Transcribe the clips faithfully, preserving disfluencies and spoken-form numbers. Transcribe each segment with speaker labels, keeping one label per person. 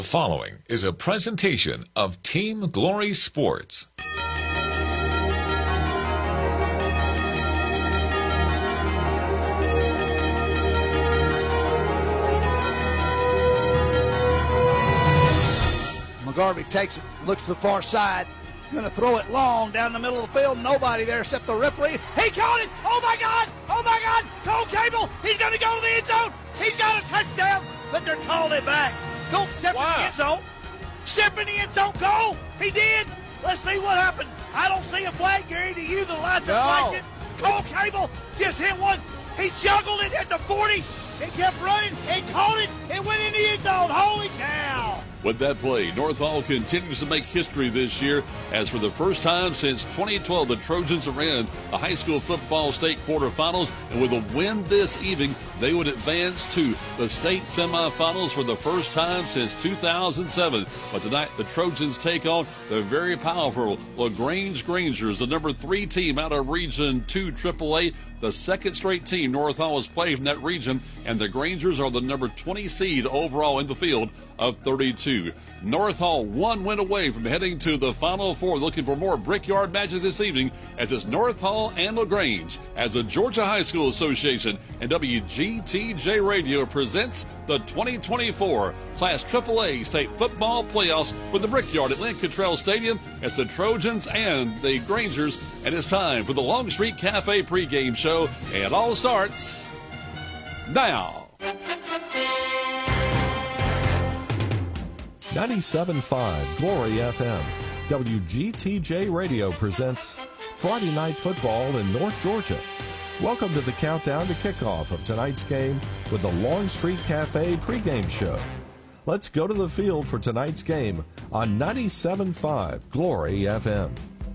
Speaker 1: The following is a presentation of Team Glory Sports.
Speaker 2: McGarvey takes it, looks to the far side, going to throw it long down the middle of the field. Nobody there except the referee. He caught it! Oh my God! Oh my God! Cole Cable! He's going to go to the end zone! He's got a touchdown, but they're calling it back. Cole step wow. in the end zone. Step in the end zone, Cole! He did! Let's see what happened. I don't see a flag, Gary. Do you? The lights are flashing. Cole Cable just hit one. He juggled it at the forty. He kept running. He caught it. It went in the end zone. Holy cow!
Speaker 3: With that play, North Hall continues to make history this year, as for the first time since twenty twelve, the Trojans are in the high school football state quarterfinals, and with a win this evening, they would advance to the state semifinals for the first time since two thousand seven. But tonight, the Trojans take on the very powerful LaGrange Grangers, the number three team out of Region two triple A, the second straight team North Hall has played from that region, and the Grangers are the number twenty seed overall in the field of thirty-two. North Hall one win away from heading to the Final Four, looking for more Brickyard matches this evening, as it's North Hall and LaGrange, as the Georgia High School Association and W G T J Radio presents the twenty twenty-four Class triple A State Football Playoffs for the Brickyard at Lynn Cottrell Stadium. It's the Trojans and the Grangers, and it's time for the Longstreet Cafe pregame show, and it all starts now.
Speaker 4: ninety-seven point five Glory F M, W G T J Radio presents Friday Night Football in North Georgia. Welcome to the countdown to kickoff of tonight's game with the Longstreet Cafe pregame show. Let's go to the field for tonight's game on ninety-seven point five Glory F M.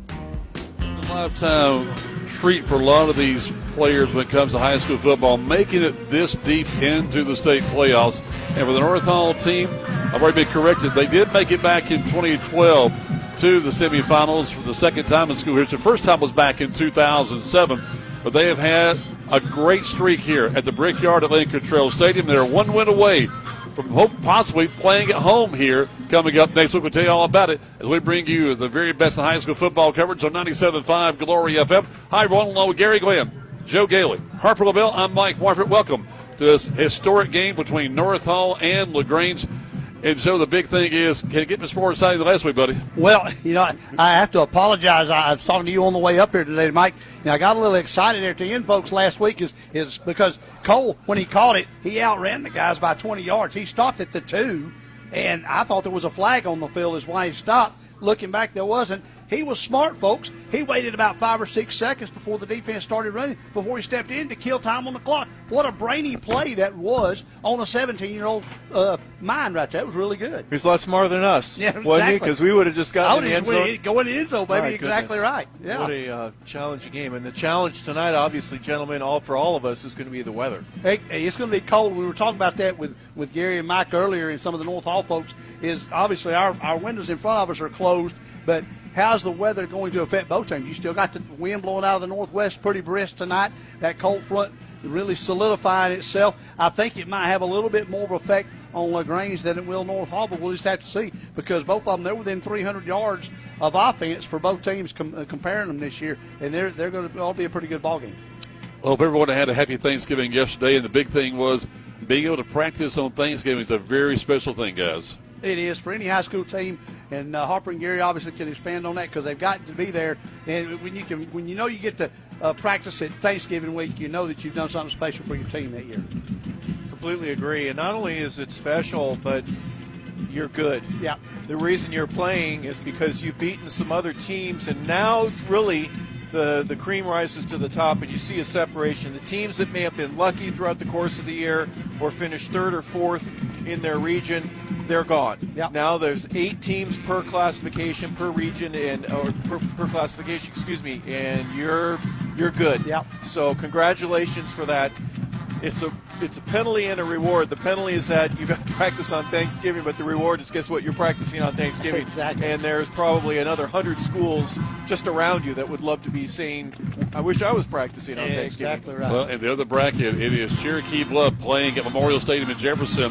Speaker 3: A lifetime treat for a lot of these players when it comes to high school football, making it this deep into the state playoffs. And for the North Hall team, I've already been corrected. They did make it back in twenty twelve to the semifinals for the second time in school history. The first time was back in two thousand seven, but they have had a great streak here at the Brickyard at Lynn Cottrell Stadium. They're one win away from hope possibly playing at home here. Coming up next week, we'll tell you all about it as we bring you the very best in high school football coverage on ninety-seven point five Glory F M. Hi, everyone, along with Gary Glenn, Joe Gailey, Harper LaBelle. I'm Mike Warford. Welcome to this historic game between North Hall and LaGrange. And so the big thing is, can you get Mister more excited than last week, buddy?
Speaker 2: Well, you know, I have to apologize. I was talking to you on the way up here today, Mike. And I got a little excited there at the end, folks, last week is, is because Cole, when he caught it, he outran the guys by twenty yards. He stopped at the two, and I thought there was a flag on the field is why he stopped. Looking back, there wasn't. He was smart, folks. He waited about five or six seconds before the defense started running, before he stepped in to kill time on the clock. What a brainy play that was on a seventeen-year-old uh, mind right there. It was really good.
Speaker 5: He's a lot smarter than us,
Speaker 2: yeah,
Speaker 5: wasn't
Speaker 2: exactly.
Speaker 5: he? Because we would have just gotten in the end zone.
Speaker 2: Go in the end zone, baby.
Speaker 5: My
Speaker 2: exactly
Speaker 5: goodness.
Speaker 2: right. Yeah.
Speaker 5: What a uh, challenging game. And the challenge tonight, obviously, gentlemen, all for all of us, is going to be the weather.
Speaker 2: Hey, it's going to be cold. We were talking about that with, with Gary and Mike earlier, and some of the North Hall folks, is obviously our, our windows in front of us are closed, but how's the weather going to affect both teams? You still got the wind blowing out of the northwest pretty brisk tonight. That cold front really solidifying itself. I think it might have a little bit more of effect on LaGrange than it will North Hall, but we'll just have to see, because both of them, they're within three hundred yards of offense for both teams com- uh, comparing them this year, and they're they're going to all be a pretty good ball game.
Speaker 3: Well, hope everyone had a happy Thanksgiving yesterday, and the big thing was being able to practice on Thanksgiving is a very special thing, guys.
Speaker 2: It is for any high school team, and uh, Harper and Gary obviously can expand on that because they've got to be there. And when you can, when you know you get to uh, practice at Thanksgiving week, you know that you've done something special for your team that year.
Speaker 5: Completely agree. And not only is it special, but you're good.
Speaker 2: Yeah.
Speaker 5: The reason you're playing is because you've beaten some other teams, and now really the the cream rises to the top, and you see a separation. The teams that may have been lucky throughout the course of the year or finished third or fourth in their region, they're gone.
Speaker 2: Yep.
Speaker 5: Now there's eight teams per classification, per region, and or per, per classification, excuse me, and you're you're good.
Speaker 2: Yep.
Speaker 5: So congratulations for that. It's a it's a penalty and a reward. The penalty is that you got to practice on Thanksgiving, but the reward is, guess what? You're practicing on Thanksgiving.
Speaker 2: Exactly.
Speaker 5: And there's probably another hundred schools just around you that would love to be saying, I wish I was practicing on
Speaker 2: yeah,
Speaker 5: Thanksgiving.
Speaker 2: Exactly right.
Speaker 3: Well, in the other bracket, it is Cherokee Bluff playing at Memorial Stadium in Jefferson.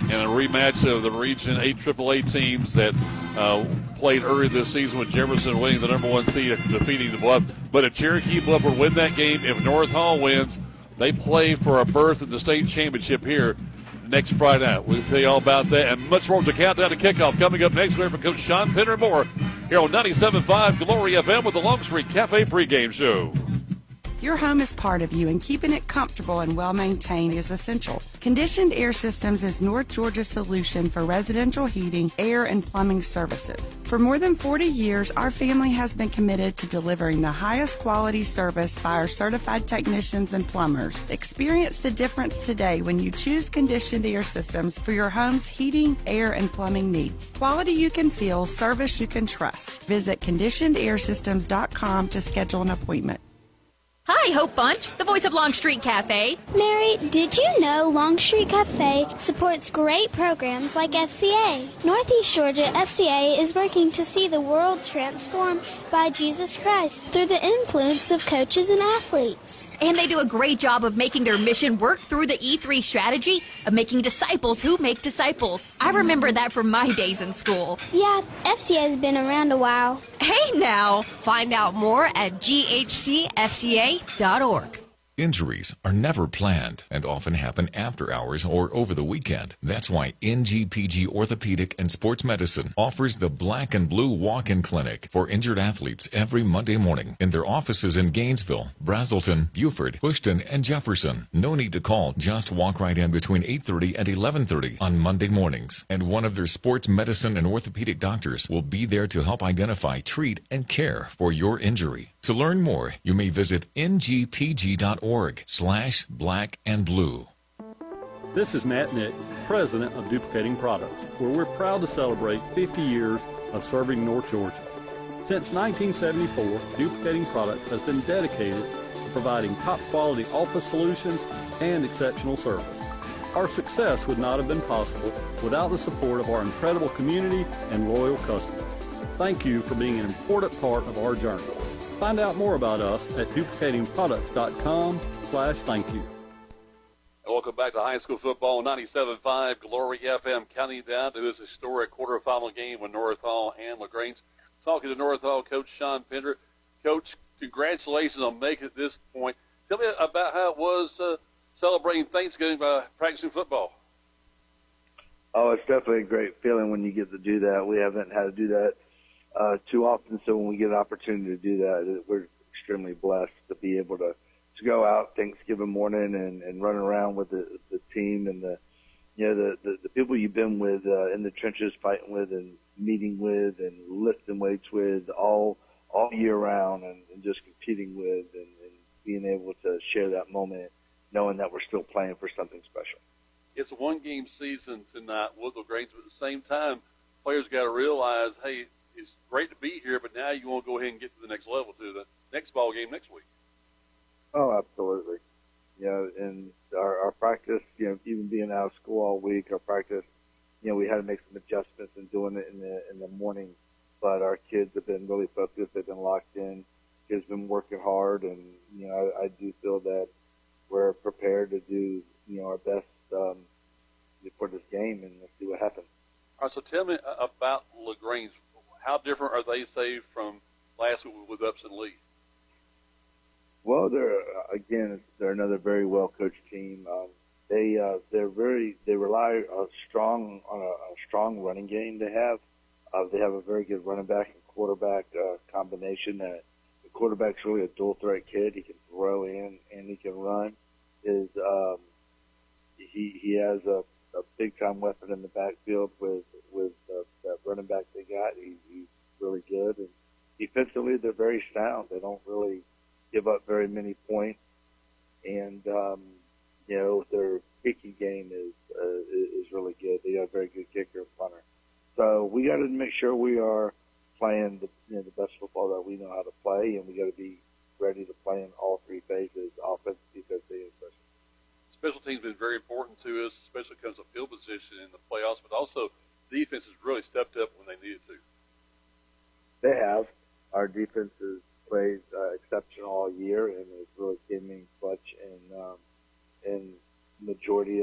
Speaker 3: and a rematch of the Region eight triple A teams that uh, played earlier this season with Jefferson winning the number one seed and defeating the Bluff. But if Cherokee Bluff will win that game, if North Hall wins, they play for a berth in the state championship here next Friday night. We'll tell you all about that and much more to Countdown to Kickoff coming up next week from Coach Sean Pinder and more here on ninety-seven point five Glory F M with the Longstreet Cafe pregame show.
Speaker 6: Your home is part of you, and keeping it comfortable and well-maintained is essential. Conditioned Air Systems is North Georgia's solution for residential heating, air, and plumbing services. For more than forty years, our family has been committed to delivering the highest quality service by our certified technicians and plumbers. Experience the difference today when you choose Conditioned Air Systems for your home's heating, air, and plumbing needs. Quality you can feel, service you can trust. Visit conditioned air systems dot com to schedule an appointment.
Speaker 7: Hi, Hope Bunch, the voice of Longstreet Cafe.
Speaker 8: Mary, did you know Longstreet Cafe supports great programs like F C A? Northeast Georgia F C A is working to see the world transformed by Jesus Christ through the influence of coaches and athletes.
Speaker 7: And they do a great job of making their mission work through the E three strategy of making disciples who make disciples. I remember that from my days in school.
Speaker 8: Yeah, F C A has been around a while.
Speaker 7: Hey now, find out more at G H C F C A dot org.
Speaker 1: Injuries are never planned and often happen after hours or over the weekend. That's why N G P G Orthopedic and Sports Medicine offers the Black and Blue Walk-In Clinic for injured athletes every Monday morning in their offices in Gainesville, Brazelton, Buford, Bushton, and Jefferson. No need to call. Just walk right in between eight thirty and eleven thirty on Monday mornings. And one of their sports medicine and orthopedic doctors will be there to help identify, treat, and care for your injury. To learn more, you may visit N G P G dot org slash black and blue.
Speaker 9: This is Matt Nick, president of Duplicating Products, where we're proud to celebrate fifty years of serving North Georgia. Since nineteen seventy-four, Duplicating Products has been dedicated to providing top-quality office solutions and exceptional service. Our success would not have been possible without the support of our incredible community and loyal customers. Thank you for being an important part of our journey. Find out more about us at duplicating products dot com slash thank you.
Speaker 3: Welcome back to high school football, ninety-seven point five Glory F M, counting down to his historic quarterfinal game with North Hall and LaGrange. Talking to North Hall coach Sean Pinder. Coach, congratulations on making it this point. Tell me about how it was uh, celebrating Thanksgiving by practicing football.
Speaker 10: Oh, it's definitely a great feeling when you get to do that. We haven't had to do that uh, too often, so when we get an opportunity to do that, we're extremely blessed to be able to, to go out Thanksgiving morning and, and run around with the, the team and the you know the, the, the people you've been with uh, in the trenches, fighting with and meeting with and lifting weights with all all year round, and, and just competing with and, and being able to share that moment, knowing that we're still playing for something special.
Speaker 3: It's a one-game season tonight with LaGrange, but at the same time, players got to realize, hey, it's great to be here, but now you want to go ahead and get to the next level, to the next ball game next week.
Speaker 10: Oh, absolutely. You know, and our, our practice, you know, even being out of school all week, our practice, you know, we had to make some adjustments in doing it in the in the morning. But our kids have been really focused. They've been locked in. Kids have been working hard, and you know, I, I do feel that we're prepared to do, you know, our best um, for this game, and let's see what happens.
Speaker 3: All right. So tell me about LaGrange. How different are they, say, from last week with Upson Lee?
Speaker 10: Well, they're again, they're another very well coached team. Um, they uh, they're very they rely uh, strong on a, a strong running game. They have uh, they have a very good running back and quarterback uh, combination. That the quarterback's really a dual threat kid. He can throw in and he can run. Is um, he he has a, a big time weapon in the backfield with with uh, that running back they got. He, he's really good, and defensively they're very sound. They don't really give up very many points, and um, you know their kicking game is uh, is really good. They got a very good kicker and punter. So we got to make sure we are playing the you know the best football that we know how to play, and we got to be ready to play in all three phases: offense, defense, and special.
Speaker 3: Special teams have been very important to us, especially when it comes to field position in the playoffs. But also, defense has really stepped up when they needed to.
Speaker 10: They have. Our defense is played uh, exceptional all year, and it really came in clutch in um, in majority of the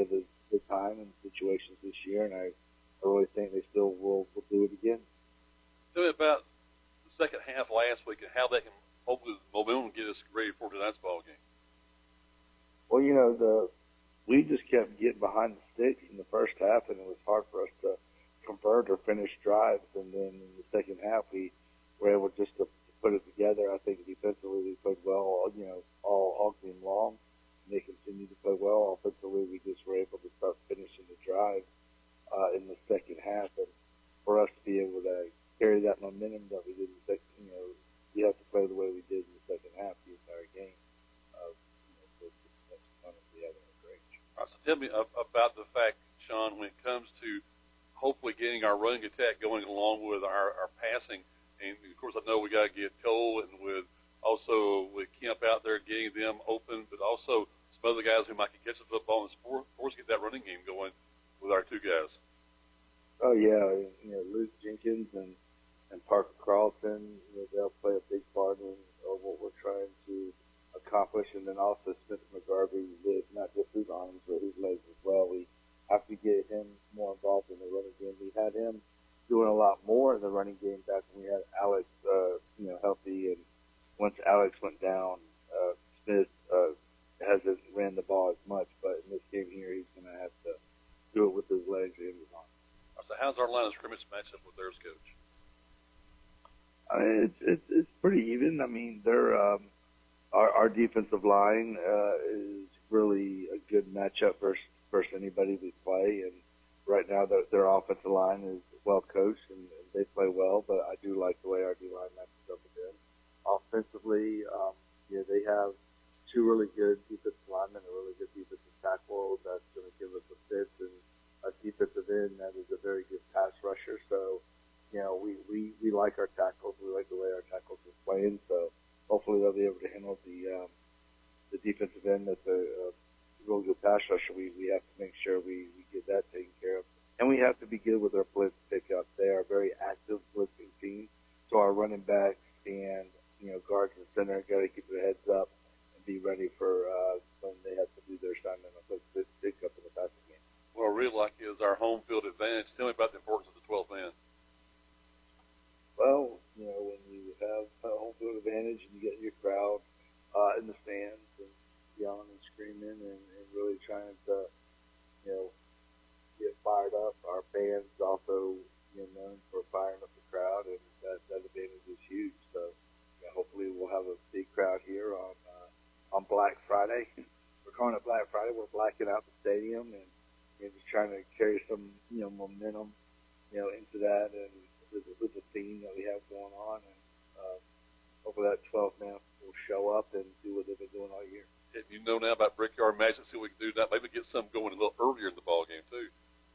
Speaker 10: good time in situations this year, and I, I really think they still will, will do it again.
Speaker 3: Tell me about the second half last week and how that can hopefully momentum get us ready for tonight's ball game.
Speaker 10: Well, you know, the we just kept getting behind the sticks in the first half, and it was hard for us to convert or finish drives. And then in the second half, we were able just to put it together. I think defensively we played well, you know, all, all game long. And they continued to play well. Offensively, we just were able to start finishing the drive uh, in the second half. And for us to be able to carry that momentum that we did in the second, you know, we have to play the way we did in the second half the entire game. Uh, you know, so it's just one of the other great.
Speaker 3: All right, so tell me about the fact, Sean, when it comes to hopefully getting our running attack going along with our, our passing, and of course I know we got to get Cole and with also with Kemp out there getting them open, but also some other guys who might can catch the football and of course get that running game going with our two guys.
Speaker 10: Oh yeah, you know, Luke Jenkins and, and Parker Carlton, you know, they'll play a big part in uh, what we're trying to accomplish, and then also Smith McGarvey with not just his arms but his legs as well. We have to get him more involved in the running game. We had him doing a lot more in the running game back when we had Alex, uh, you know, healthy. And once Alex went down, uh, Smith uh, hasn't ran the ball as much. But in this game here, he's going to have to do it with his legs and his arms.
Speaker 3: So how's our line of scrimmage match up with theirs, Coach?
Speaker 10: I mean, it's it's it's pretty even. I mean, they're um, our our defensive line uh, is really a good matchup versus versus anybody we play, and right now their, their offensive line is well coached and, and they play well. But I do like the way our D line matches up with them. Offensively, um, yeah, they have two really good defensive linemen, a really good defensive tackle that's going to give us a fit, and a defensive end that is a very good pass rusher. So, you know, we, we, we like our tackles. We like the way our tackles are playing. So hopefully they'll be able to handle the um, the defensive end that's a, a real good pass rusher. We, we have to make sure we, we get that taken care of. And we have to be good with our blitz pickup. They are a very active blitzing team. So our running backs and, you know, guards and center got to keep their heads up and be ready for uh, when they have to do their assignment on blitz pickup in the passing game.
Speaker 3: What I really like is our home field advantage. Tell me about the importance of the twelfth man.
Speaker 10: Well, you know, when you have a home field advantage and you get your crowd uh, in the stands and yelling and screaming and, and really trying to, you know, get fired up. Our band's also, you know, known for firing up the crowd, and that, that advantage is huge. So, you know, hopefully we'll have a big crowd here on uh, on Black Friday. We're calling it Black Friday. We're blacking out the stadium and, and just trying to carry some, you know, momentum, you know, into that and with, with the theme that we have going on. And uh, hopefully that twelfth man will show up and do what they've been doing all year.
Speaker 3: And you know now about Brickyard Magic, see what we can do now. Maybe get some going a little earlier in the ball game too.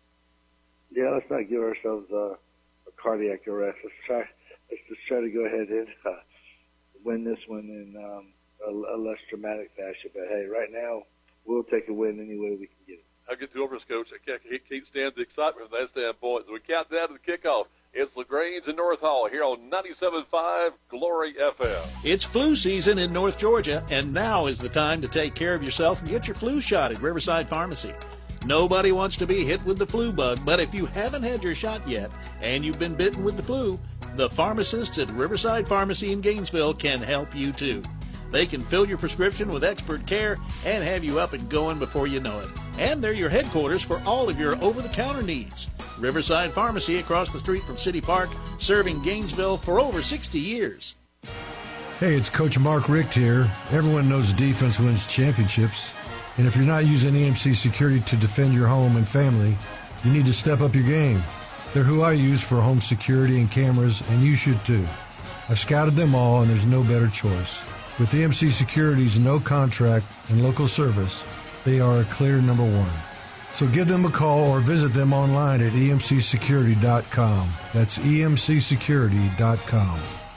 Speaker 10: Yeah, let's not give ourselves uh, a cardiac arrest. Let's try. Let's just try to go ahead and uh, win this one in um, a, a less dramatic fashion. But hey, right now we'll take a win any way we can get it.
Speaker 3: I'll get to over this, Coach. I can't, can't stand the excitement from that standpoint. So we count down to the kickoff. It's LaGrange and North Hall here on ninety-seven point five Glory F M.
Speaker 11: It's flu season in North Georgia, and now is the time to take care of yourself and get your flu shot at Riverside Pharmacy. Nobody wants to be hit with the flu bug, but if you haven't had your shot yet and you've been bitten with the flu, the pharmacists at Riverside Pharmacy in Gainesville can help you too. They can fill your prescription with expert care and have you up and going before you know it. And they're your headquarters for all of your over-the-counter needs. Riverside Pharmacy across the street from City Park, serving Gainesville for over sixty years.
Speaker 12: Hey, it's Coach Mark Richt here. Everyone knows defense wins championships. And if you're not using E M C Security to defend your home and family, you need to step up your game. They're who I use for home security and cameras, and you should too. I've scouted them all, and there's no better choice. With E M C Security's no contract and local service, they are a clear number one. So give them a call or visit them online at E M C security dot com. That's E M C security dot com.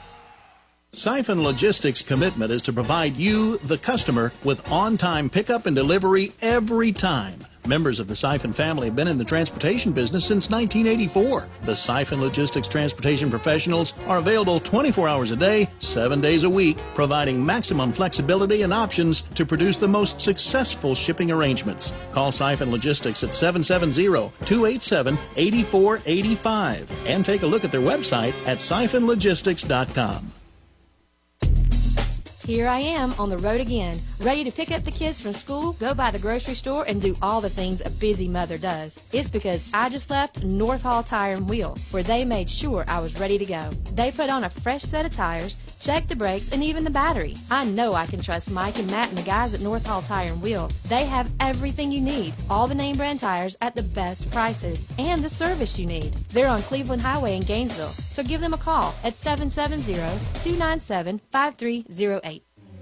Speaker 11: Siphon Logistics' commitment is to provide you, the customer, with on-time pickup and delivery every time. Members of the Siphon family have been in the transportation business since nineteen eighty-four. The Siphon Logistics Transportation Professionals are available twenty-four hours a day, seven days a week, providing maximum flexibility and options to produce the most successful shipping arrangements. Call Siphon Logistics at seven seven zero, two eight seven, eight four eight five and take a look at their website at siphon logistics dot com.
Speaker 13: Here I am on the road again, ready to pick up the kids from school, go by the grocery store, and do all the things a busy mother does. It's because I just left North Hall Tire and Wheel, where they made sure I was ready to go. They put on a fresh set of tires, checked the brakes, and even the battery. I know I can trust Mike and Matt and the guys at North Hall Tire and Wheel. They have everything you need, all the name brand tires at the best prices, and the service you need. They're on Cleveland Highway in Gainesville, so give them a call at seven seven zero, two nine seven, five three zero eight.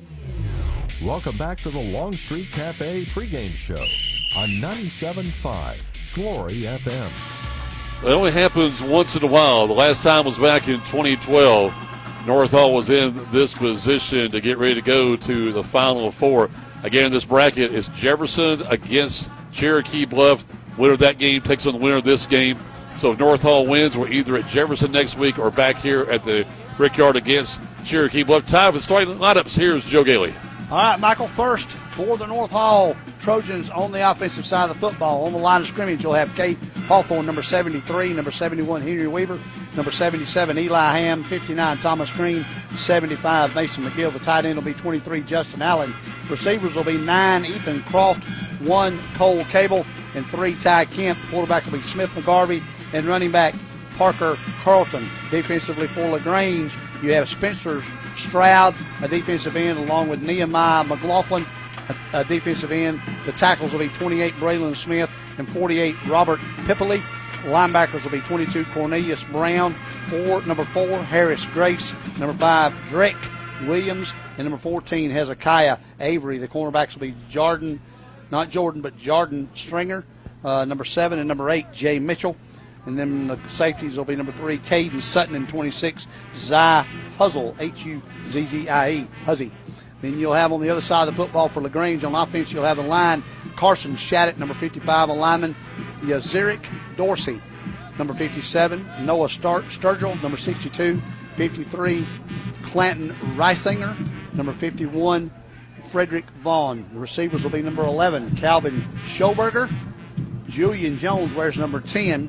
Speaker 4: Welcome back to the Long Street Cafe pregame show on ninety-seven point five Glory F M.
Speaker 3: It only happens once in a while. The last time was back in twenty twelve. North Hall was in this position to get ready to go to the Final Four. Again, this bracket is Jefferson against Cherokee Bluff. Winner of that game takes on the winner of this game. So if North Hall wins, we're either at Jefferson next week or back here at the Brickyard against Cherokee Bluff. Time for the starting lineups. Here's Joe Gailey.
Speaker 2: All right, Michael, first for the North Hall Trojans on the offensive side of the football. On the line of scrimmage, you'll have Kate Hawthorne, number seventy-three, number seventy-one, Henry Weaver, number seventy-seven, Eli Ham, fifty-nine, Thomas Green, seventy-five, Mason McGill. The tight end will be twenty-three, Justin Allen. Receivers will be nine, Ethan Croft, one, Cole Cable, and three, Ty Kemp. Quarterback will be Smith McGarvey, and running back Parker Carlton. Defensively for LaGrange, you have Spencer Stroud, a defensive end, along with Nehemiah McLaughlin, a, a defensive end. The tackles will be twenty-eight, Braylon Smith, and forty-eight, Robert Pippley. Linebackers will be twenty-two, Cornelius Brown, four, number four, Harris Grace, number five, Drake Williams, and number fourteen, Hezekiah Avery. The cornerbacks will be Jordan, not Jordan, but Jordan Stringer, uh, number seven, and number eight, Jay Mitchell. And then the safeties will be number three, Caden Sutton, and twenty-six, Zy Huzzle, H U Z Z I E, Huzzy. Then you'll have on the other side of the football for LaGrange on offense, you'll have the line Carson Shattuck, number fifty-five, a lineman, Yaziric Dorsey, number fifty-seven, Noah Star- Sturgill, number sixty-two, fifty-three, Clanton Reisinger, number fifty-one, Frederick Vaughn. The receivers will be number eleven, Calvin Schoberger. Julian Jones wears number ten.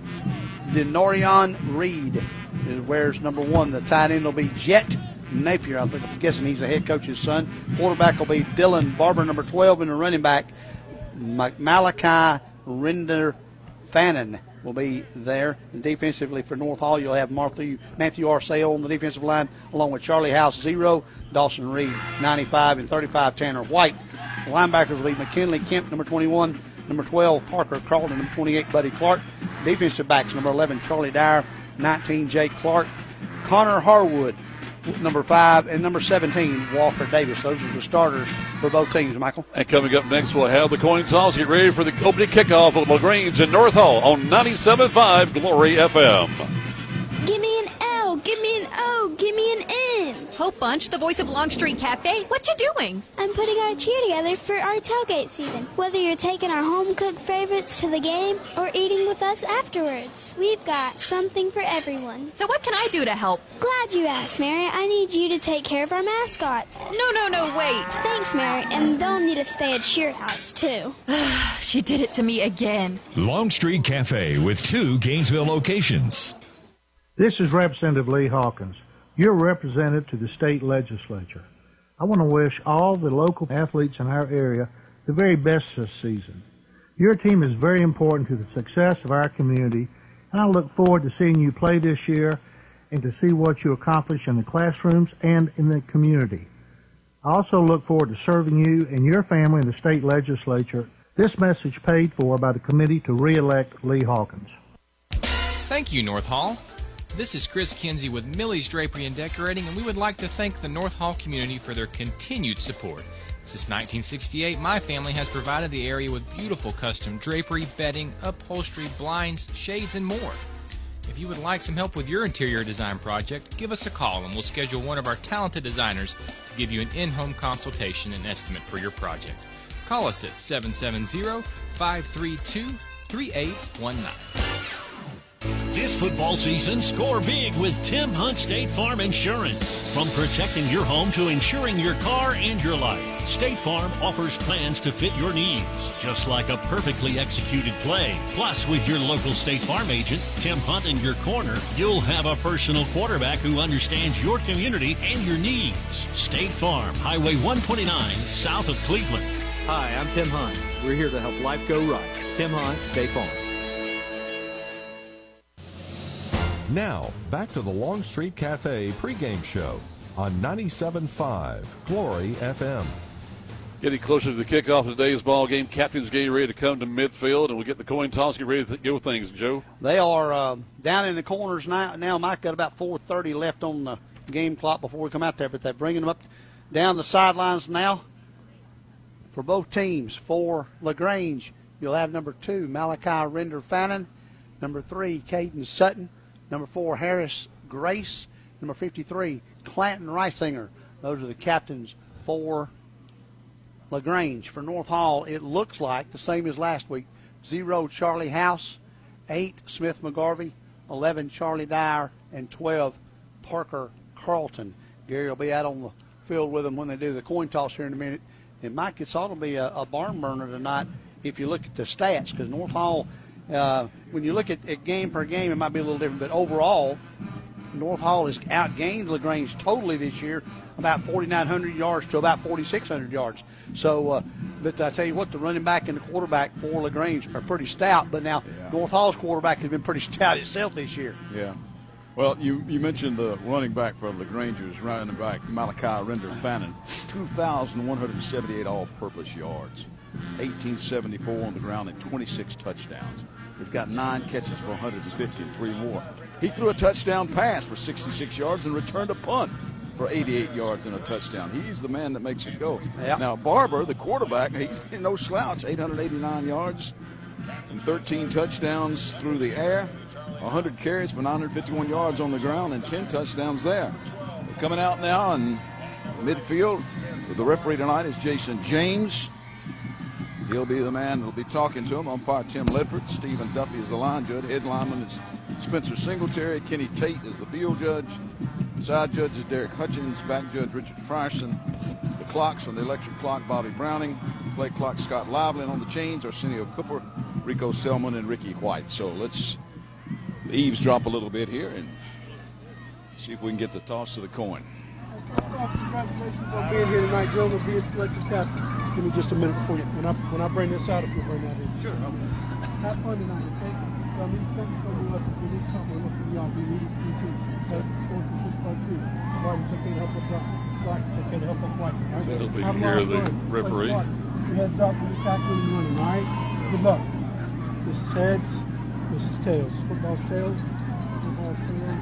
Speaker 2: Denorion Reed wears number one. The tight end will be Jet Napier. I'm guessing he's the head coach's son. Quarterback will be Dylan Barber, number twelve, and the running back Malachi Rinder Fannin will be there. And defensively for North Hall, you'll have Matthew, Matthew Arceo on the defensive line, along with Charlie House, zero, Dawson Reed, ninety-five, and thirty-five, Tanner White. The linebackers will be McKinley Kemp, number twenty-one, number twelve, Parker Carlton, number twenty-eight, Buddy Clark. Defensive backs, number eleven, Charlie Dyer, nineteen, Jake Clark. Connor Harwood, number five, and number seventeen, Walker Davis. Those are the starters for both teams, Michael.
Speaker 3: And coming up next, we'll have the coin toss. Get ready for the opening kickoff of LaGrange and North Hall on ninety-seven point five Glory F M.
Speaker 8: Give me an L, give me an O, give me an N.
Speaker 7: Hope Bunch, the voice of Long Street Cafe, what you doing?
Speaker 8: I'm putting our cheer together for our tailgate season. Whether you're taking our home-cooked favorites to the game or eating with us afterwards, we've got something for everyone.
Speaker 7: So what can I do to help?
Speaker 8: Glad you asked, Mary. I need you to take care of our mascots.
Speaker 7: No, no, no, wait.
Speaker 8: Thanks, Mary, and they'll need to stay at Cheer House, too.
Speaker 7: She did it to me again.
Speaker 14: Long Street Cafe with two Gainesville locations.
Speaker 15: This is Representative Lee Hawkins, your representative to the state legislature. I want to wish all the local athletes in our area the very best this season. Your team is very important to the success of our community, and I look forward to seeing you play this year and to see what you accomplish in the classrooms and in the community. I also look forward to serving you and your family in the state legislature. This message paid for by the committee to re-elect Lee Hawkins.
Speaker 16: Thank you, North Hall. This is Chris Kinsey with Millie's Drapery and Decorating, and we would like to thank the North Hall community for their continued support. Since nineteen sixty-eight, my family has provided the area with beautiful custom drapery, bedding, upholstery, blinds, shades, and more. If you would like some help with your interior design project, give us a call and we'll schedule one of our talented designers to give you an in-home consultation and estimate for your project. Call us at seven seven zero, five three two, three eight one nine.
Speaker 17: This football season, score big with Tim Hunt State Farm Insurance. From protecting your home to insuring your car and your life, State Farm offers plans to fit your needs, just like a perfectly executed play. Plus, with your local State Farm agent, Tim Hunt, in your corner, you'll have a personal quarterback who understands your community and your needs. State Farm, Highway one twenty-nine, south of Cleveland.
Speaker 18: Hi, I'm Tim Hunt. We're here to help life go right. Tim Hunt, State Farm.
Speaker 4: Now, back to the Long Street Cafe pregame show on ninety-seven point five Glory F M.
Speaker 3: Getting closer to the kickoff of today's ball game. Captains getting ready to come to midfield, and we'll get the coin toss, get ready to go with things, Joe.
Speaker 2: They are uh, down in the corners now. Now, Mike, got about four thirty left on the game clock before we come out there, but they're bringing them up down the sidelines now for both teams. For LaGrange, you'll have number two, Malachi Render Fannin, number three, Caden Sutton, number four, Harris Grace, number fifty-three, Clanton Reisinger. Those are the captains for LaGrange. For North Hall, it looks like the same as last week. Zero, Charlie House. Eight, Smith McGarvey. Eleven, Charlie Dyer. And twelve, Parker Carlton. Gary will be out on the field with them when they do the coin toss here in a minute. And, Mike, it's ought to be a, a barn burner tonight if you look at the stats, because North Hall, uh, when you look at, at game per game, it might be a little different. But overall, North Hall has outgained LaGrange totally this year, about forty-nine hundred yards to about forty-six hundred yards. So, uh, but I tell you what, the running back and the quarterback for LaGrange are pretty stout. But now
Speaker 19: yeah.
Speaker 2: North Hall's quarterback has been pretty stout itself this year.
Speaker 19: Yeah. Well, you, you mentioned the running back for LaGrange's running back, Malachi Render Fannin, two thousand one hundred seventy-eight all-purpose yards, eighteen seventy-four on the ground, and twenty-six touchdowns. He's got nine catches for one hundred fifty and three more. He threw a touchdown pass for sixty-six yards and returned a punt for eighty-eight yards and a touchdown. He's the man that makes it go.
Speaker 2: Yep.
Speaker 19: Now, Barber, the quarterback, he's no slouch, eight hundred eighty-nine yards and thirteen touchdowns through the air. one hundred carries for nine hundred fifty-one yards on the ground and ten touchdowns there. We're coming out now in midfield. The referee tonight is Jason James. He'll be the man who'll be talking to him. Umpire Tim Ledford. Stephen Duffy is the line judge. Head lineman is Spencer Singletary. Kenny Tate is the field judge. Side judge is Derek Hutchins. Back judge Richard Frierson. The clocks on the electric clock, Bobby Browning. Play clock, Scott Lively. And on the chains, Arsenio Cooper, Rico Selman, and Ricky White. So let's eavesdrop a little bit here and see if we can get the toss of the coin.
Speaker 20: Congratulations on being here tonight, Joe, and being selected captain. Give me just a minute before you, when I when I bring this out, if you bring that in. Sure. Have fun tonight, okay? So I need something from you. If you need something, look for y'all. We need it for you too. So going for six by two. Martin's okay to help us out. Slack's okay to help us right. Right?
Speaker 3: So if we
Speaker 20: Have
Speaker 3: can
Speaker 20: a lot
Speaker 3: hear
Speaker 20: of
Speaker 3: the
Speaker 20: fun.
Speaker 3: referee.
Speaker 20: Your heads up when you're tackling and running, all right? Good luck. This is heads. This is tails. Football's tails. Football's tails.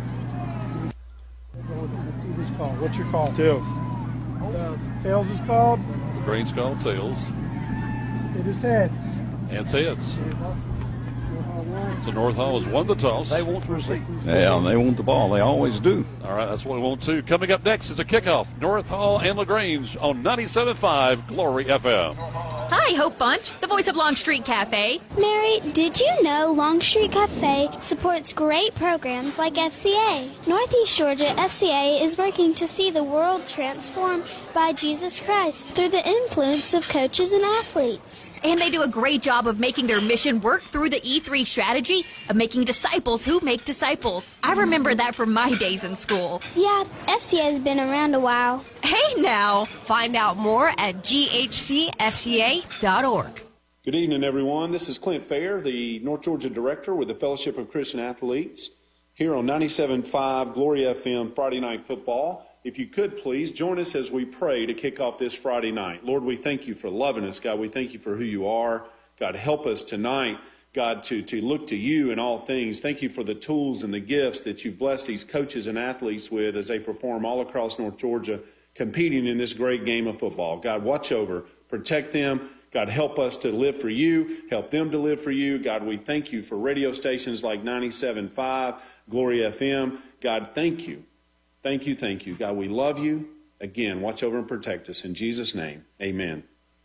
Speaker 20: What's called? What's your call?
Speaker 19: Tails.
Speaker 20: Tails. Tails is called.
Speaker 3: The Green's called tails.
Speaker 20: It is heads.
Speaker 3: And it's heads. So North Hall has won the toss.
Speaker 2: They want to receive.
Speaker 19: Yeah, they want the ball. They always do.
Speaker 3: All right, that's what we want to. Coming up next is a kickoff. North Hall and LaGrange on ninety-seven point five Glory F M.
Speaker 7: Hi, Hope Bunch, the voice of Longstreet Cafe.
Speaker 8: Mary, did you know Longstreet Cafe supports great programs like F C A? Northeast Georgia F C A is working to see the world transformed by Jesus Christ through the influence of coaches and athletes.
Speaker 7: And they do a great job of making their mission work through the E three strategy of making disciples who make disciples. I remember that from my days in school.
Speaker 8: Yeah, F C A has been around a while.
Speaker 7: Hey now, find out more at G H C F C A dot org.
Speaker 21: Good evening, everyone. This is Clint Fair, the North Georgia Director with the Fellowship of Christian Athletes, here on ninety-seven point five Glory F M Friday Night Football. If you could, please join us as we pray to kick off this Friday night. Lord, we thank you for loving us. God, we thank you for who you are. God, help us tonight, God, to, to look to you in all things. Thank you for the tools and the gifts that you've blessed these coaches and athletes with as they perform all across North Georgia, competing in this great game of football. God, watch over, protect them. God, help us to live for you. Help them to live for you. God, we thank you for radio stations like ninety-seven point five, Glory F M. God, thank you. Thank you, thank you. God, we love you. Again, watch over and protect us. In Jesus' name, amen.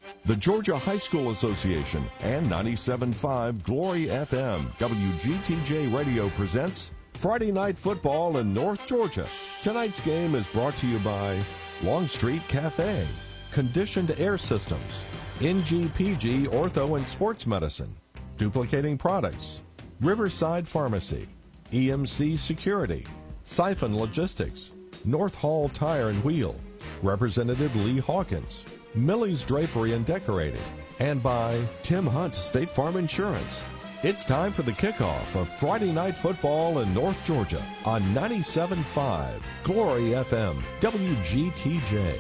Speaker 4: the Georgia High School Association, and ninety-seven point five Glory F M. W G T J Radio presents Friday Night Football in North Georgia. Tonight's game is brought to you by Longstreet Cafe, Conditioned Air Systems, N G P G Ortho and Sports Medicine, Duplicating Products, Riverside Pharmacy, E M C Security, Siphon Logistics, North Hall Tire and Wheel, Representative Lee Hawkins, Millie's Drapery and Decorating, and by Tim Hunt State Farm Insurance. It's time for the kickoff of Friday Night Football in North Georgia on ninety-seven point five Glory F M, W G T J.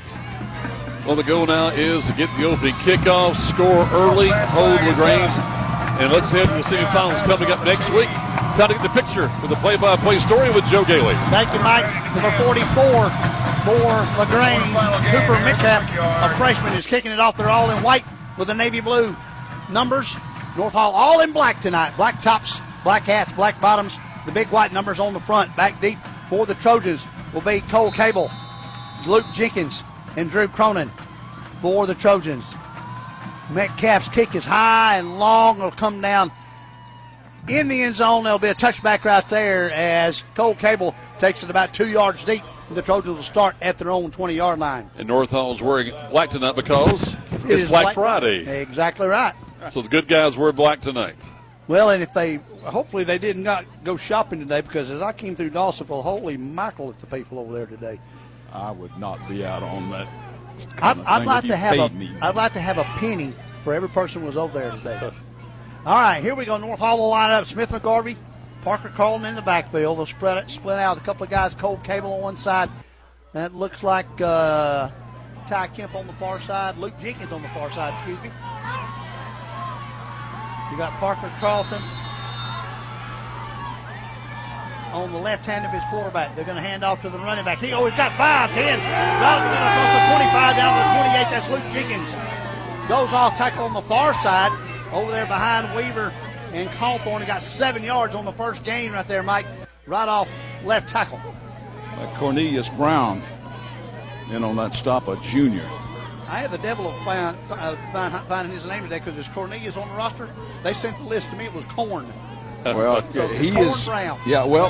Speaker 3: Well, the goal now is to get the opening kickoff, score early, hold LaGrange, and let's head to the semifinals coming up next week. Time to get the picture with the play-by-play story with Joe Gailey.
Speaker 2: Thank you, Mike. Number forty-four for LaGrange. Cooper Metcalf, a freshman, is kicking it off. They're all in white with the navy blue numbers. North Hall all in black tonight. Black tops, black hats, black bottoms. The big white numbers on the front. Back deep for the Trojans will be Cole Cable, Luke Jenkins, and Drew Cronin for the Trojans. Metcalf's kick is high and long. It'll come down in the end zone. There'll be a touchback right there as Cole Cable takes it about two yards deep. The Trojans will start at their own twenty-yard line.
Speaker 3: And North Hall's wearing black tonight because
Speaker 2: It
Speaker 3: it's
Speaker 2: is
Speaker 3: Black,
Speaker 2: Black
Speaker 3: Friday.
Speaker 2: Friday. Exactly right.
Speaker 3: So the good guys wear black tonight.
Speaker 2: Well, and if they, hopefully they did not go shopping today, because as I came through Dawsonville, holy mackerel at the people over there today.
Speaker 19: I would not be out on that.
Speaker 2: I'd, I'd like
Speaker 19: if
Speaker 2: to
Speaker 19: you
Speaker 2: have a,
Speaker 19: paid me.
Speaker 2: I'd like to have a penny for every person who was over there today. All right, here we go. North Hall will line up. Smith McGarvey, Parker Carlton in the backfield. They'll spread it, split out a couple of guys. Cole Cable on one side. That looks like uh, Ty Kemp on the far side. Luke Jenkins on the far side. Excuse me. You got Parker Carlton on the left hand of his quarterback. They're going to hand off to the running back. He always got five, ten. Right across the twenty-five down to the twenty-eight. That's Luke Jenkins. Goes off tackle on the far side over there behind Weaver and Cawthorn. He got seven yards on the first gain right there, Mike. Right off left tackle.
Speaker 19: Like Cornelius Brown in on that stop, a junior.
Speaker 2: I had the devil of find, find, finding his name today because there's Cornelius on the roster. They sent the list to me. It was Corn.
Speaker 19: Well,
Speaker 2: so
Speaker 19: he
Speaker 2: Corn
Speaker 19: is.
Speaker 2: Brown.
Speaker 19: Yeah, well,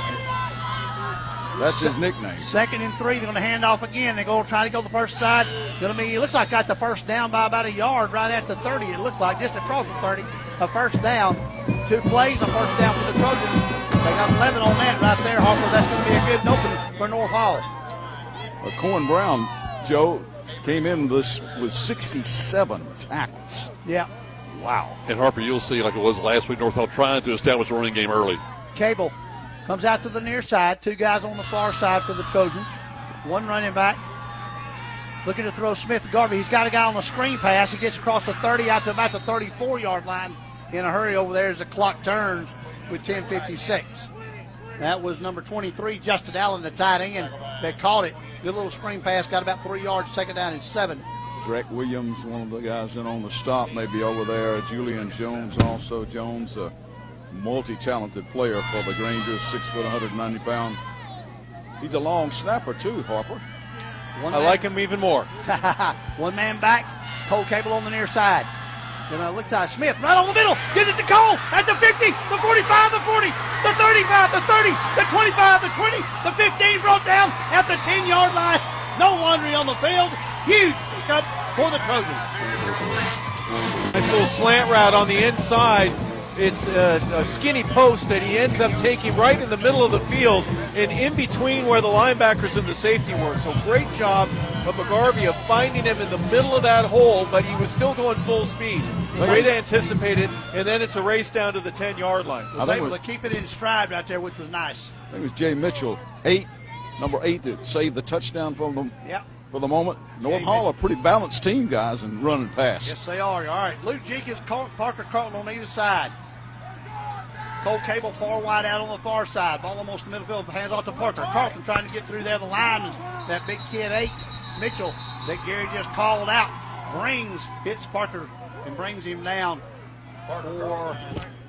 Speaker 19: that's his nickname.
Speaker 2: Second and three. They're going to hand off again. They go try to go the first side. Going to be. It looks like got the first down by about a yard right at the thirty. It looks like just across the thirty. A first down. Two plays. A first down for the Trojans. They got eleven on that right there, Harper. That's going to be a good open for North Hall.
Speaker 19: Well, Corn Brown, Joe, came in this with sixty-seven tackles.
Speaker 2: Yeah.
Speaker 19: Wow.
Speaker 3: And Harper, you'll see, like it was last week, North Hall trying to establish a running game early.
Speaker 2: Cable comes out to the near side. Two guys on the far side for the Trojans. One running back. Looking to throw Smith Garvey. He's got a guy on the screen pass. He gets across the thirty out to about the thirty-four-yard line in a hurry over there as the clock turns with ten fifty-six. That was number twenty-three, Justin Allen, the tight end. They caught it. Good little screen pass. Got about three yards. Second down and seven.
Speaker 19: Drake Williams, one of the guys in on the stop, maybe over there. Julian Jones, also Jones, a multi-talented player for the Grangers, six foot, one hundred ninety pounds. He's a long snapper too, Harper.
Speaker 2: One
Speaker 5: I
Speaker 2: man.
Speaker 5: like him even more.
Speaker 2: One man back. Cole Cable on the near side. Gonna look to Smith right on the middle. Gives it to Cole at the fifty, the forty-five, the forty, the thirty-five, the thirty, the twenty-five, the twenty, the fifteen. Brought down at the ten-yard line. No laundry on the field. Huge pickup for the Trojans.
Speaker 5: Nice little slant route on the inside. It's a, a skinny post that he ends up taking right in the middle of the field and in between where the linebackers and the safety were. So great job of McGarvey of finding him in the middle of that hole, but he was still going full speed. Way to anticipate it, and then it's a race down to the ten-yard line.
Speaker 2: Was able to keep it in stride right there, which was nice.
Speaker 19: I think it was Jay Mitchell, eight, number eight, that saved the touchdown from them.
Speaker 2: Yep.
Speaker 19: For the moment, North Hall, a pretty balanced team, guys, in run and pass.
Speaker 2: Yes, they are. All right, Luke Jenkins, Parker Carlton on either side. Cole Cable far wide out on the far side. Ball almost in the middle field. Hands off to Parker. Carlton trying to get through there. The lineman, that big kid eight, Mitchell, that Gary just called out, brings, hits Parker and brings him down for,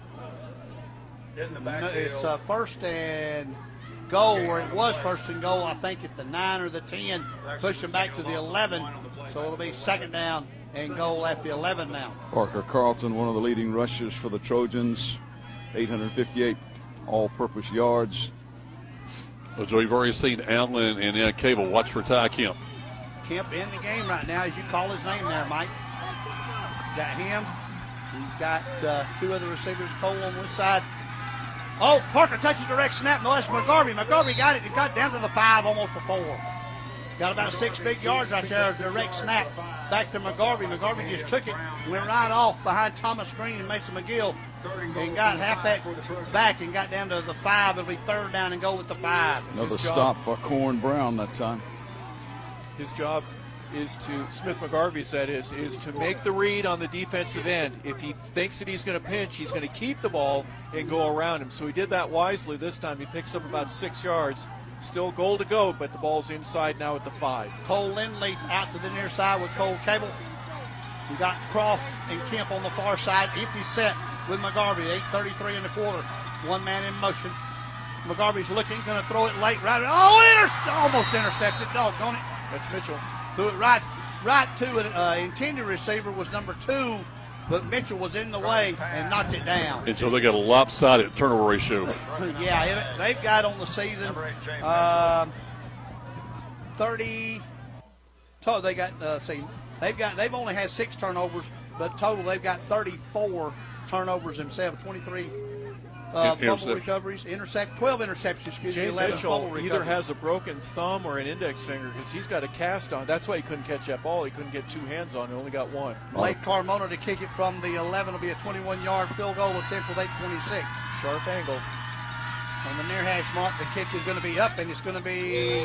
Speaker 2: it's uh, first and goal, where it was first and goal, I think at the nine or the ten. Pushed him back to the eleven. So it'll be second down and goal at the eleven now.
Speaker 19: Parker Carlton, one of the leading rushers for the Trojans, eight hundred fifty-eight all-purpose yards.
Speaker 3: Well, Joe, you've already seen Allen and uh, Cable. Watch for Ty Kemp.
Speaker 2: Kemp in the game right now, as you call his name there, Mike. Got him. We've got uh, two other receivers, Cole on this side. Oh, Parker touches direct snap. No, that's McGarvey. McGarvey got it. He got down to the five, almost the four. Got about six big yards right there. Direct snap back to McGarvey. McGarvey just took it, went right off behind Thomas Green and Mason McGill, and got half that back and got down to the five. It'll be third down and go with the five.
Speaker 19: Another stop for Corn Brown that time.
Speaker 5: His job is to, Smith McGarvey said, is, is to make the read on the defensive end. If he thinks that he's going to pinch, he's going to keep the ball and go around him. So he did that wisely this time. He picks up about six yards. Still goal to go, but the ball's inside now at the five.
Speaker 2: Cole Lindley out to the near side with Cole Cable. We got Croft and Kemp on the far side. Empty set with McGarvey. eight thirty-three in the quarter. One man in motion. McGarvey's looking, going to throw it late. Right, oh, inter- almost intercepted. Doggone it.
Speaker 5: That's Mitchell.
Speaker 2: Threw it right, right to an uh, intended receiver was number two, but Mitchell was in the way and knocked it down.
Speaker 3: And so they got a lopsided turnover ratio.
Speaker 2: Yeah, it, they've got on the season uh, thirty. Total, they got. Uh, see, they've got. They've only had six turnovers, but total they've got thirty-four turnovers themselves. twenty-three. Uh, fumble recoveries, intercept, twelve interceptions, excuse me, eleven
Speaker 5: Mitchell
Speaker 2: fumble
Speaker 5: either
Speaker 2: recoveries.
Speaker 5: has a broken thumb or an index finger because he's got a cast on. That's why he couldn't catch that ball. He couldn't get two hands on it, only got one.
Speaker 2: Blake Carmona to kick it from the eleven will be a twenty-one-yard field goal attempt with eight twenty-six.
Speaker 5: Sharp angle.
Speaker 2: On the near hash mark, the kick is going to be up, and it's going to be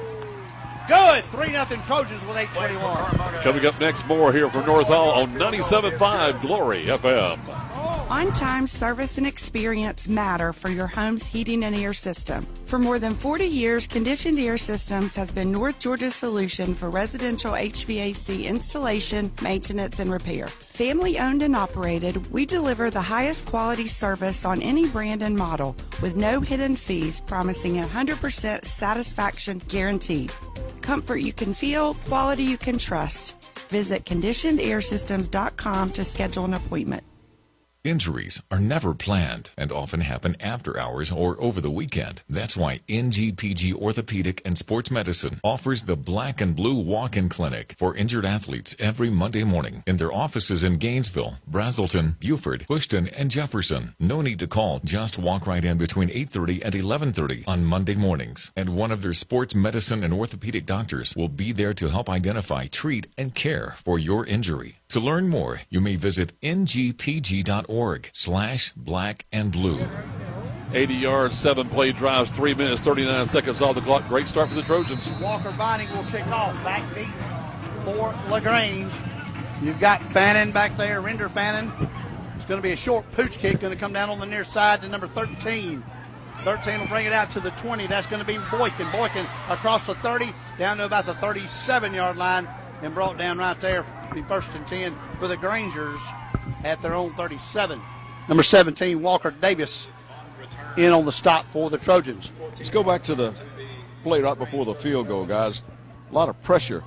Speaker 2: good. three nothing Trojans with eight twenty-one.
Speaker 3: Coming up next, more here from North Hall on ninety-seven point five Glory F M.
Speaker 6: On-time service and experience matter for your home's heating and air system. For more than forty years, Conditioned Air Systems has been North Georgia's solution for residential H V A C installation, maintenance, and repair. Family-owned and operated, we deliver the highest quality service on any brand and model with no hidden fees, promising one hundred percent satisfaction guaranteed. Comfort you can feel, quality you can trust. Visit conditioned air systems dot com to schedule an appointment.
Speaker 1: Injuries are never planned and often happen after hours or over the weekend. That's why N G P G Orthopedic and Sports Medicine offers the Black and Blue Walk-In Clinic for injured athletes every Monday morning in their offices in Gainesville, Brazelton, Buford, Bushton, and Jefferson. No need to call. Just walk right in between eight thirty and eleven thirty on Monday mornings. And one of their sports medicine and orthopedic doctors will be there to help identify, treat, and care for your injury. To learn more, you may visit N G P G dot org slash black and blue.
Speaker 3: eighty yards, seven play drives, three minutes, thirty-nine seconds off the clock. Great start for the Trojans.
Speaker 2: Walker Vining will kick off. Back deep for LaGrange. You've got Fannin back there, Render Fannin. It's going to be a short pooch kick, going to come down on the near side to number thirteen. thirteen will bring it out to the twenty. That's going to be Boykin. Boykin across the thirty, down to about the thirty-seven-yard line, and brought down right there. Be first and ten for the Grangers at their own thirty-seven. Number seventeen, Walker Davis, in on the stop for the Trojans.
Speaker 19: Let's go back to the play right before the field goal, guys. A lot of pressure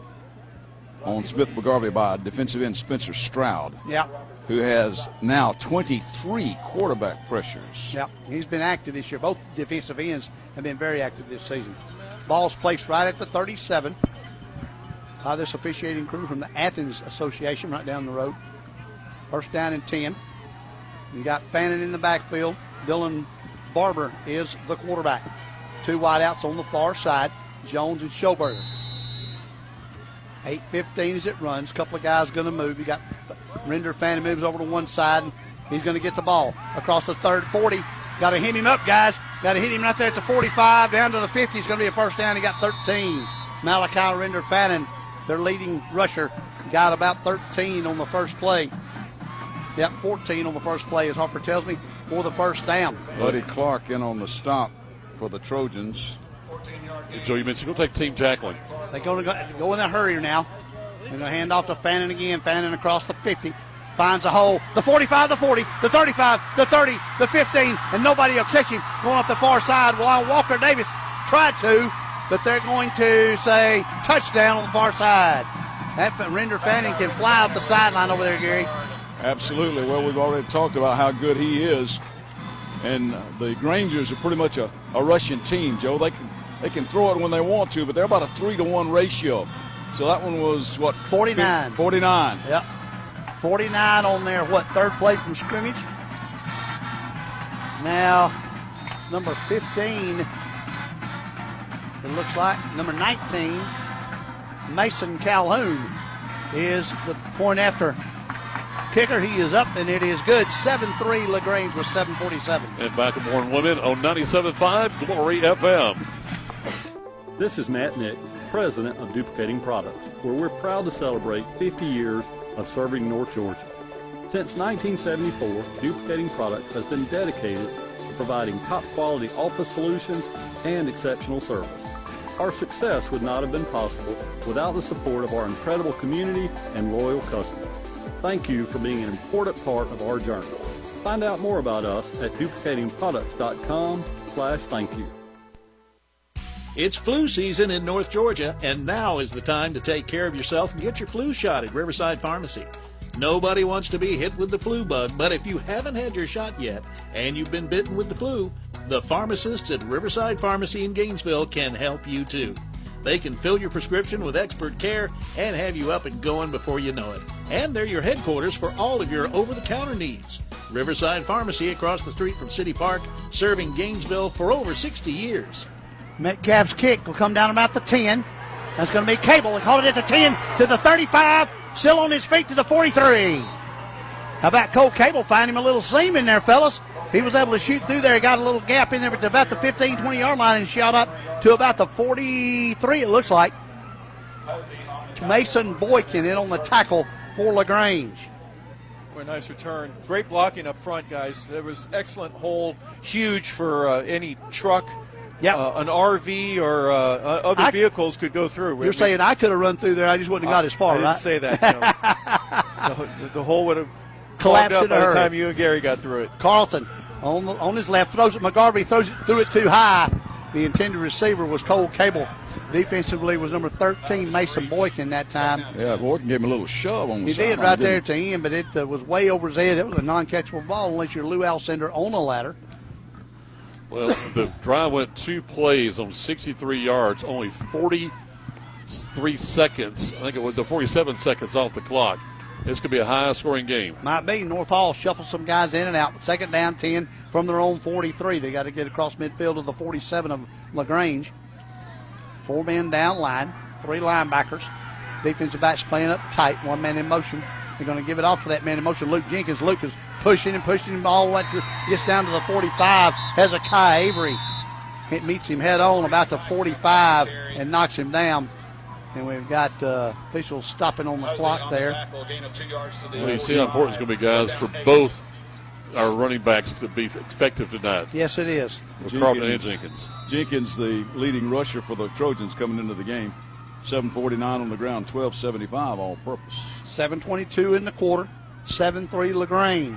Speaker 19: on Smith McGarvey by defensive end Spencer Stroud.
Speaker 2: Yeah.
Speaker 19: Who has now twenty-three quarterback pressures.
Speaker 2: Yeah, he's been active this year. Both defensive ends have been very active this season. Ball's placed right at the thirty-seven. Uh, this officiating crew from the Athens Association right down the road. First down and ten. You got Fannin in the backfield. Dylan Barber is the quarterback. Two wideouts on the far side, Jones and Schoberger. eight fifteen as it runs. A couple of guys going to move. You got Render Fannin moves over to one side. He's going to get the ball across the third forty. Got to hit him up, guys. Got to hit him right there at the forty-five. Down to the fifty. It's going to be a first down. He got thirteen. Malachi Render Fannin, their leading rusher, got about thirteen on the first play. Yep, fourteen on the first play, as Harper tells me, for the first down.
Speaker 19: Buddy Clark in on the stop for the Trojans.
Speaker 3: Joe, you mentioned go take team tackling.
Speaker 2: They're going to go, go in a hurry now. They're going to hand off to Fannin again. Fannin across the fifty. Finds a hole. The forty-five, the forty, the thirty-five, the thirty, the fifteen, and nobody will catch him going up the far side. While Walker Davis tried to, but they're going to say touchdown on the far side. That Render Fanning can fly up the sideline over there, Gary.
Speaker 19: Absolutely. Well, we've already talked about how good he is. And the Grangers are pretty much a, a rushing team, Joe. They can they can throw it when they want to, but they're about a three to one ratio. So that one was what?
Speaker 2: forty-nine.
Speaker 19: forty-nine.
Speaker 2: Yep. forty-nine on their, what, third play from scrimmage? Now, number fifteen, it looks like, number nineteen, Mason Calhoun is the point after kicker. He is up, and it is good. seven three LaGrange with seven forty-seven.
Speaker 3: And back at Warren Women on ninety-seven point five Glory F M.
Speaker 9: This is Matt Nix, president of Duplicating Products, where we're proud to celebrate fifty years of serving North Georgia. Since nineteen seventy-four, Duplicating Products has been dedicated to providing top-quality office solutions and exceptional service. Our success would not have been possible without the support of our incredible community and loyal customers. Thank you for being an important part of our journey. Find out more about us at duplicating products dot com slash thank you.
Speaker 11: It's flu season in North Georgia, and now is the time to take care of yourself and get your flu shot at Riverside Pharmacy. Nobody wants to be hit with the flu bug, but if you haven't had your shot yet and you've been bitten with the flu, the pharmacists at Riverside Pharmacy in Gainesville can help you too. They can fill your prescription with expert care and have you up and going before you know it. And they're your headquarters for all of your over-the-counter needs. Riverside Pharmacy across the street from City Park, serving Gainesville for over sixty years.
Speaker 2: Metcalf's kick will come down about the ten. That's going to be Cable. They caught it at the ten to the thirty-five. Still on his feet to the forty-three. How about Cole Cable? Find him a little seam in there, fellas. He was able to shoot through there. He got a little gap in there at about the fifteen, twenty-yard line and shot up to about the forty-three, it looks like. Mason Boykin in on the tackle for LaGrange.
Speaker 5: Boy, nice return. Great blocking up front, guys. There was excellent hole, huge for uh, any truck.
Speaker 2: Yeah,
Speaker 5: uh, an R V or uh, other
Speaker 2: I,
Speaker 5: vehicles could go through.
Speaker 2: You're I mean, saying I could have run through there. I just wouldn't have got as far,
Speaker 5: I didn't
Speaker 2: right?
Speaker 5: say that. No. the, the hole would have
Speaker 2: collapsed
Speaker 5: up
Speaker 2: in
Speaker 5: by
Speaker 2: a
Speaker 5: the time you and Gary got through it.
Speaker 2: Carlton on the, on his left throws it. McGarvey throws it, threw it too high. The intended receiver was Cole Cable. Defensively was number thirteen, Mason Boykin that time.
Speaker 19: Yeah, Boykin gave him a little shove on the
Speaker 2: He
Speaker 19: sideline,
Speaker 2: did right there at the end, but it uh, was way over his head. It was a non-catchable ball unless you're Lou Alcindor on a ladder.
Speaker 3: Well, the drive went two plays on sixty-three yards, only forty-three seconds. I think it was the forty-seven seconds off the clock. This could be a high-scoring game.
Speaker 2: Might be. North Hall shuffles some guys in and out. Second down, ten from their own forty-three. They got to get across midfield to the forty-seven of LaGrange. Four men down line, three linebackers. Defensive backs playing up tight, one man in motion. They're going to give it off for that man in motion, Luke Jenkins. Luke is pushing and pushing him all the way to, gets down to the forty-five. Hezekiah Avery it meets him head on about the forty-five and knocks him down. And we've got uh, officials stopping on the clock there.
Speaker 3: Well, you see how important it's going to be, guys, for both our running backs to be effective tonight.
Speaker 2: Yes, it is.
Speaker 3: With Carpenter and Jenkins.
Speaker 19: Jenkins, the leading rusher for the Trojans coming into the game. seven forty-nine on the ground, twelve seventy-five all purpose.
Speaker 2: seven twenty-two in the quarter, seven three LaGrange.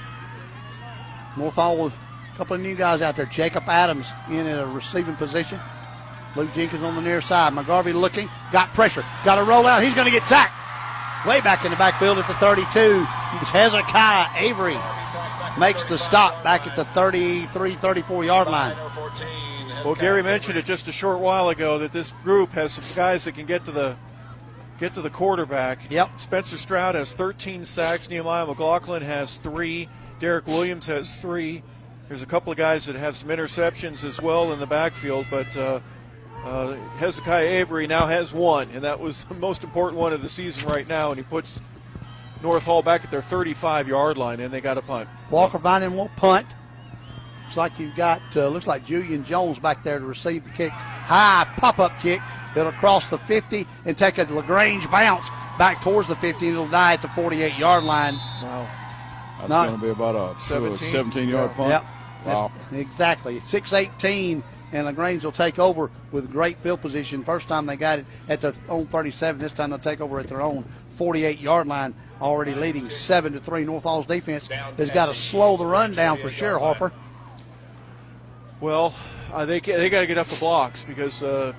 Speaker 2: North Hall with a couple of new guys out there. Jacob Adams in at a receiving position. Luke Jenkins on the near side. McGarvey looking, got pressure, got to roll out. He's going to get sacked. Way back in the backfield at the thirty-two. It's Hezekiah Avery makes the stop back at the thirty-three, thirty-four yard line.
Speaker 5: Well, Gary mentioned it just a short while ago that this group has some guys that can get to the get to the quarterback.
Speaker 2: Yep.
Speaker 5: Spencer Stroud has thirteen sacks. Nehemiah McLaughlin has three. Derek Williams has three. There's a couple of guys that have some interceptions as well in the backfield, but uh, uh, Hezekiah Avery now has one, and that was the most important one of the season right now, and he puts North Hall back at their thirty-five yard line, and they got a punt.
Speaker 2: Walker Vining will punt. Looks like you've got, uh, looks like Julian Jones back there to receive the kick. High pop-up kick. It'll cross the fifty and take a LaGrange bounce back towards the fifty, and it'll die at the forty-eight yard line.
Speaker 5: Wow.
Speaker 19: That's going to be about a seventeen yard punt.
Speaker 2: Yep.
Speaker 19: Wow.
Speaker 2: Yep. Exactly. six eighteen, and LaGrange will take over with great field position. First time they got it at their own thirty-seven. This time they'll take over at their own forty-eight yard line, already leading seven to three. North Hall's defense has got to slow the run down for sure, Harper.
Speaker 5: Well, uh, they they got to get off the blocks because uh,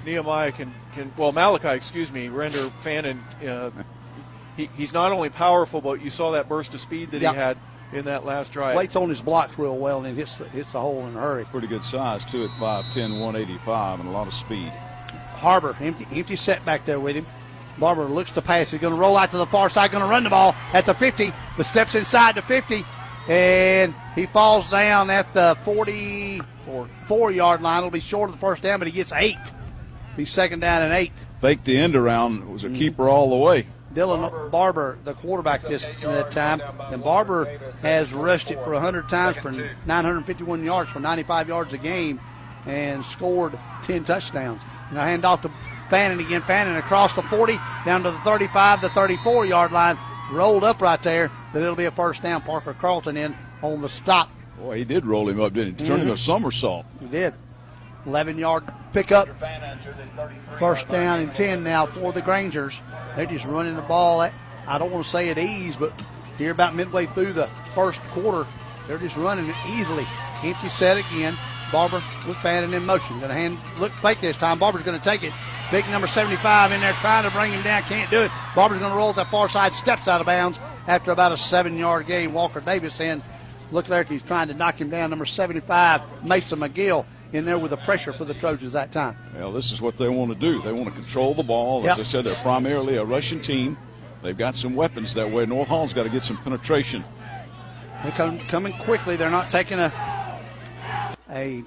Speaker 5: Nehemiah can, can well, Malachi, excuse me, render Fannin. Uh, he, he's not only powerful, but you saw that burst of speed that
Speaker 2: yep.
Speaker 5: he had in that last drive.
Speaker 2: Waits on his blocks real well and hits, hits the hole in a hurry.
Speaker 19: Pretty good size, too, at five ten, one eighty-five, and a lot of speed.
Speaker 2: Harbor, empty, empty set back there with him. Barber looks to pass. He's going to roll out to the far side, going to run the ball at the fifty, but steps inside the fifty, and he falls down at the forty-four-yard line. It'll be short of the first down, but he gets eight. Be second down and eight.
Speaker 19: Faked the end around. It was a keeper all the way.
Speaker 2: Dylan Barber, the quarterback this that time, and Barber has rushed it for one hundred times for nine hundred fifty-one yards for ninety-five yards a game and scored ten touchdowns. And I hand off to Fannin again. Fannin across the forty, down to the thirty-five, the thirty-four-yard line. Rolled up right there, but it'll be a first down. Parker Carlton in on the stop.
Speaker 19: Boy, he did roll him up, didn't he? Turned
Speaker 2: mm-hmm.
Speaker 19: him a somersault.
Speaker 2: He did. eleven-yard pickup. First down and ten now for the Grangers. They're just running the ball at, I don't want to say at ease, but here about midway through the first quarter, they're just running it easily. Empty set again. Barber with Fannin in motion. Going to hand, look fake this time. Barber's going to take it. Big number seventy-five in there trying to bring him down. Can't do it. Barber's going to roll to that far side. Steps out of bounds after about a seven-yard gain. Walker Davis in. Looks like he's trying to knock him down. Number seventy-five, Mason McGill, in there with the pressure for the Trojans that time.
Speaker 19: Well, this is what they want to do. They want to control the ball. As
Speaker 2: yep.
Speaker 19: I said, they're primarily a rushing team. They've got some weapons that way. North Hall's got to get some penetration.
Speaker 2: They're come, coming quickly. They're not taking a a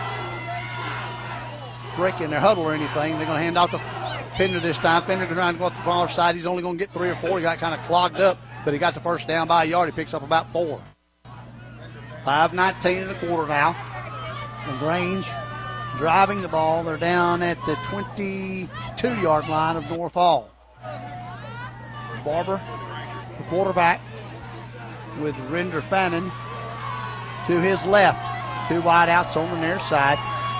Speaker 2: break in their huddle or anything. They're going to hand off to Fender this time. Fender going to go up the far side. He's only going to get three or four. He got kind of clogged up, but he got the first down by a yard. He picks up about four. five nineteen in the quarter now. LaGrange driving the ball. They're down at the twenty-two-yard line of North Hall. Barber, the quarterback, with Render Fannin to his left. Two wideouts on the near side.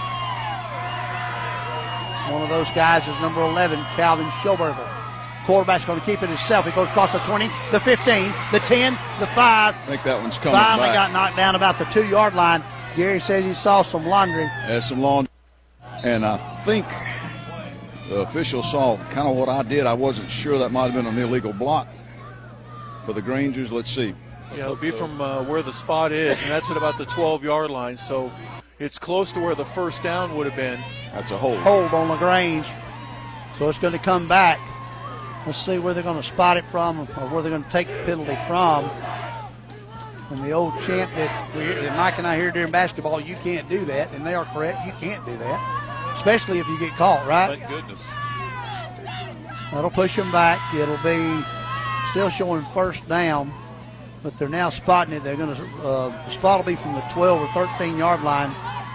Speaker 2: One of those guys is number eleven, Calvin Schoberger. Quarterback's going to keep it himself. He goes across the twenty, the fifteen, the ten, the five.
Speaker 19: I think that one's coming
Speaker 2: Finally
Speaker 19: back.
Speaker 2: got knocked down about the two-yard line. Gary said he saw some laundry.
Speaker 19: Has some laundry. And I think the official saw kind of what I did. I wasn't sure. That might have been an illegal block for the Grangers. Let's see.
Speaker 5: Yeah, it'll be from uh, where the spot is, and that's at about the twelve-yard line. So it's close to where the first down would have been.
Speaker 19: That's a hold.
Speaker 2: Hold on LaGrange. So it's going to come back. Let's see where they're going to spot it from or where they're going to take the penalty from. And the old chant that, we, that Mike and I hear during basketball, you can't do that, and they are correct. You can't do that, especially if you get caught, right?
Speaker 3: Thank goodness.
Speaker 2: That'll push them back. It'll be still showing first down, but they're now spotting it. They're going to uh, the spot will be from the twelve or thirteen-yard line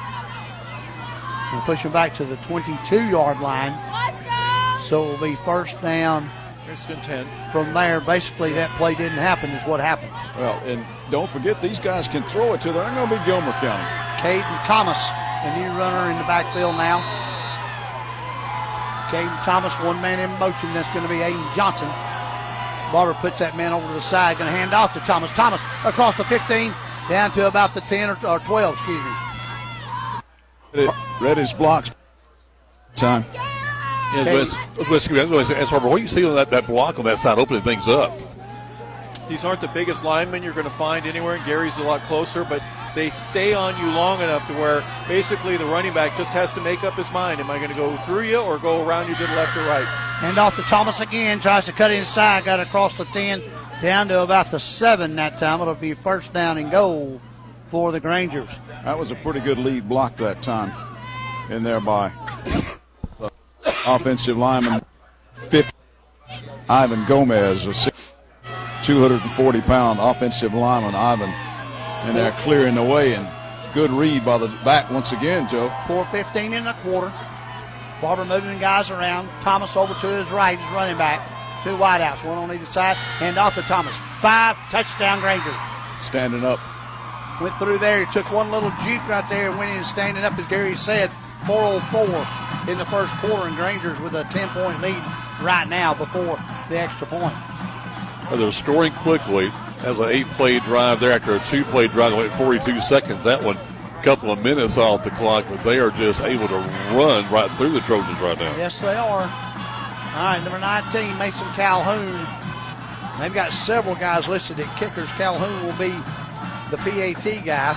Speaker 2: and push them back to the twenty-two-yard line. So it will be first down.
Speaker 5: ten.
Speaker 2: From there, basically that play didn't happen is what happened.
Speaker 19: Well, and don't forget these guys can throw it to. They're going to be Gilmer County.
Speaker 2: Caden Thomas, a new runner in the backfield now. Caden Thomas, one man in motion. That's going to be Aiden Johnson. Barber puts that man over to the side. Going to hand off to Thomas. Thomas across the fifteen, down to about the ten or, or twelve, excuse me.
Speaker 19: It read his blocks. Time.
Speaker 3: Yeah, Wes, Wes, as Harbor, what do you see on that, that block on that side opening things up?
Speaker 5: These aren't the biggest linemen you're going to find anywhere, and Gary's a lot closer, but they stay on you long enough to where basically the running back just has to make up his mind. Am I going to go through you or go around you to the left or right?
Speaker 2: Hand off to Thomas again, tries to cut inside, got across the ten, down to about the seven that time. It'll be first down and goal for the Grangers.
Speaker 19: That was a pretty good lead block that time in there by the offensive lineman, fifty, Ivan Gomez, a two hundred forty pound offensive lineman, Ivan, and they're clearing the way, and good read by the back once again, Joe.
Speaker 2: four fifteen in the quarter. Barber moving guys around. Thomas over to his right, his running back. Two wideouts, one on either side. Hand off to Thomas. Five, touchdown Grangers.
Speaker 19: Standing up.
Speaker 2: Went through there. He took one little juke right there and went in standing up, as Gary said. four oh four in the first quarter, and Grangers with a ten-point lead right now before the extra point.
Speaker 3: Well, they're scoring quickly. Has an eight-play drive there after a two-play drive. Went forty-two seconds. That one couple of minutes off the clock, but they are just able to run right through the Trojans right now.
Speaker 2: Yes, they are. All right, number nineteen, Mason Calhoun. They've got several guys listed at kickers. Calhoun will be the P A T guy.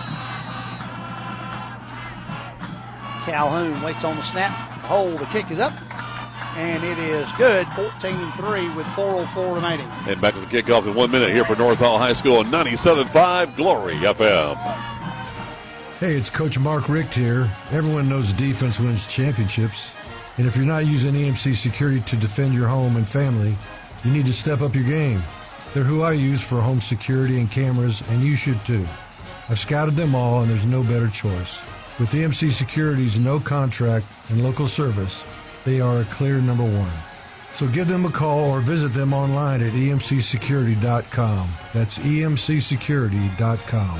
Speaker 2: Calhoun waits on the snap. Hold, the kick is up. And it is good, fourteen three with four oh four remaining.
Speaker 3: And back to the kickoff in one minute here for North Hall High School on ninety-seven point five Glory F M.
Speaker 12: Hey, it's Coach Mark Richt here. Everyone knows defense wins championships. And if you're not using E M C Security to defend your home and family, you need to step up your game. They're who I use for home security and cameras, and you should too. I've scouted them all, and there's no better choice. With E M C Security's no contract and local service, they are a clear number one. So give them a call or visit them online at E M C security dot com. That's E M C security dot com.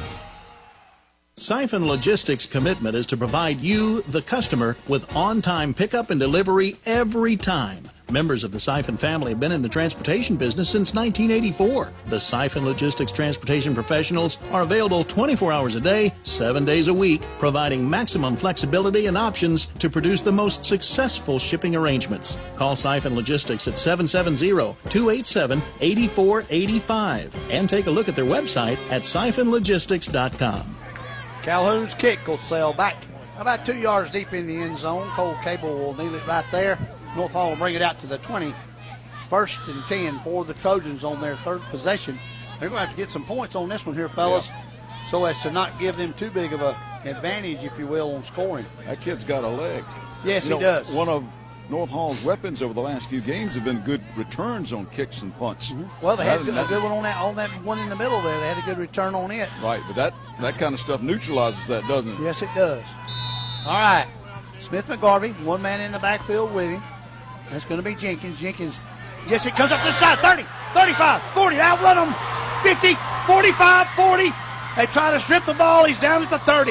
Speaker 11: Siphon Logistics' commitment is to provide you, the customer, with on-time pickup and delivery every time. Members of the Siphon family have been in the transportation business since nineteen eighty-four. The Siphon Logistics transportation professionals are available twenty-four hours a day, seven days a week, providing maximum flexibility and options to produce the most successful shipping arrangements. Call Siphon Logistics at seven seven zero, two eight seven, eight four eight five and take a look at their website at siphon logistics dot com.
Speaker 2: Calhoun's kick will sail back about two yards deep in the end zone. Cole Cable will kneel it right there. North Hall will bring it out to the twenty. First and ten for the Trojans on their third possession. They're going to have to get some points on this one here, fellas, yeah. so as to not give them too big of an advantage, if you will, on scoring.
Speaker 19: That kid's got a leg.
Speaker 2: Yes,
Speaker 19: you
Speaker 2: he
Speaker 19: know,
Speaker 2: does.
Speaker 19: One of North Hall's weapons over the last few games have been good returns on kicks and punts.
Speaker 2: Mm-hmm. Well, they had that, a good one on that on that one in the middle there. They had a good return on it.
Speaker 19: Right, but that, that kind of stuff neutralizes that, doesn't it?
Speaker 2: Yes, it does. All right. Smith McGarvey, one man in the backfield with him. That's going to be Jenkins. Jenkins, yes, it comes up this side. thirty, thirty-five, forty. Outrun them. fifty, forty-five, forty. They try to strip the ball. He's down at the thirty.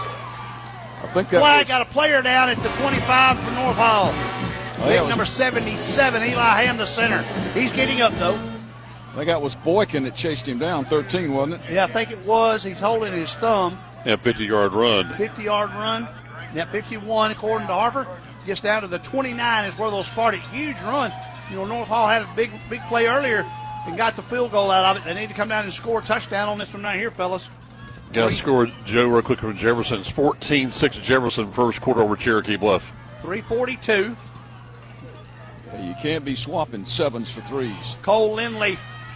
Speaker 19: I think that
Speaker 2: Flag
Speaker 19: was,
Speaker 2: got a player down at the twenty-five for North Hall.
Speaker 19: Oh,
Speaker 2: Big
Speaker 19: was,
Speaker 2: number seventy-seven, Eli Ham, the center. He's getting up, though.
Speaker 19: I think that was Boykin that chased him down, thirteen, wasn't it?
Speaker 2: Yeah, I think it was. He's holding his thumb.
Speaker 3: Yeah, fifty-yard run.
Speaker 2: fifty-yard run. Yeah, fifty-one, according to Harper. Gets down to the twenty-nine is where they'll start it. Huge run. You know, North Hall had a big big play earlier and got the field goal out of it. They need to come down and score a touchdown on this one right here, fellas.
Speaker 3: Got to score, Joe, real quick from Jefferson. It's fourteen six Jefferson first quarter over Cherokee Bluff.
Speaker 2: three forty-two.
Speaker 19: Yeah, you can't be swapping sevens for threes.
Speaker 2: Cole Lindley.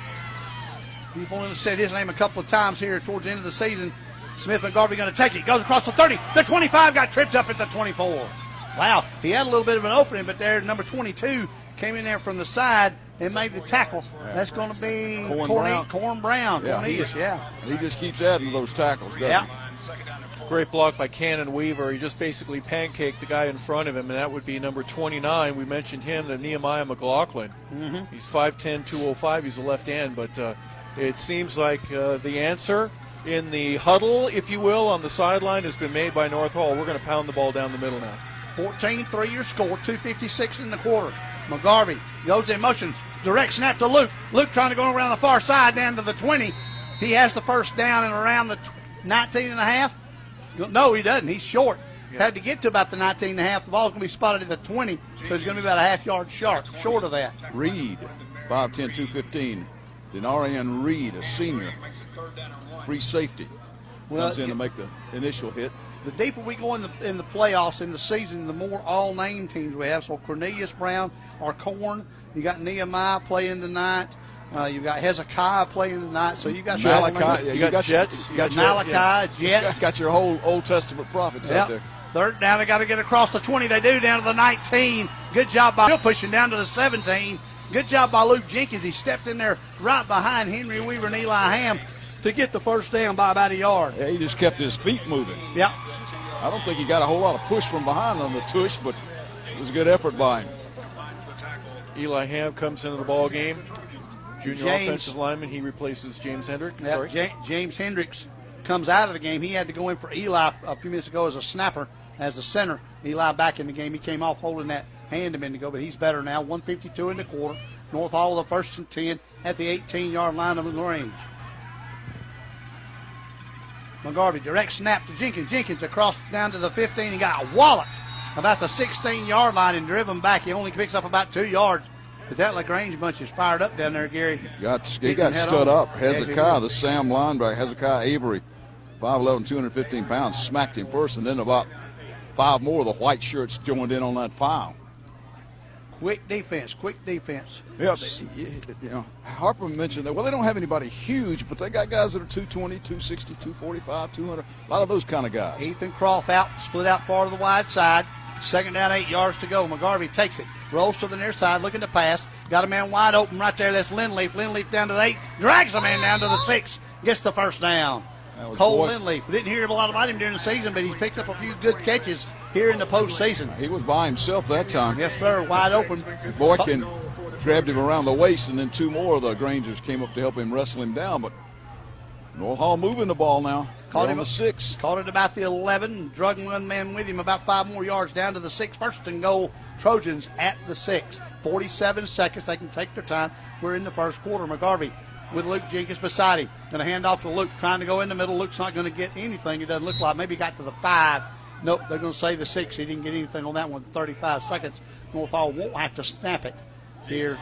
Speaker 2: People only said his name a couple of times here towards the end of the season. Smith and Garvey going to take it. Goes across the thirty. The twenty-five got tripped up at the twenty-four. Wow, he had a little bit of an opening, but there, number twenty-two came in there from the side and made the tackle. That's going to be
Speaker 19: Corn
Speaker 2: Corn
Speaker 19: Brown.
Speaker 2: Corn Brown.
Speaker 19: Yeah,
Speaker 2: Cornelius,
Speaker 19: he,
Speaker 2: yeah.
Speaker 19: He just keeps adding to those tackles, doesn't
Speaker 2: yeah.
Speaker 19: he?
Speaker 5: Great block by Cannon Weaver. He just basically pancaked the guy in front of him, and that would be number twenty-nine. We mentioned him, the Nehemiah McLaughlin.
Speaker 2: Mm-hmm.
Speaker 5: He's five ten, two oh five. He's a left end, but uh, it seems like uh, the answer in the huddle, if you will, on the sideline has been made by North Hall. We're going to pound the ball down the middle now.
Speaker 2: fourteen three your score, two fifty-six in the quarter. McGarvey goes in motion, direct snap to Luke. Luke trying to go around the far side down to the twenty. He has the first down and around the nineteen and a half. No, he doesn't. He's short. Yeah. Had to get to about the nineteen and a half. The ball's going to be spotted at the twenty, so he's going to be about a half yard short, short of that.
Speaker 19: Reed, five ten, two fifteen. Denarian Reed, a senior, free safety,
Speaker 2: well,
Speaker 19: comes in
Speaker 2: it,
Speaker 19: to make the initial hit.
Speaker 2: The deeper we go in the in the playoffs in the season, the more all-name teams we have. So Cornelius Brown or Corn. You got Nehemiah playing tonight. Uh, you got Hezekiah playing tonight. So you got
Speaker 19: Malachi. Yeah,
Speaker 5: you,
Speaker 19: you
Speaker 5: got,
Speaker 19: got
Speaker 5: Jets.
Speaker 2: You got,
Speaker 5: you
Speaker 2: got Malachi,
Speaker 5: yeah.
Speaker 2: Jets.
Speaker 19: You got, got your whole Old Testament prophets
Speaker 2: yep.
Speaker 19: out there.
Speaker 2: Third down, they got to get across the twenty. They do, down to the nineteen. Good job by Bill pushing down to the seventeen. Good job by Luke Jenkins. He stepped in there right behind Henry Weaver and Eli Ham to get the first down by about a yard.
Speaker 19: Yeah, he just kept his feet moving.
Speaker 2: Yep.
Speaker 19: I don't think he got a whole lot of push from behind on the tush, but it was a good effort by him.
Speaker 5: Eli Ham comes into the ball game. Junior
Speaker 2: James,
Speaker 5: offensive lineman. He replaces James Hendricks.
Speaker 2: Yep,
Speaker 5: Sorry.
Speaker 2: J- James Hendricks comes out of the game. He had to go in for Eli a few minutes ago as a snapper, as a center. Eli back in the game. He came off holding that hand a minute ago, but he's better now. one fifty-two in the quarter. North Hall the first and ten at the eighteen-yard line of the range. McGarvey direct snap to Jenkins. Jenkins across down to the fifteen. He got walloped about the sixteen-yard line and driven back. He only picks up about two yards. But that LaGrange bunch is fired up down there, Gary.
Speaker 19: Got, he got stood up. Hezekiah, the Sam linebacker, Hezekiah Avery, five eleven, two hundred fifteen pounds, smacked him first, and then about five more of the white shirts joined in on that pile.
Speaker 2: Quick defense, quick defense.
Speaker 19: Yep. You know, Harper mentioned that, well, they don't have anybody huge, but they got guys that are two twenty, two sixty, two forty-five, two hundred, a lot of those kind of guys.
Speaker 2: Ethan Croft out, split out far to the wide side. Second down, eight yards to go. McGarvey takes it, rolls to the near side, looking to pass. Got a man wide open right there. That's Lindleaf. Lindleaf down to the eight, drags a man down to the six, gets the first down. Cole boy. Lindleaf. We didn't hear a lot about him during the season, but he's picked up a few good catches here in the postseason.
Speaker 19: He was by himself that time.
Speaker 2: Yes, sir, wide open.
Speaker 19: Boykin grabbed him around the waist, and then two more of the Grangers came up to help him wrestle him down. But North Hall moving the ball now.
Speaker 2: Caught him
Speaker 19: at six.
Speaker 2: Caught it about the eleven. Drug one man with him about five more yards down to the six. First and goal, Trojans at the six. forty-seven seconds. They can take their time. We're in the first quarter. McGarvey with Luke Jenkins beside him. Going to hand off to Luke, trying to go in the middle. Luke's not going to get anything. It doesn't look like. Maybe he got to the five. Nope, they're going to say the six. He didn't get anything on that one. thirty-five seconds. North Hall won't have to snap it here.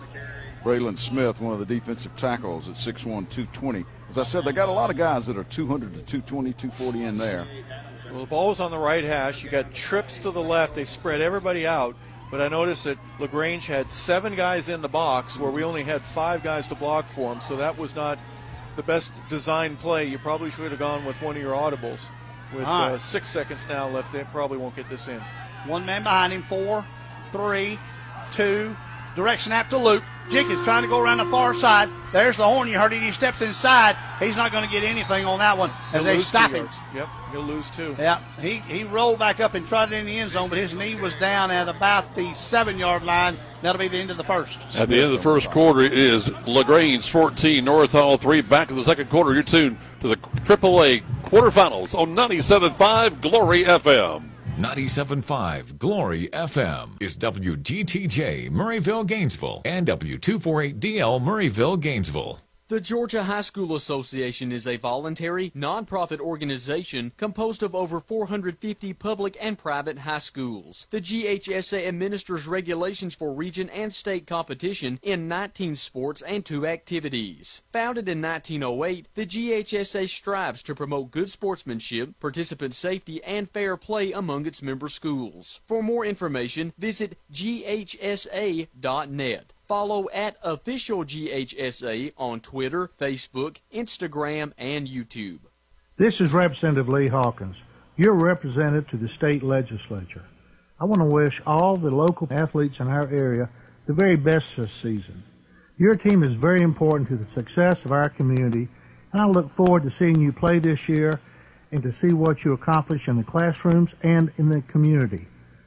Speaker 19: Braylon Smith, one of the defensive tackles at six one, two twenty. As I said, they got a lot of guys that are two hundred to two twenty, two forty in there.
Speaker 5: Well, the ball's on the right hash. You got trips to the left. They spread everybody out. But I noticed that LaGrange had seven guys in the box where we only had five guys to block for him, so that was not the best design play. You probably should have gone with one of your audibles. With
Speaker 2: right.
Speaker 5: uh, six seconds now left, they probably won't get this in.
Speaker 2: One man behind him, four, three, two, direct snap to Luke. Jenkins trying to go around the far side. There's the horn. You heard it. He steps inside. He's not going to get anything on that one as
Speaker 5: He'll
Speaker 2: they stop him.
Speaker 5: Yards. Yep, he'll lose two.
Speaker 2: Yeah, he, he rolled back up and tried it in the end zone, but his knee was down at about the seven-yard line. That'll be the end of the first.
Speaker 3: At the end of the first quarter, it is LaGrange fourteen, North Hall three. Back in the second quarter, you're tuned to the triple A quarterfinals on ninety-seven point five Glory F M.
Speaker 1: ninety-seven point five Glory F M is W G T J Murrayville, Gainesville, and W two forty-eight D L Murrayville, Gainesville.
Speaker 10: The Georgia High School Association is a voluntary, nonprofit organization composed of over four hundred fifty public and private high schools. The G H S A administers regulations for region and state competition in nineteen sports and two activities. Founded in nineteen oh eight, the G H S A strives to promote good sportsmanship, participant safety, and fair play among its member schools. For more information, visit G H S A dot net. Follow at Official G H S A on Twitter, Facebook, Instagram, and YouTube.
Speaker 15: This is Representative Lee Hawkins, your representative to the state legislature. I want to wish all the local athletes in our area the very best this season. Your team is very important to the success of our community, and I look forward to seeing you play this year and to see what you accomplish in the classrooms and in the community.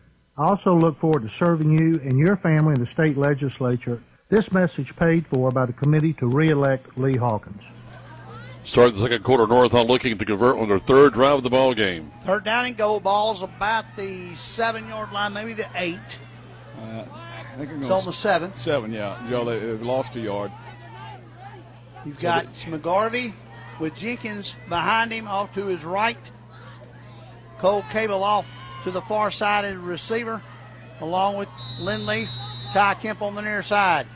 Speaker 15: I also look forward to serving you and your family in the state legislature. This message paid for by the committee to re-elect Lee Hawkins.
Speaker 3: Start the second quarter, North Hall looking to convert on their third drive of the ball game.
Speaker 2: Third down and goal, ball's about the seven-yard line, maybe the eight.
Speaker 19: Uh, I think
Speaker 2: it's on the seven.
Speaker 19: Seven, yeah. You know, they, they lost a yard.
Speaker 2: You've got so McGarvey with Jenkins behind him off to his right. Cole Cable off to the far side of the receiver, along with Lindley. Ty Kemp on the near side.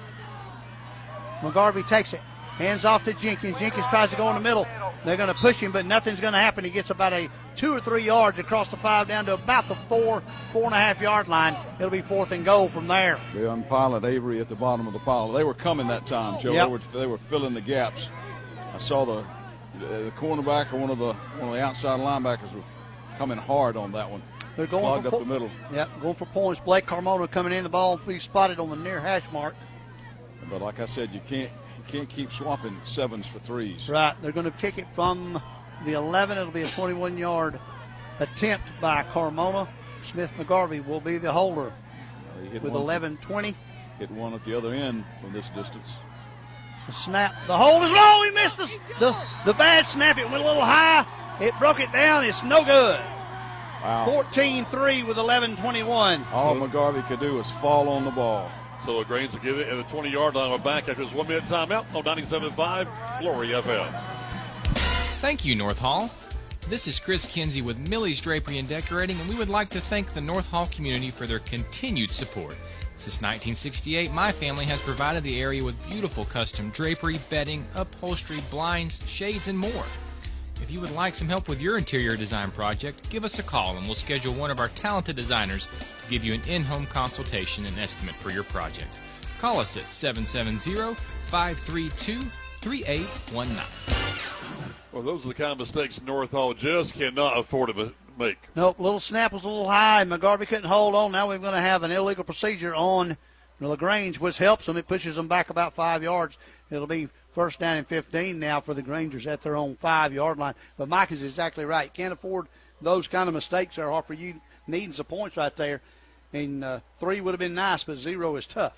Speaker 2: McGarvey takes it. Hands off to Jenkins. Jenkins tries to go in the middle. They're going to push him, but nothing's going to happen. He gets about a two or three yards across the five down to about the four, four and a half yard line. It'll be fourth and goal from there.
Speaker 19: The unpilot Avery at the bottom of the pile. They were coming that time, Joe.
Speaker 2: Yep.
Speaker 19: They, were, they were filling the gaps. I saw the the cornerback or one of the one of the outside linebackers were coming hard on that one.
Speaker 2: They're going
Speaker 19: Clogged
Speaker 2: for
Speaker 19: up
Speaker 2: po-
Speaker 19: the middle.
Speaker 2: Yep, going for points. Blake Carmona coming in. The ball will be spotted on the near hash mark.
Speaker 19: But like I said, you can't you can't keep swapping sevens for threes.
Speaker 2: Right. They're going to kick it from the eleven. It'll be a twenty-one yard attempt by Carmona. Smith McGarvey will be the holder with eleven twenty.
Speaker 19: Hit one at the other end from this distance.
Speaker 2: The snap. The hold is low. He missed the, the, the bad snap. It went a little high. It broke it down. It's no good.
Speaker 19: Wow.
Speaker 2: fourteen three with eleven twenty-one.
Speaker 19: All so, McGarvey could do was fall on the ball.
Speaker 3: So LaGrange will give it at the twenty-yard line. We're back after this one-minute timeout on ninety-seven point five Glory F M.
Speaker 16: Thank you, North Hall. This is Chris Kinsey with Millie's Drapery and Decorating, and we would like to thank the North Hall community for their continued support. Since nineteen sixty-eight, my family has provided the area with beautiful custom drapery, bedding, upholstery, blinds, shades, and more. If you would like some help with your interior design project, give us a call and we'll schedule one of our talented designers to give you an in-home consultation and estimate for your project. Call us at seven seven zero, five three two, three eight one nine.
Speaker 3: Well, those are the kind of mistakes North Hall just cannot afford to make.
Speaker 2: Nope, little snap was a little high. McGarvey couldn't hold on. Now we're going to have an illegal procedure on LaGrange, which helps them. It pushes them back about five yards. It'll be first down and fifteen now for the Grangers at their own five-yard line. But Mike is exactly right. Can't afford those kind of mistakes there, Harper. You needing some points right there. And uh, three would have been nice, but zero is tough.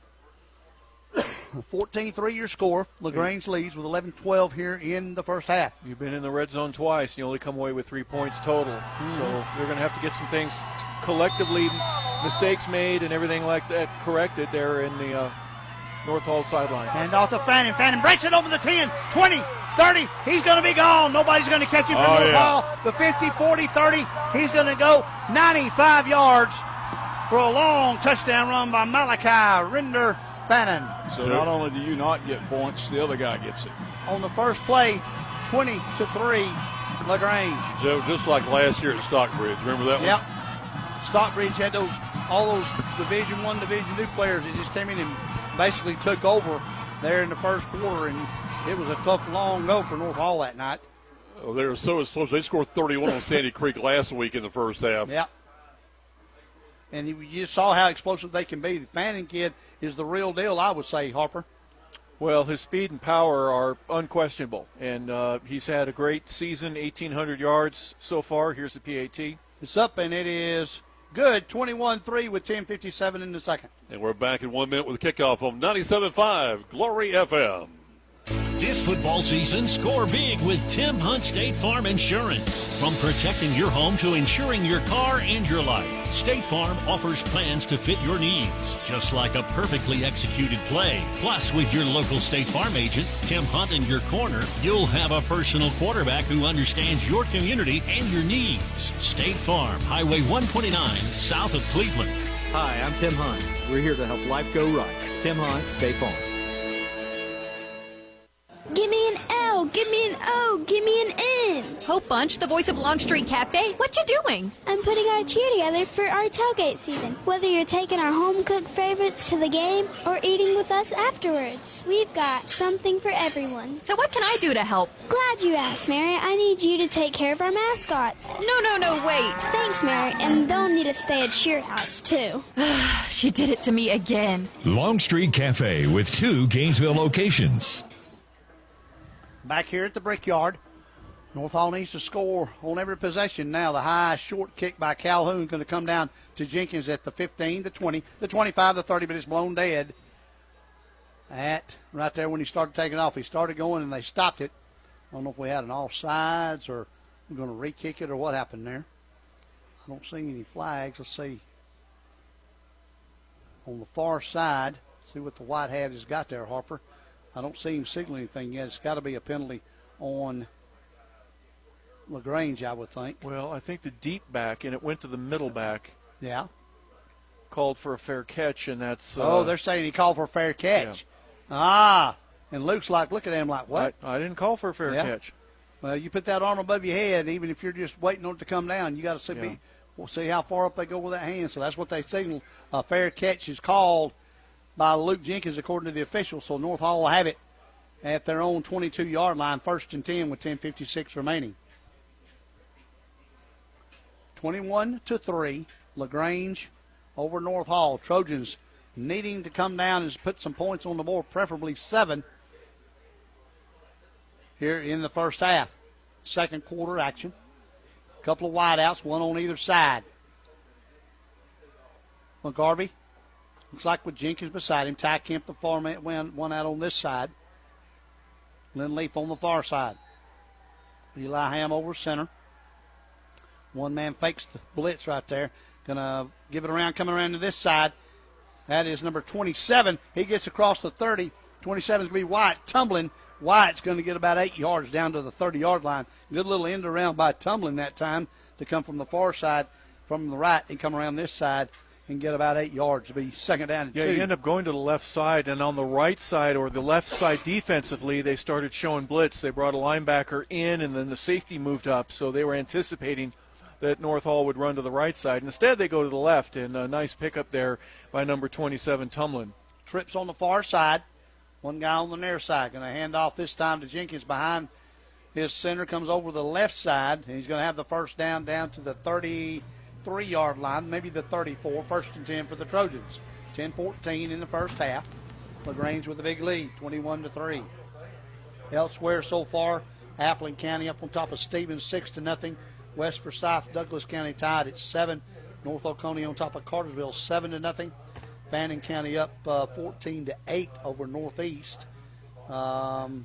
Speaker 2: fourteen three your score. LaGrange leads with eleven twelve here in the first half.
Speaker 5: You've been in the red zone twice. You only come away with three points total. Mm-hmm. So you're going to have to get some things collectively, mistakes made and everything like that corrected there in the uh, North Hall sideline.
Speaker 2: And off to Fannin. Fannin breaks it over the ten, twenty, thirty. He's going to be gone. Nobody's going to catch him from
Speaker 3: oh,
Speaker 2: North
Speaker 3: yeah.
Speaker 2: Hall. The fifty, forty, thirty. He's going to go ninety-five yards for a long touchdown run by Malachi Rinder Fannin.
Speaker 19: So not only do you not get points, the other guy gets it.
Speaker 2: On the first play, twenty to three, LaGrange.
Speaker 3: Joe, just like last year at Stockbridge. Remember that
Speaker 2: yep.
Speaker 3: one?
Speaker 2: Yep. Stockbridge had those all those Division One, Division Two players that just came in and basically took over there in the first quarter, and it was a tough, long go for North Hall that night.
Speaker 3: Oh, they were so explosive. They scored thirty-one on Sandy Creek last week in the first half.
Speaker 2: Yep. And you just saw how explosive they can be. The Fannin kid is the real deal, I would say, Harper.
Speaker 5: Well, his speed and power are unquestionable, and uh, he's had a great season, eighteen hundred yards so far. Here's the P A T.
Speaker 2: It's up, and it is good, twenty-one three with ten fifty-seven in the second.
Speaker 3: And we're back in one minute with a kickoff on ninety-seven point five Glory F M.
Speaker 17: This football season, score big with Tim Hunt State Farm Insurance. From protecting your home to insuring your car and your life, State Farm offers plans to fit your needs, just like a perfectly executed play. Plus, with your local State Farm agent, Tim Hunt, in your corner, you'll have a personal quarterback who understands your community and your needs. State Farm, Highway one twenty-nine, south of Cleveland.
Speaker 18: Hi, I'm Tim Hunt. We're here to help life go right. Tim Hunt, State Farm.
Speaker 8: Give me an L, give me an O, give me an N.
Speaker 7: Hope Bunch, the voice of Longstreet Cafe. What you doing?
Speaker 8: I'm putting our cheer together for our tailgate season. Whether you're taking our home-cooked favorites to the game or eating with us afterwards, we've got something for everyone.
Speaker 7: So what can I do to help?
Speaker 8: Glad you asked, Mary. I need you to take care of our mascots.
Speaker 7: No, no, no, wait.
Speaker 8: Thanks, Mary. And they'll need to stay at Cheer House, too.
Speaker 7: She did it to me again.
Speaker 14: Longstreet Cafe with two Gainesville locations.
Speaker 2: Back here at the Brickyard, North Hall needs to score on every possession. Now the high short kick by Calhoun going to come down to Jenkins at the fifteen, the twenty, the twenty-five, the thirty, but it's blown dead. At right there when he started taking off, he started going and they stopped it. I don't know if we had an offsides or we're going to re-kick it or what happened there. I don't see any flags. Let's see. On the far side, see what the white hat has got there, Harper. I don't see him signaling anything yet. It's got to be a penalty on LaGrange, I would think.
Speaker 5: Well, I think the deep back, and it went to the middle back.
Speaker 2: Yeah.
Speaker 5: Called for a fair catch, and that's.
Speaker 2: Uh, oh, they're saying he called for a fair catch. Yeah. Ah. And Luke's like, looking at him like, what?
Speaker 5: I, I didn't call for a fair
Speaker 2: yeah.
Speaker 5: catch.
Speaker 2: Well, you put that arm above your head, even if you're just waiting on it to come down, you got to see, yeah. be, we'll see how far up they go with that hand. So that's what they signaled. A fair catch is called by Luke Jenkins, according to the officials. So North Hall will have it at their own twenty-two-yard line, first and ten with ten fifty-six remaining. twenty-one to three, LaGrange over North Hall. Trojans needing to come down and put some points on the board, preferably seven here in the first half. Second quarter action. A couple of wideouts, one on either side. McGarvey. Looks like with Jenkins beside him. Ty Kemp, the far man, one out on this side. Lynn Leaf on the far side. Eli Ham over center. One man fakes the blitz right there. Going to give it around, coming around to this side. That is number twenty-seven. He gets across the thirty. twenty-seven is going to be White, tumbling Wyatt's going to get about eight yards down to the thirty-yard line. Good little end around by Tumlin that time to come from the far side, from the right, and come around this side and get about eight yards to be second down and
Speaker 5: yeah,
Speaker 2: two.
Speaker 5: Yeah, you end up going to the left side, and on the right side or the left side defensively, they started showing blitz. They brought a linebacker in, and then the safety moved up, so they were anticipating that North Hall would run to the right side. Instead, they go to the left, and a nice pickup there by number twenty-seven, Tumlin.
Speaker 2: Trips on the far side. One guy on the near side. Going to hand off this time to Jenkins behind his center. Comes over the left side, and he's going to have the first down down to the thirty-three-yard line, maybe the thirty-four. First and ten for the Trojans. ten fourteen in the first half. LaGrange with a big lead, twenty-one to three. Elsewhere so far, Appling County up on top of Stevens, six to nothing. West Forsyth, Douglas County tied at seven. North Oconee on top of Cartersville, seven to nothing. Fannin County up uh, fourteen to eight over Northeast. Um,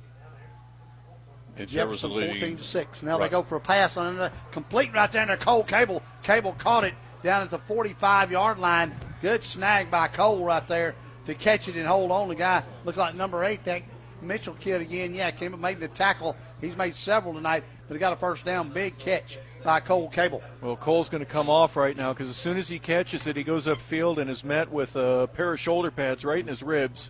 Speaker 3: and
Speaker 2: Jefferson fourteen to six. Now
Speaker 3: right.
Speaker 2: they go for a pass on it, complete right there to Cole Cable. Cable caught it down at the forty-five-yard line. Good snag by Cole right there to catch it and hold on. The guy looked like number eight, that Mitchell kid again. Yeah, came and made the tackle. He's made several tonight, but he got a first down. Big catch by Cole Cable.
Speaker 5: Well, Cole's going to come off right now because as soon as he catches it, he goes upfield and is met with a pair of shoulder pads right in his ribs.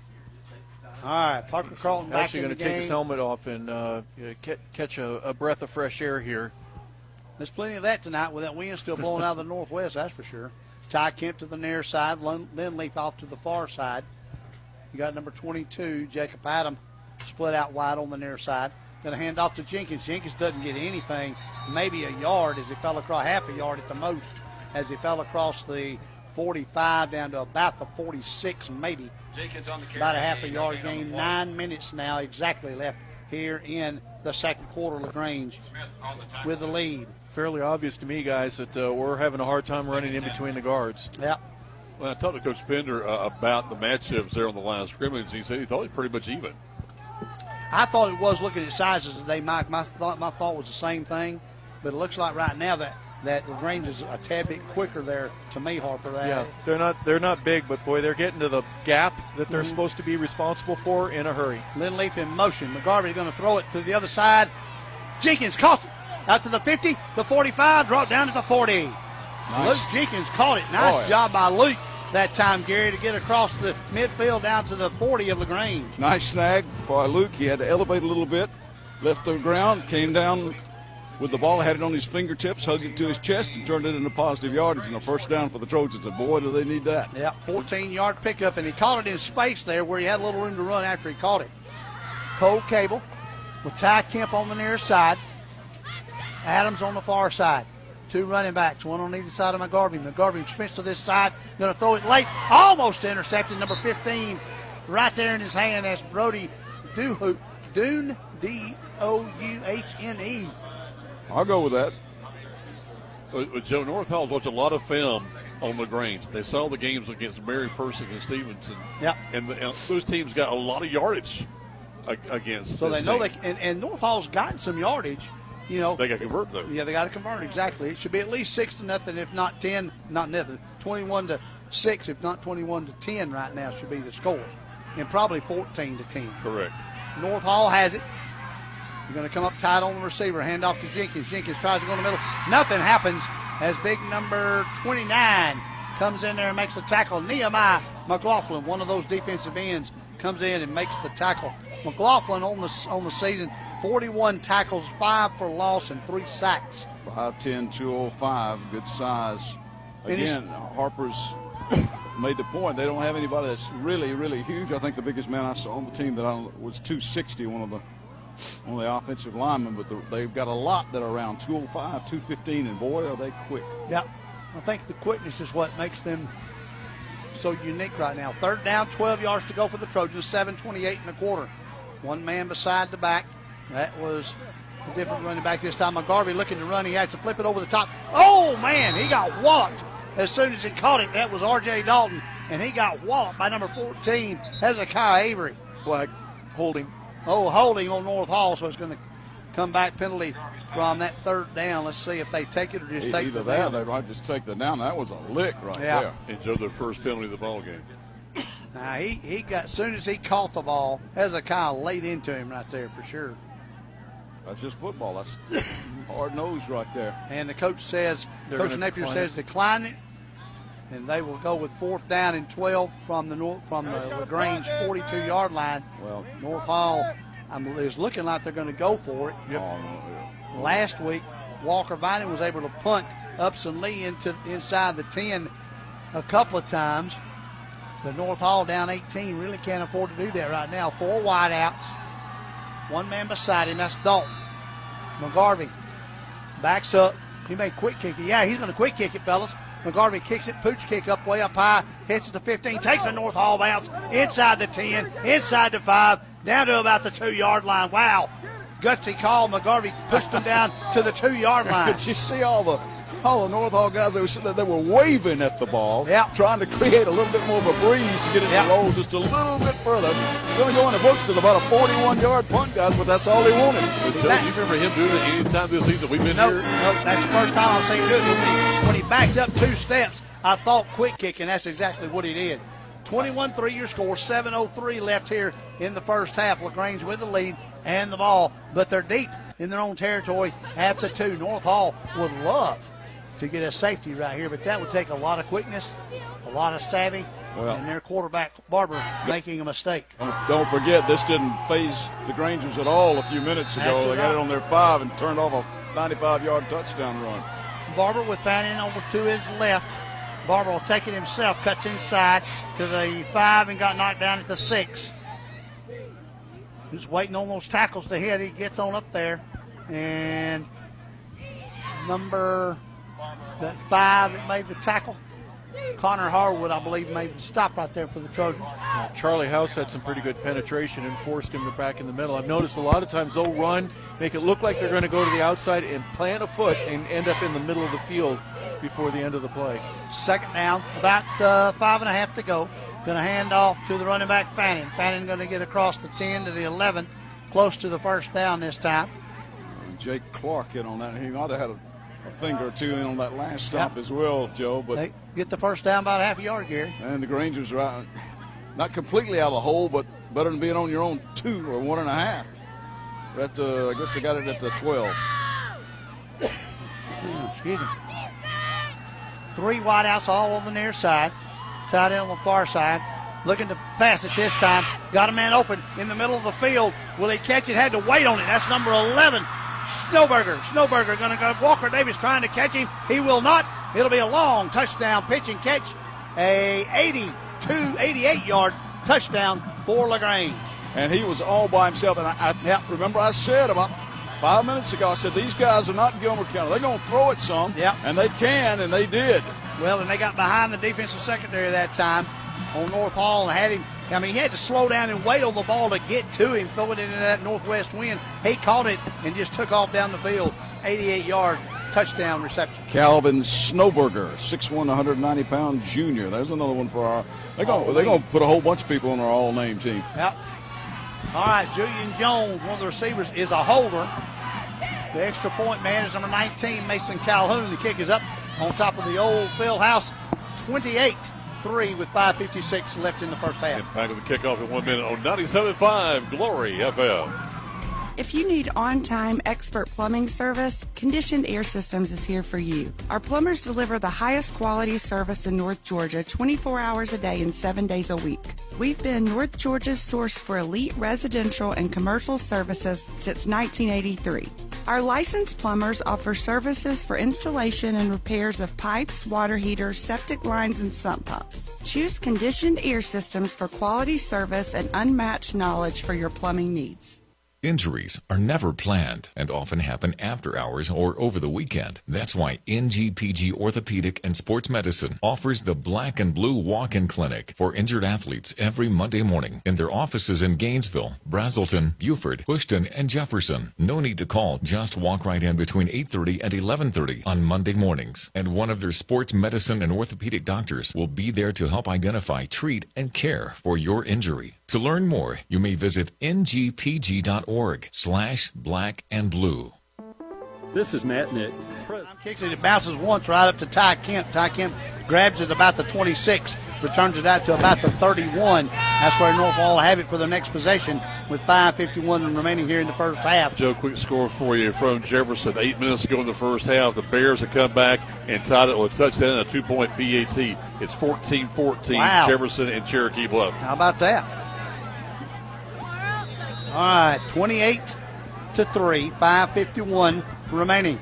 Speaker 2: All right, Parker Carlton back
Speaker 5: Actually
Speaker 2: in
Speaker 5: going
Speaker 2: the
Speaker 5: to take
Speaker 2: game.
Speaker 5: his helmet off and uh, catch a, a breath of fresh air here.
Speaker 2: There's plenty of that tonight with that wind still blowing out of the northwest, that's for sure. Ty Kemp to the near side, Lynn Leaf off to the far side. You got number twenty-two, Jacob Adam, split out wide on the near side. Going to hand off to Jenkins. Jenkins doesn't get anything, maybe a yard as he fell across, half a yard at the most, as he fell across the forty-five down to about the forty-six maybe.
Speaker 13: Jenkins on the carry.
Speaker 2: About a half a yard gain. Nine minutes now exactly left here in the second quarter. LaGrange with the lead.
Speaker 5: Fairly obvious to me, guys, that uh, we're having a hard time running in between the guards.
Speaker 2: Yeah.
Speaker 3: Well, I talked to Coach Pender uh, about the matchups there on the line of scrimmage. He said he thought it was pretty much even.
Speaker 2: I thought it was looking at sizes today, Mike. My thought, my thought was the same thing, but it looks like right now that, that LaGrange is a tad bit quicker there to me, Harper. That
Speaker 5: yeah, they're not they're not big, but boy, they're getting to the gap that they're mm-hmm. supposed to be responsible for in a hurry.
Speaker 2: Lynn Leaf in motion. McGarvey going to throw it to the other side. Jenkins caught it out to the fifty, the forty-five, dropped down to the forty. Nice. Luke Jenkins caught it. Nice Boy. job by Luke that time, Gary, to get across the midfield down to the forty of LaGrange.
Speaker 19: Nice snag by Luke. He had to elevate a little bit, left the ground, came down with the ball, had it on his fingertips, hugged it to his chest, and turned it into positive yardage and a first down for the Trojans. And boy, do they need that.
Speaker 2: Yeah, fourteen-yard pickup, and he caught it in space there where he had a little room to run after he caught it. Cole Cable with Ty Kemp on the near side. Adams on the far side. Two running backs, one on either side of McGarvey. McGarvey spins to this side, going to throw it late, almost intercepted. Number fifteen, right there in his hand. That's Brody Doon, Doon D O U H N E.
Speaker 19: I'll go with that.
Speaker 3: But Joe, North Hall watched a lot of film on LaGrange. They saw the games against Mary Persick and Stevenson.
Speaker 2: Yep.
Speaker 3: And, the, and those teams got a lot of yardage against.
Speaker 2: So they know
Speaker 3: team.
Speaker 2: they and, and North Hall's gotten some yardage. You know,
Speaker 3: they got to convert though.
Speaker 2: Yeah, they got to convert exactly. It should be at least six to nothing, if not ten, not nothing. Twenty-one to six, if not twenty-one to ten, right now should be the score, and probably fourteen to ten.
Speaker 3: Correct.
Speaker 2: North Hall has it. You're going to come up tight on the receiver. Hand off to Jenkins. Jenkins tries to go in the middle. Nothing happens as big number twenty-nine comes in there and makes the tackle. Nehemiah McLaughlin, one of those defensive ends, comes in and makes the tackle. McLaughlin on the on the season, forty-one tackles, five for loss, and three sacks.
Speaker 19: five ten, two oh five, good size. Again, Harper's made the point. They don't have anybody that's really, really huge. I think the biggest man I saw on the team that I was two sixty, one of the one of the offensive linemen, but the, they've got a lot that are around two oh five, two fifteen, and boy, are they quick.
Speaker 2: Yep. I think the quickness is what makes them so unique right now. Third down, twelve yards to go for the Trojans, seven twenty-eight and a quarter. One man beside the back. That was a different running back this time. McGarvey looking to run. He had to flip it over the top. Oh, man, he got walloped as soon as he caught it. That was R J Dalton, and he got walloped by number fourteen, Hezekiah Avery.
Speaker 5: Flag holding.
Speaker 2: Oh, holding on North Hall, so it's going to come back penalty from that third down. Let's see if they take it or just take
Speaker 19: Either
Speaker 2: the
Speaker 19: that,
Speaker 2: down.
Speaker 19: they might just take the down. That was a lick right
Speaker 2: yeah.
Speaker 19: there.
Speaker 3: Enjoyed their first penalty of the ball game.
Speaker 2: Now, he, he got, as soon as he caught the ball, Hezekiah laid into him right there for sure.
Speaker 19: That's just football. That's hard nose right there.
Speaker 2: And the coach says,
Speaker 5: They're
Speaker 2: Coach
Speaker 5: gonna
Speaker 2: Napier
Speaker 5: decline
Speaker 2: says
Speaker 5: it.
Speaker 2: decline it, and they will go with fourth down and twelve from the North, from the LaGrange forty-two yard line.
Speaker 19: Well,
Speaker 2: North Hall um, is looking like they're going to go for it.
Speaker 19: Oh, no, yeah.
Speaker 2: Last week, Walker Vining was able to punt Upson Lee into inside the ten a couple of times. The North Hall down eighteen really can't afford to do that right now. Four wideouts, one man beside him. That's Dalton. McGarvey backs up. He may quick kick it. Yeah, he's going to quick kick it, fellas. McGarvey kicks it, pooch kick up way up high, hits it to fifteen, takes a North Hall bounce inside the ten, inside the five, down to about the two-yard line. Wow. Gutsy call. McGarvey pushed him down to the two-yard line.
Speaker 19: Did you see all the all the North Hall guys? They were sitting there, they were waving at the ball,
Speaker 2: yep.
Speaker 19: trying to create a little bit more of a breeze to get it
Speaker 2: yep.
Speaker 19: to roll just a little bit further. It's going to go in the books at about a forty-one yard punt, guys, but that's all he wanted.
Speaker 3: Joe, do you remember him doing it any time this season we've been
Speaker 2: nope,
Speaker 3: here?
Speaker 2: Nope, that's the first time I've seen him do it. When he, when he backed up two steps, I thought quick kick, and that's exactly what he did. twenty-one three your score, seven oh three left here in the first half. LaGrange with the lead and the ball, but they're deep in their own territory at the two. North Hall would love to get a safety right here, but that would take a lot of quickness, a lot of savvy,
Speaker 19: well,
Speaker 2: and their quarterback, Barber, making a mistake.
Speaker 19: Don't, don't forget, this didn't phase the Grangers at all a few minutes ago.
Speaker 2: That's
Speaker 19: they
Speaker 2: right.
Speaker 19: got it on their five and turned off a ninety-five yard touchdown run.
Speaker 2: Barber with Fanning over to his left. Barber will take it himself, cuts inside to the five and got knocked down at the six. Just waiting on those tackles to hit. He gets on up there. And number that five that made the tackle, Connor Harwood, I believe, made the stop right there for the Trojans.
Speaker 5: Yeah, Charlie House had some pretty good penetration and forced him back in the middle. I've noticed a lot of times they'll run, make it look like they're going to go to the outside and plant a foot and end up in the middle of the field before the end of the play.
Speaker 2: Second down, about uh, five and a half to go. Going to hand off to the running back, Fanning. Fanning going to get across the ten to the eleven, close to the first down this time.
Speaker 19: Jake Clark in on that. He might have had a, a finger or two in on that last stop
Speaker 2: yep.
Speaker 19: as well, Joe. But
Speaker 2: they get the first down about a half a yard, Gary.
Speaker 19: And the Grangers are out, not completely out of the hole, but better than being on your own two or one and a half. At, uh, I guess they got it at the twelve.
Speaker 2: Excuse me. Three wideouts all on the near side. Tight end on the far side. Looking to pass it this time. Got a man open in the middle of the field. Will he catch it? Had to wait on it. That's number eleven. Snowberger. Snowberger going to go. Walker Davis trying to catch him. He will not. It'll be a long touchdown pitch and catch. A eighty-two, eighty-eight yard touchdown for LaGrange.
Speaker 19: And he was all by himself. And I, I
Speaker 2: yep.
Speaker 19: remember I said about five minutes ago, I said, these guys are not Gilmer County. They're going to throw it some.
Speaker 2: Yep.
Speaker 19: And they can, and they did.
Speaker 2: Well, and they got behind the defensive secondary that time on North Hall and had him. I mean, he had to slow down and wait on the ball to get to him, throw it into that northwest wind. He caught it and just took off down the field. eighty-eight yard touchdown reception.
Speaker 19: Calvin Snowberger, six one, one ninety pound junior. There's another one for our. They're going
Speaker 2: oh,
Speaker 19: they're going to put a whole bunch of people on our all-name team.
Speaker 2: Yep. All right, Julian Jones, one of the receivers, is a holder. The extra point man is number nineteen, Mason Calhoun. The kick is up on top of the old field house, twenty-eight three with five fifty-six left in the first half.
Speaker 3: Back to the kickoff in one minute on ninety-seven point five Glory F M.
Speaker 6: If you need on-time expert plumbing service, Conditioned Air Systems is here for you. Our plumbers deliver the highest quality service in North Georgia twenty-four hours a day and seven days a week. We've been North Georgia's source for elite residential and commercial services since nineteen eighty-three. Our licensed plumbers offer services for installation and repairs of pipes, water heaters, septic lines, and sump pumps. Choose Conditioned Air Systems for quality service and unmatched knowledge for your plumbing needs.
Speaker 1: Injuries are never planned and often happen after hours or over the weekend. That's why N G P G Orthopedic and Sports Medicine offers the Black and Blue Walk-In Clinic for injured athletes every Monday morning in their offices in Gainesville, Brazelton, Beaufort, Houston, and Jefferson. No need to call. Just walk right in between eight thirty and eleven thirty on Monday mornings. And one of their sports medicine and orthopedic doctors will be there to help identify, treat, and care for your injury. To learn more, you may visit N G P G dot org slash black and blue.
Speaker 9: This is Matt Nick.
Speaker 2: Kicks it, it bounces once right up to Ty Kemp. Ty Kemp grabs it about the twenty-six. returns it out to about the thirty-one. That's where North Hall will have it for their next possession with five fifty-one remaining here in the first half.
Speaker 3: Joe, quick score for you from Jefferson. Eight minutes ago in the first half, the Bears have come back and tied it with a touchdown and a two-point P A T. It's fourteen fourteen,
Speaker 2: wow.
Speaker 3: Jefferson and Cherokee Bluff.
Speaker 2: How about that? All right, twenty-eight to three, five fifty-one remaining.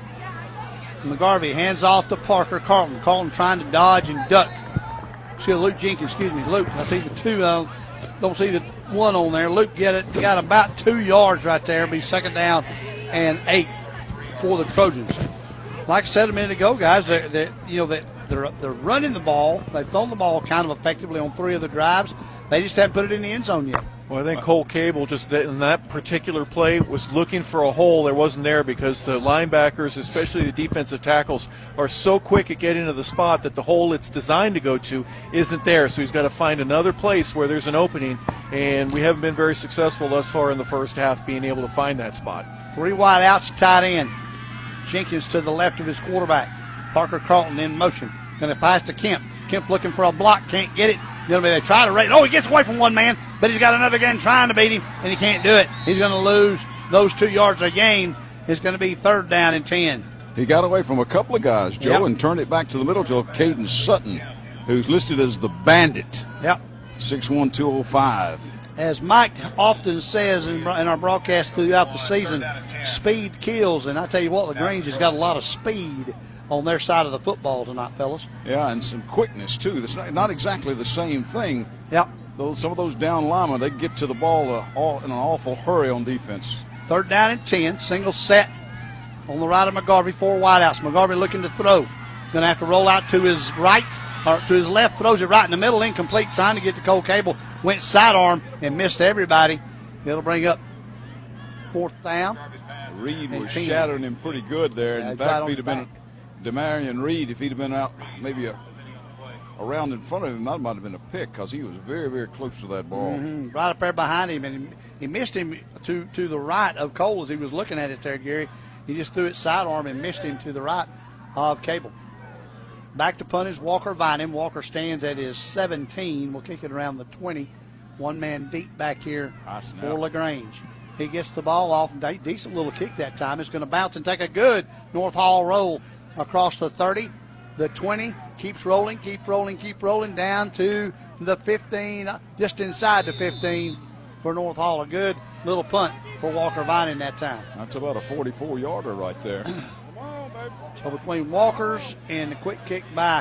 Speaker 2: McGarvey hands off to Parker Carlton. Carlton trying to dodge and duck. See Luke Jenkins, excuse me, Luke. I see the two, uh, don't see the one on there. Luke get it, got about two yards right there. Be second down and eight for the Trojans. Like I said a minute ago, guys, they're, they're you know, they're, they're, they're running the ball. They've thrown the ball kind of effectively on three of the drives. They just haven't put it in the end zone yet.
Speaker 5: Well, I think Cole Cable just in that particular play was looking for a hole. There wasn't there because the linebackers, especially the defensive tackles, are so quick at getting to the spot that the hole it's designed to go to isn't there. So he's got to find another place where there's an opening, and we haven't been very successful thus far in the first half being able to find that spot.
Speaker 2: Three wide outs, tight end. Jenkins to the left of his quarterback. Parker Carlton in motion. Going to pass to Kemp. Kemp looking for a block, can't get it. They try to raid. Oh, he gets away from one man, but he's got another guy trying to beat him, and he can't do it. He's going to lose those two yards a gain. It's going to be third down and ten.
Speaker 19: He got away from a couple of guys, Joe, yep. and turned it back to the middle to Caden Sutton, who's listed as the Bandit.
Speaker 2: Yep.
Speaker 19: six one, two oh five.
Speaker 2: As Mike often says in, in our broadcast throughout the season, speed kills. And I tell you what, LaGrange has got a lot of speed on their side of the football tonight, fellas.
Speaker 19: Yeah, and some quickness, too. It's not, not exactly the same thing.
Speaker 2: Yep.
Speaker 19: Those, some of those down linemen, they get to the ball uh, all, in an awful hurry on defense.
Speaker 2: Third down and ten, single set on the right of McGarvey, four wideouts. McGarvey looking to throw. Going to have to roll out to his right, or to his left, throws it right in the middle, incomplete, trying to get to Cole Cable. Went sidearm and missed everybody. It'll bring up fourth down.
Speaker 19: Reed was ten. Shattering him pretty good there.
Speaker 2: Yeah,
Speaker 19: in fact, if he'd have been Demarion Reed, if he'd have been out maybe a, around in front of him, that might have been a pick because he was very, very close to that ball.
Speaker 2: Mm-hmm. Right up there behind him, and he, he missed him to, to the right of Cole as he was looking at it there, Gary. He just threw it sidearm and missed him to the right of Cable. Back to punt is Walker Vining. Walker stands at his seventeen. We'll kick it around the twenty. One man deep back here for LaGrange. He gets the ball off. Decent little kick that time. It's going to bounce and take a good North Hall roll across the thirty, the twenty. Keeps rolling, keep rolling, keep rolling down to the fifteen, just inside the fifteen for North Hall. A good little punt for Walker Vining that time.
Speaker 19: That's about a forty-four yarder right there.
Speaker 2: So between Walker's and the quick kick by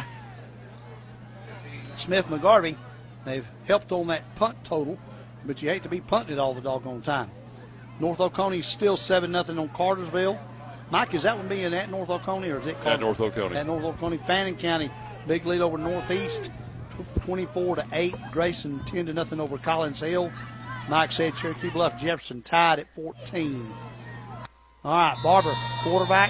Speaker 2: Smith McGarvey, they've helped on that punt total, but you hate to be punted all the doggone time. North Oconee still seven nothing on Cartersville. Mike, is that one being at North Oconee or is it
Speaker 3: at North Oconee?
Speaker 2: At North Oconee. Fannin County, big lead over Northeast, twenty-four to eight. Grayson ten to nothing over Collins Hill. Mike said Cherokee Bluff Jefferson tied at fourteen. All right, Barber, quarterback.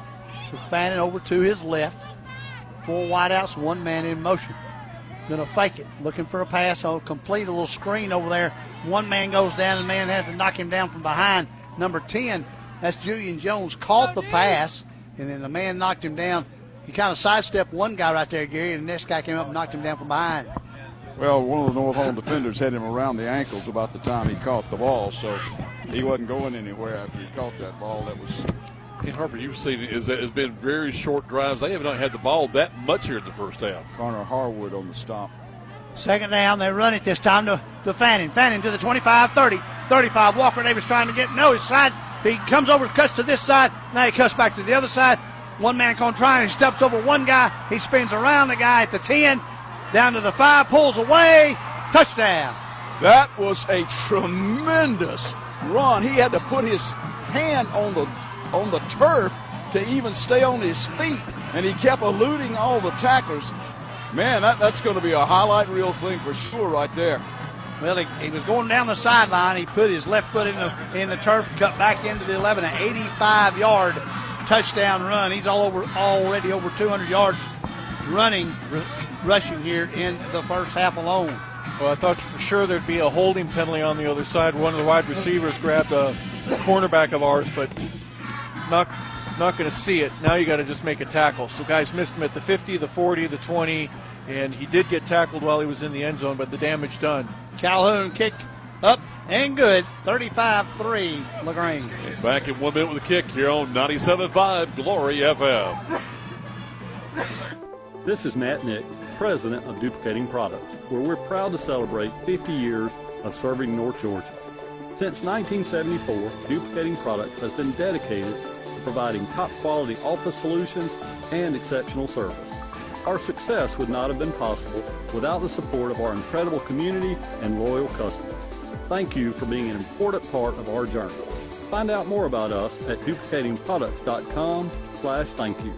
Speaker 2: Fannin over to his left. Four wideouts, one man in motion. Going to fake it, looking for a pass. Oh, complete a little screen over there. One man goes down, and the man has to knock him down from behind. Number ten, that's Julian Jones, caught the pass, and then the man knocked him down. He kind of sidestepped one guy right there, Gary, and the next guy came up and knocked him down from behind.
Speaker 19: Well, one of the North Hall defenders had him around the ankles about the time he caught the ball, so he wasn't going anywhere after he caught that ball. That was.
Speaker 3: Hey, Harper, you've seen it. Is that it's been very short drives. They have not had the ball that much here in the first half.
Speaker 19: Connor Harwood on the stop.
Speaker 2: Second down, they run it this time to, to Fannin. Fannin to the twenty-five, thirty, thirty-five. Walker Davis trying to get, no, his sides. He comes over, cuts to this side. Now he cuts back to the other side. One man going trying. He steps over one guy. He spins around the guy at the ten, down to the five, pulls away. Touchdown.
Speaker 19: That was a tremendous run. He had to put his hand on the on the turf to even stay on his feet, and he kept eluding all the tacklers. Man, that, that's going to be a highlight reel thing for sure right there.
Speaker 2: Well, he, he was going down the sideline. He put his left foot in the in the turf, cut back into the eleven, an eighty-five yard touchdown run. He's all over already over two hundred yards running, r- rushing here in the first half alone.
Speaker 5: Well, I thought for sure there'd be a holding penalty on the other side. One of the wide receivers grabbed a cornerback of ours, but not not going to see it. Now you got to just make a tackle. So guys missed him at the fifty, the forty, the twenty, and he did get tackled while he was in the end zone, but the damage done.
Speaker 2: Calhoun kick up and good, thirty-five three LaGrange.
Speaker 3: Back in one minute with a kick here on ninety-seven point five Glory F M.
Speaker 9: This is Matt Nix, president of Duplicating Products, where we're proud to celebrate fifty years of serving North Georgia. Since nineteen seventy-four, Duplicating Products has been dedicated to providing top-quality office solutions and exceptional service. Our success would not have been possible without the support of our incredible community and loyal customers. Thank you for being an important part of our journey. Find out more about us at duplicating products dot com slash thank you.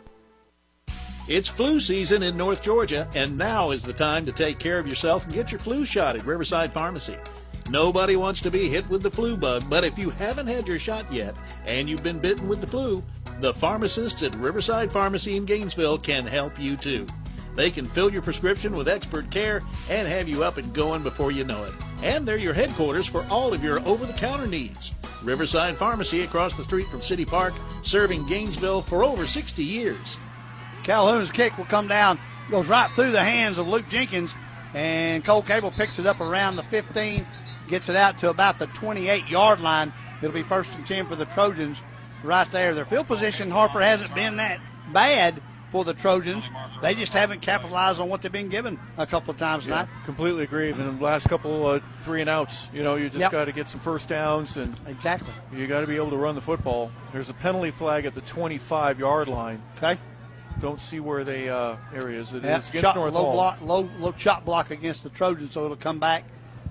Speaker 11: It's flu season in North Georgia, and now is the time to take care of yourself and get your flu shot at Riverside Pharmacy. Nobody wants to be hit with the flu bug, but if you haven't had your shot yet and you've been bitten with the flu, the pharmacists at Riverside Pharmacy in Gainesville can help you too. They can fill your prescription with expert care and have you up and going before you know it. And they're your headquarters for all of your over-the-counter needs. Riverside Pharmacy across the street from City Park, serving Gainesville for over sixty years.
Speaker 2: Calhoun's kick will come down, goes right through the hands of Luke Jenkins, and Cole Cable picks it up around the fifteen, gets it out to about the twenty-eight-yard line. It'll be first and ten for the Trojans right there. Their field position, Harper, hasn't been that bad for the Trojans. They just haven't capitalized on what they've been given a couple of times
Speaker 5: yeah,
Speaker 2: tonight.
Speaker 5: Completely agree. In the last couple uh, three and outs, you know, you just
Speaker 2: yep.
Speaker 5: got to get some first downs, and
Speaker 2: exactly
Speaker 5: you got to be able to run the football. There's a penalty flag at the twenty-five-yard line.
Speaker 2: Okay.
Speaker 5: Don't see where the uh, area is. It
Speaker 2: yep.
Speaker 5: is against
Speaker 2: Shot,
Speaker 5: North
Speaker 2: low
Speaker 5: Hall.
Speaker 2: block, low, low chop block against the Trojans, so it'll come back.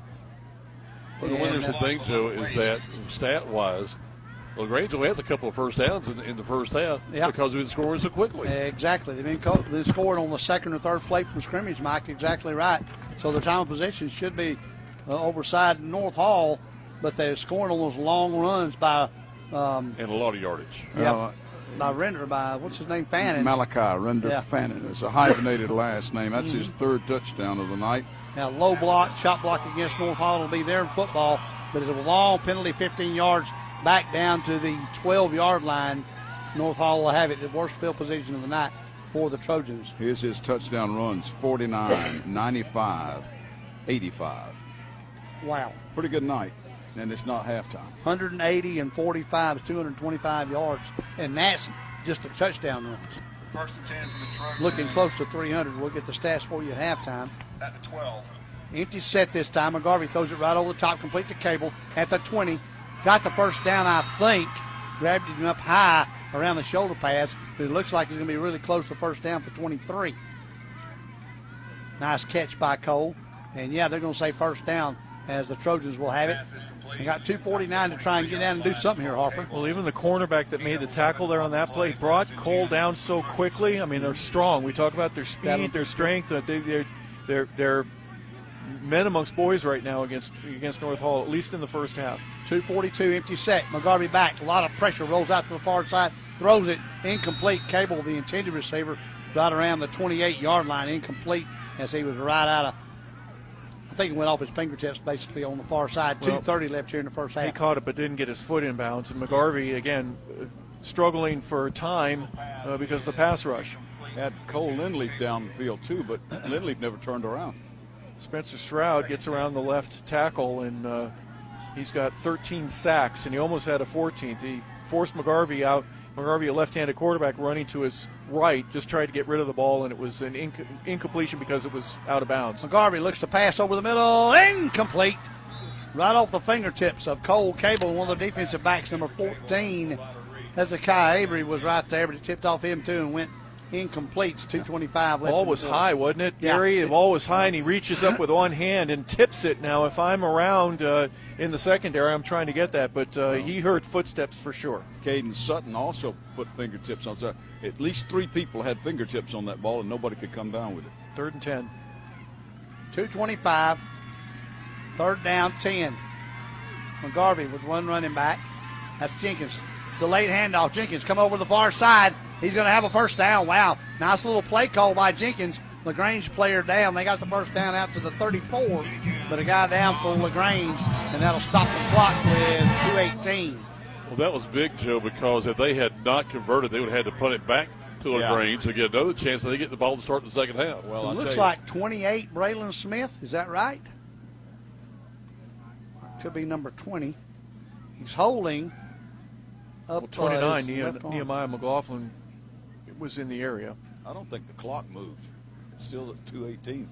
Speaker 3: Well, the wonderful uh, thing, Joe, is that stat-wise, LaGrange only has a couple of first downs in, in the first half
Speaker 2: yep.
Speaker 3: because we've been scoring so quickly.
Speaker 2: Exactly. They've been, co- been scoring on the second or third play from scrimmage, Mike. Exactly right. So their time of possession should be uh, overside North Hall, but they're scoring on those long runs by um,
Speaker 3: and a lot of yardage.
Speaker 2: Yep.
Speaker 19: Uh,
Speaker 2: by Render, by what's his name, Fannin.
Speaker 19: Malachi Render
Speaker 2: yeah.
Speaker 19: Fannin. It's a hyphenated last name. That's mm-hmm. his third touchdown of the night.
Speaker 2: Now, low block, shot block against North Hall will be there in football, but it's a long penalty, fifteen yards back down to the twelve-yard line. North Hall will have it, the worst field position of the night for the Trojans.
Speaker 19: Here's his touchdown runs, forty-nine, ninety-five, eighty-five.
Speaker 2: Wow.
Speaker 19: Pretty good night, and it's not halftime.
Speaker 2: one hundred eighty and forty-five is two hundred twenty-five yards, and that's just a touchdown runs.
Speaker 13: First and ten for the Trojans.
Speaker 2: Looking close to three hundred. We'll get the stats for you at halftime.
Speaker 13: At the twelve.
Speaker 2: Empty set this time. McGarvey throws it right over the top, complete to Cable at the twenty. Got the first down, I think. Grabbed him up high around the shoulder pass, but it looks like he's going to be really close to first down for twenty-three. Nice catch by Cole. And, yeah, they're going to say first down as the Trojans will have it. They got two forty-nine to try and get down and do something here, Harper.
Speaker 5: Well, even the cornerback that made the tackle there on that play brought Cole down so quickly. I mean, they're strong. We talk about their speed, their strength. They, they're, they're, they're men amongst boys right now against against North Hall, at least in the first half.
Speaker 2: two forty-two, empty set. McGarvey back. A lot of pressure. Rolls out to the far side. Throws it. Incomplete. Cable, the intended receiver, right around the twenty-eight-yard line. Incomplete as he was right out of, I think it went off his fingertips basically on the far side.
Speaker 5: Well,
Speaker 2: two thirty left here in the first half.
Speaker 5: He caught it but didn't get his foot in bounds. And McGarvey, again, uh, struggling for time uh, because of the pass rush.
Speaker 19: Had Cole Lindleaf down the field too, but Lindleaf never turned around.
Speaker 5: Spencer Stroud gets around the left tackle, and uh, he's got thirteen sacks, and he almost had a fourteenth. He forced McGarvey out. McGarvey, a left-handed quarterback, running to his right, just tried to get rid of the ball, and it was an inc- incompletion because it was out of bounds.
Speaker 2: McGarvey looks to pass over the middle. Incomplete. Right off the fingertips of Cole Cable, one of the defensive backs, number fourteen. Hezekiah Avery was right there, but it tipped off him, too, and went incomplete. two twenty-five left.
Speaker 5: The ball was high, wasn't it,
Speaker 2: yeah.
Speaker 5: Gary? The ball was high, and he reaches up with one hand and tips it. Now, if I'm around uh, in the secondary, I'm trying to get that, but uh, he heard footsteps for sure.
Speaker 19: Caden Sutton also put fingertips on it. At least three people had fingertips on that ball, and nobody could come down with it.
Speaker 5: Third and ten.
Speaker 2: two twenty-five. Third down, ten. McGarvey with one running back. That's Jenkins. Delayed handoff. Jenkins come over the far side. He's going to have a first down. Wow. Nice little play call by Jenkins. LaGrange player down. They got the first down out to the thirty-four, but a guy down for LaGrange, and that'll stop the clock with two eighteen.
Speaker 3: Well, that was big, Joe, because if they had not converted, they would have had to put it back to
Speaker 21: Yeah.
Speaker 3: LaGrange. They get another chance, and they get the ball to start the second half.
Speaker 21: Well,
Speaker 2: it looks like twenty-eight, Braylon Smith. Is that right? Could be number twenty. He's holding up
Speaker 5: Well, twenty-nine,
Speaker 2: uh, his
Speaker 5: Neh-
Speaker 2: left arm.
Speaker 5: Nehemiah McLaughlin was in the area.
Speaker 19: I don't think the clock moved. It's still at two eighteen.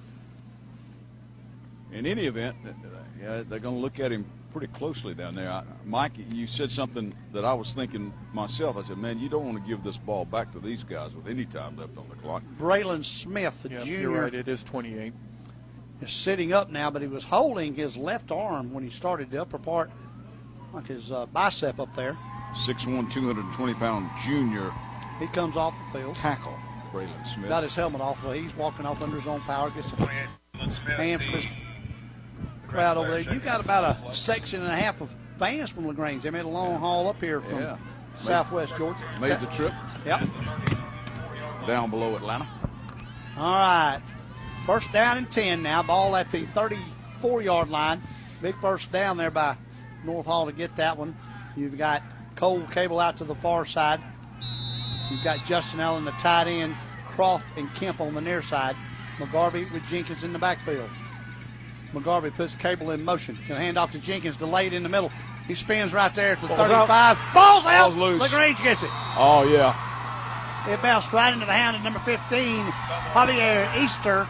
Speaker 19: In any event, uh, yeah, they're going to look at him pretty closely down there. I, Mike, you said something that I was thinking myself. I said, man, you don't want to give this ball back to these guys with any time left on the clock.
Speaker 2: Braylon Smith, the
Speaker 5: Yeah,
Speaker 2: junior.
Speaker 5: you're right. It is twenty-eight.
Speaker 2: Is sitting up now, but he was holding his left arm when he started the upper part, like his uh, bicep up there.
Speaker 19: six one, two hundred twenty pound junior.
Speaker 2: He comes off the field.
Speaker 19: Tackle, Braylon Smith.
Speaker 2: Got his helmet off. Well, he's walking off under his own power. Gets a hand from his crowd over there. You've got about a section and a half of fans from LaGrange. They made a long haul up here from
Speaker 19: Yeah.
Speaker 2: Southwest Georgia.
Speaker 19: Made the trip.
Speaker 2: Yep.
Speaker 19: Down below Atlanta.
Speaker 2: All right. First down and ten now. Ball at the thirty-four yard line. Big first down there by North Hall to get that one. You've got Cole Cable out to the far side. You've got Justin Allen, the tight end, Croft and Kemp on the near side. McGarvey with Jenkins in the backfield. McGarvey puts Cable in motion. He'll hand off to Jenkins, delayed in the middle. He spins right there to the
Speaker 19: Ball's
Speaker 2: thirty-five.
Speaker 19: out.
Speaker 2: Ball's out.
Speaker 19: Ball's loose.
Speaker 2: LaGrange gets it.
Speaker 19: Oh, yeah.
Speaker 2: It bounced right into the hand of number fifteen, Javier Easter.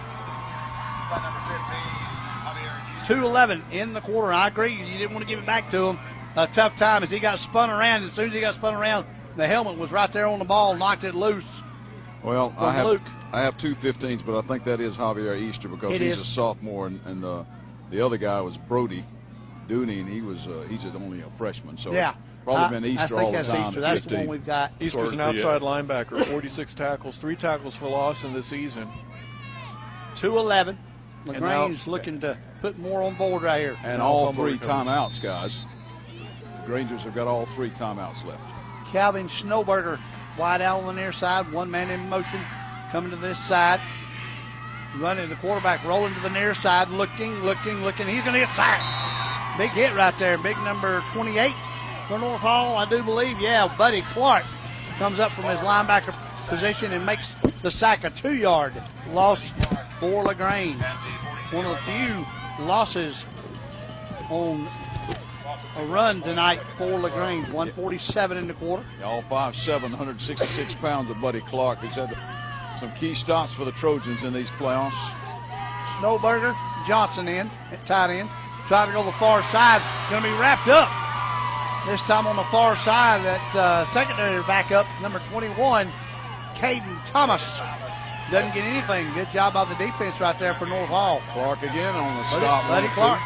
Speaker 2: two eleven in the quarter. I agree. You didn't want to give it back to him. A tough time as he got spun around. As soon as he got spun around, the helmet was right there on the ball, knocked it loose.
Speaker 19: Well,
Speaker 2: From
Speaker 19: I have
Speaker 2: Luke.
Speaker 19: I have two fifteens, but I think that is Javier Easter because
Speaker 2: It
Speaker 19: he's
Speaker 2: is.
Speaker 19: a sophomore, and, and uh, the other guy was Brody Dooney, and he was uh, he's only a freshman. So
Speaker 2: Yeah.
Speaker 19: probably
Speaker 2: I-
Speaker 19: been
Speaker 2: I
Speaker 19: Easter
Speaker 2: think
Speaker 19: all the
Speaker 2: that's
Speaker 19: time.
Speaker 2: Easter.
Speaker 19: at
Speaker 2: That's the
Speaker 19: fifteen.
Speaker 2: one we've got.
Speaker 5: Easter's an
Speaker 3: Yeah.
Speaker 5: outside linebacker, forty-six tackles, three tackles for loss in the season.
Speaker 2: two eleven.
Speaker 5: And
Speaker 2: LaGrange
Speaker 5: now-
Speaker 2: looking to put more on board right here.
Speaker 19: And
Speaker 5: No
Speaker 19: all
Speaker 5: fumble
Speaker 19: three
Speaker 5: recovery.
Speaker 19: timeouts, guys. The Grangers have got all three timeouts left.
Speaker 2: Calvin Snowberger wide out on the near side, one man in motion, coming to this side. Running the quarterback, rolling to the near side, looking, looking, looking. He's going to get sacked. Big hit right there. Big number twenty-eight for North Hall, I do believe. Yeah, Buddy Clark comes up from his linebacker position and makes the sack, a two-yard loss for LaGrange. One of the few losses on a run tonight for LaGrange. one forty-seven in the quarter.
Speaker 19: All five seven, one hundred sixty-six pounds of Buddy Clark. He's had some key stops for the Trojans in these playoffs.
Speaker 2: Snowberger, Johnson in at tight end. Trying to go the far side. Going to be wrapped up. This time on the far side, that uh, secondary backup, number twenty-one, Caden Thomas. Doesn't get anything. Good job by the defense right there for North Hall.
Speaker 19: Clark again on the
Speaker 2: Buddy,
Speaker 19: stop.
Speaker 2: Buddy
Speaker 19: one,
Speaker 2: Clark.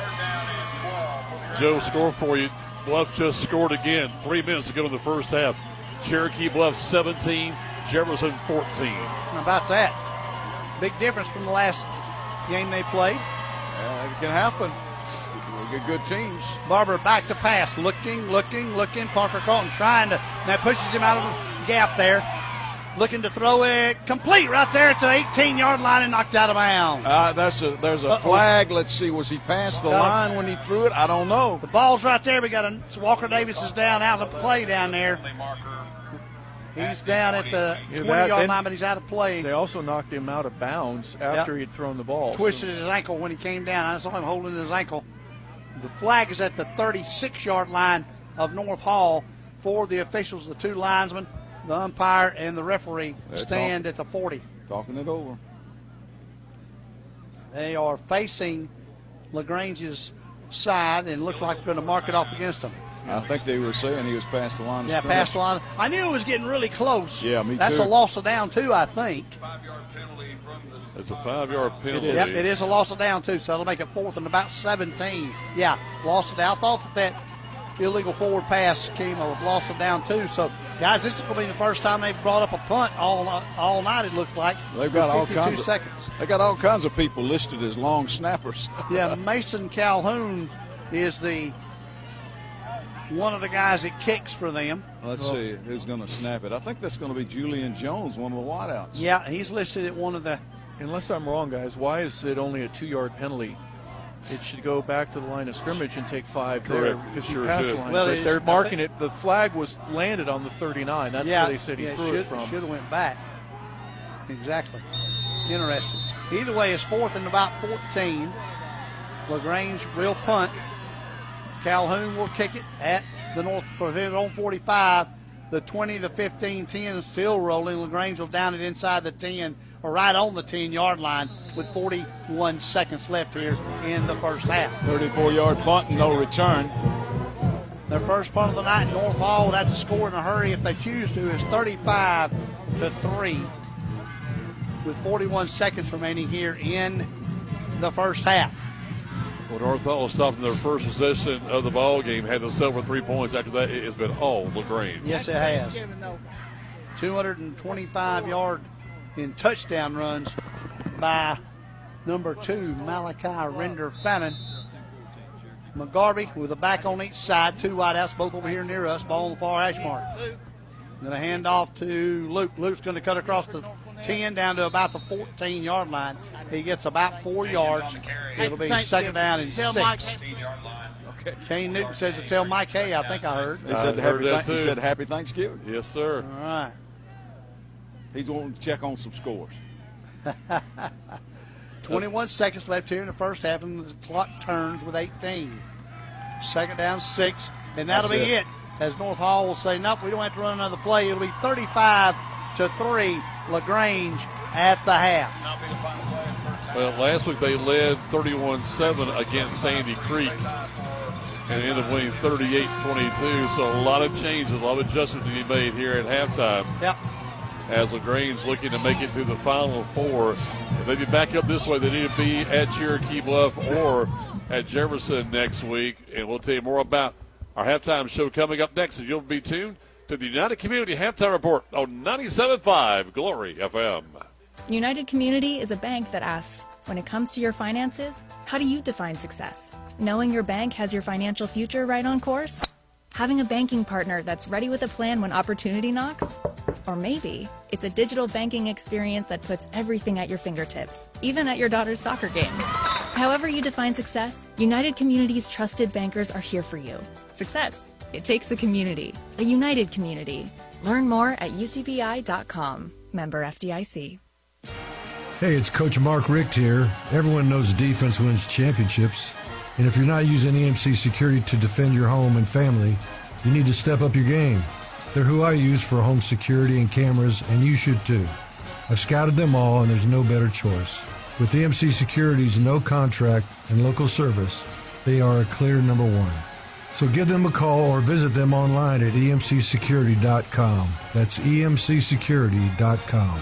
Speaker 3: Joe, score for you. Bluff just scored again. Three minutes to go in the first half. Cherokee Bluff seventeen, Jefferson fourteen.
Speaker 2: How about that? Big difference from the last game they played.
Speaker 19: Yeah, it can happen. We get good teams.
Speaker 2: Barber back to pass. Looking, looking, looking. Parker Carlton trying to. Now pushes him out of the gap there. Looking to throw it complete right there at the eighteen-yard line and knocked out of bounds.
Speaker 19: Uh, that's a there's a
Speaker 2: Uh-oh.
Speaker 19: flag. Let's see. Was he past the
Speaker 2: Got him.
Speaker 19: line when he threw it? I don't know.
Speaker 2: The ball's right there. We got a Walker Davis is down out of play down there. He's down at the
Speaker 5: Yeah, that-
Speaker 2: twenty-yard
Speaker 5: and
Speaker 2: line, but he's out of play.
Speaker 5: They also knocked him out of bounds after
Speaker 2: Yep.
Speaker 5: he'd thrown the ball.
Speaker 2: Twisted his ankle when he came down. I saw him holding his ankle. The flag is at the thirty-six-yard line of North Hall for the officials, the two linesmen, the umpire, and the referee
Speaker 19: That's
Speaker 2: stand
Speaker 19: all.
Speaker 2: at the forty.
Speaker 19: Talking it over.
Speaker 2: They are facing LaGrange's side, and looks like they're going to mark it off against them.
Speaker 19: I think they were saying he was past the line. of
Speaker 2: Yeah,
Speaker 19: scrimmage.
Speaker 2: past the line. I knew it was getting really close.
Speaker 19: Yeah, me
Speaker 2: That's
Speaker 19: too.
Speaker 2: a loss of down, too, I think.
Speaker 3: It's a five-yard penalty.
Speaker 2: Yep, it is a loss of down, too, so that'll make it fourth and about seventeen. Yeah, loss of down. I thought that that illegal forward pass came a loss of down, too. So, guys, this is going to be the first time they've brought up a punt all all night, it looks like.
Speaker 19: They've got all
Speaker 2: fifty-two
Speaker 19: kinds of
Speaker 2: seconds.
Speaker 19: They got all kinds of people listed as long snappers.
Speaker 2: Yeah, Mason Calhoun is the one of the guys that kicks for them.
Speaker 19: Let's see who's going to snap it. I think that's going to be Julian Jones, one of the wideouts.
Speaker 2: Yeah, he's listed at one of the.
Speaker 5: Unless I'm wrong, guys, why is it only a two-yard penalty it should go back to the line of scrimmage and take five
Speaker 3: Correct.
Speaker 5: there because
Speaker 3: Sure
Speaker 5: you passed
Speaker 3: should.
Speaker 5: the line.
Speaker 2: Well,
Speaker 5: but
Speaker 2: it
Speaker 5: they're
Speaker 2: is-
Speaker 5: marking it. The flag was landed on the thirty-nine. That's
Speaker 2: yeah,
Speaker 5: where they said he
Speaker 2: yeah,
Speaker 5: threw
Speaker 2: should,
Speaker 5: it from.
Speaker 2: Should have went back. Exactly. Interesting. Either way, it's fourth and about fourteen. LaGrange will punt. Calhoun will kick it at the North for his own forty-five. The twenty, the fifteen, ten is still rolling. LaGrange will down it inside the ten, or right on the ten-yard line with forty-one seconds left here in the first half.
Speaker 19: thirty-four-yard punt and no return.
Speaker 2: Their first punt of the night, North Hall would have to score in a hurry if they choose to, is thirty-five to three with forty-one seconds remaining here in the first half.
Speaker 3: Well, North Hall stopped in their first possession of the ball game, had to settle for three points. After that, it's been all LaGrange.
Speaker 2: Yes, it has. two hundred twenty-five yard in touchdown runs by number two, Malachi Render Fannin. McGarvey with a back on each side, two wideouts, both over here near us, ball on the far hash mark. Then a handoff to Luke. Luke's going to cut across the ten down to about the fourteen-yard line. He gets about four yards. It'll be second down and six. Kane Newton says to tell Mike Hay, I think I heard.
Speaker 19: He said,
Speaker 3: I heard
Speaker 19: happy,
Speaker 3: that
Speaker 19: th- he
Speaker 3: too.
Speaker 19: said happy Thanksgiving.
Speaker 3: Yes, sir.
Speaker 2: All right.
Speaker 19: He's going to check on some scores.
Speaker 2: twenty-one seconds left here in the first half, and the clock turns with eighteen. Second down, six, and that'll
Speaker 19: That's
Speaker 2: be it.
Speaker 19: it.
Speaker 2: As North Hall will say, nope, we don't have to run another play. It'll be thirty-five to three, LaGrange at the half.
Speaker 3: Well, last week they led thirty-one seven against Sandy Creek and ended up winning thirty-eight twenty-two. So a lot of changes, a lot of adjustments to be made here at halftime.
Speaker 2: Yep.
Speaker 3: As LaGrange looking to make it to the Final Four. If they be back up this way, they need to be at Cherokee Bluff or at Jefferson next week. And we'll tell you more about our halftime show coming up next. As you'll be tuned to the United Community Halftime Report on ninety-seven point five Glory F M.
Speaker 20: United Community is a bank that asks, when it comes to your finances, how do you define success? Knowing your bank has your financial future right on course? Having a banking partner that's ready with a plan when opportunity knocks? Or maybe it's a digital banking experience that puts everything at your fingertips, even at your daughter's soccer game. However you define success, United Community's trusted bankers are here for you. Success. It takes a community, a united community. Learn more at U C B I dot com. Member F D I C.
Speaker 12: Hey, it's Coach Mark Richt here. Everyone knows defense wins championships. And if you're not using E M C Security to defend your home and family, you need to step up your game. They're who I use for home security and cameras, and you should too. I've scouted them all, and there's no better choice. With E M C Security's no contract and local service, they are a clear number one. So give them a call or visit them online at E M C security dot com. That's E M C security dot com.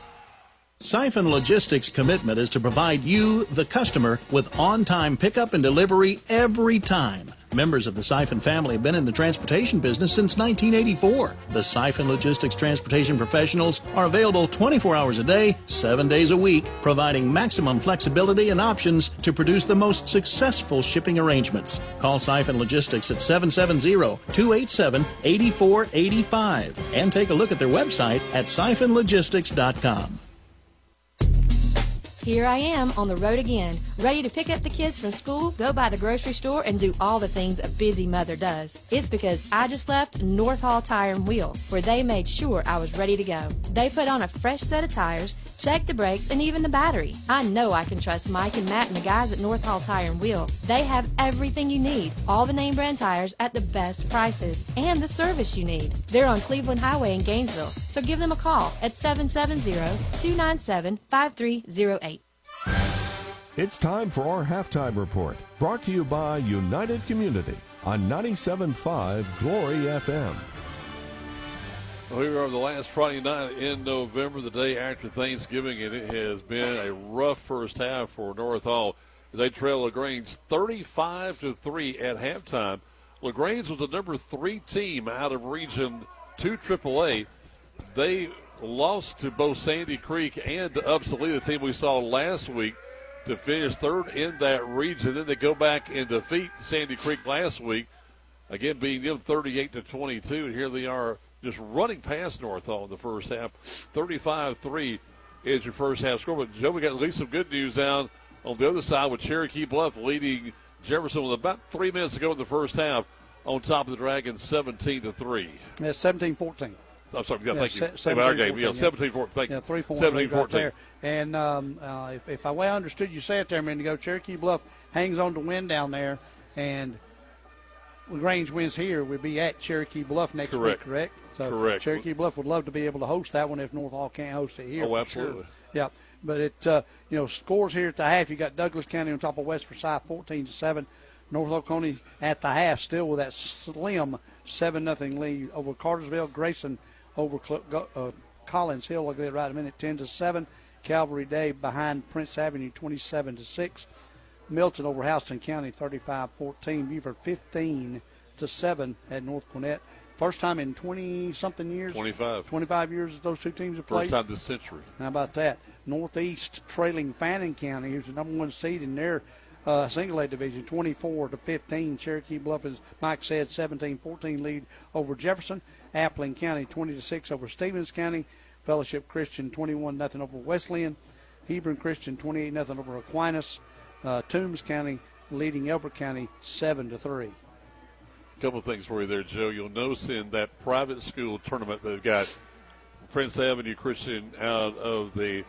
Speaker 11: Siphon Logistics' commitment is to provide you, the customer, with on-time pickup and delivery every time. Members of the Siphon family have been in the transportation business since nineteen eighty-four. The Siphon Logistics transportation professionals are available twenty-four hours a day, seven days a week, providing maximum flexibility and options to produce the most successful shipping arrangements. Call Siphon Logistics at seven seven zero, two eight seven, eight four eight five and take a look at their website at siphon logistics dot com.
Speaker 22: Here I am on the road again, ready to pick up the kids from school, go by the grocery store, and do all the things a busy mother does. It's because I just left North Hall Tire and Wheel, where they made sure I was ready to go. They put on a fresh set of tires, checked the brakes, and even the battery. I know I can trust Mike and Matt and the guys at North Hall Tire and Wheel. They have everything you need, all the name brand tires at the best prices, and the service you need. They're on Cleveland Highway in Gainesville, so give them a call at seven seven zero, two nine seven, five three zero eight.
Speaker 4: It's time for our halftime report, brought to you by United Community on ninety-seven point five Glory F M.
Speaker 3: Well, here we are the last Friday night in November, the day after Thanksgiving, and it has been a rough first half for North Hall. They trail LaGrange thirty-five to three at halftime. LaGrange was the number three team out of Region two triple A. They lost to both Sandy Creek and to Upsalee, the team we saw last week, to finish third in that region. Then they go back and defeat Sandy Creek last week, again being them thirty-eight to twenty-two. And here they are just running past North Hall in the first half. thirty-five three is your first half score. But, Joe, we got at least some good news down on the other side with Cherokee Bluff leading Jefferson with about three minutes to go in the first half on top of the Dragons seventeen to three.
Speaker 2: Yeah, seventeen fourteen.
Speaker 3: I'm sorry, yeah,
Speaker 2: yeah,
Speaker 3: thank you.
Speaker 2: Se-
Speaker 3: our game, yeah,
Speaker 2: yeah.
Speaker 3: seventeen fourteen. Thank you.
Speaker 2: Yeah, three point
Speaker 3: seventeen fourteen.
Speaker 2: Right there. And um, uh, if, if I well understood you say it there a minute ago, Cherokee Bluff hangs on to win down there, and LaGrange wins here, we'll be at Cherokee Bluff next
Speaker 3: correct.
Speaker 2: week, correct? So
Speaker 3: correct.
Speaker 2: Cherokee Bluff would love to be able to host that one if North Hall can't host it here.
Speaker 3: Oh, absolutely.
Speaker 2: Sure. Yeah, but it uh, you know scores here at the half. You got Douglas County on top of West Forsyth, fourteen to seven. North Oconee at the half, still with that slim seven nothing lead over Cartersville. Grayson over uh, Collins Hill. I'll get it right in a minute. ten to seven. Calvary Day behind Prince Avenue, twenty-seven to six. Milton over Houston County, thirty-five fourteen. Beaufort, fifteen to seven at North Gwinnett. First time in twenty-something years.
Speaker 3: twenty-five.
Speaker 2: twenty-five years that those two teams have played.
Speaker 3: First time this century.
Speaker 2: How about that? Northeast trailing Fannin County, who's the number one seed in their uh, single A division, twenty-four to fifteen. Cherokee Bluff, as Mike said, seventeen fourteen lead over Jefferson. Appling County, twenty to six over Stevens County. Fellowship Christian, twenty-one nothing over Wesleyan. Hebron Christian, twenty-eight nothing over Aquinas. Uh, Toombs County leading Elbert County, seven to three.
Speaker 3: Couple of things for you there, Joe. You'll notice in that private school tournament they've got Prince Avenue Christian out of the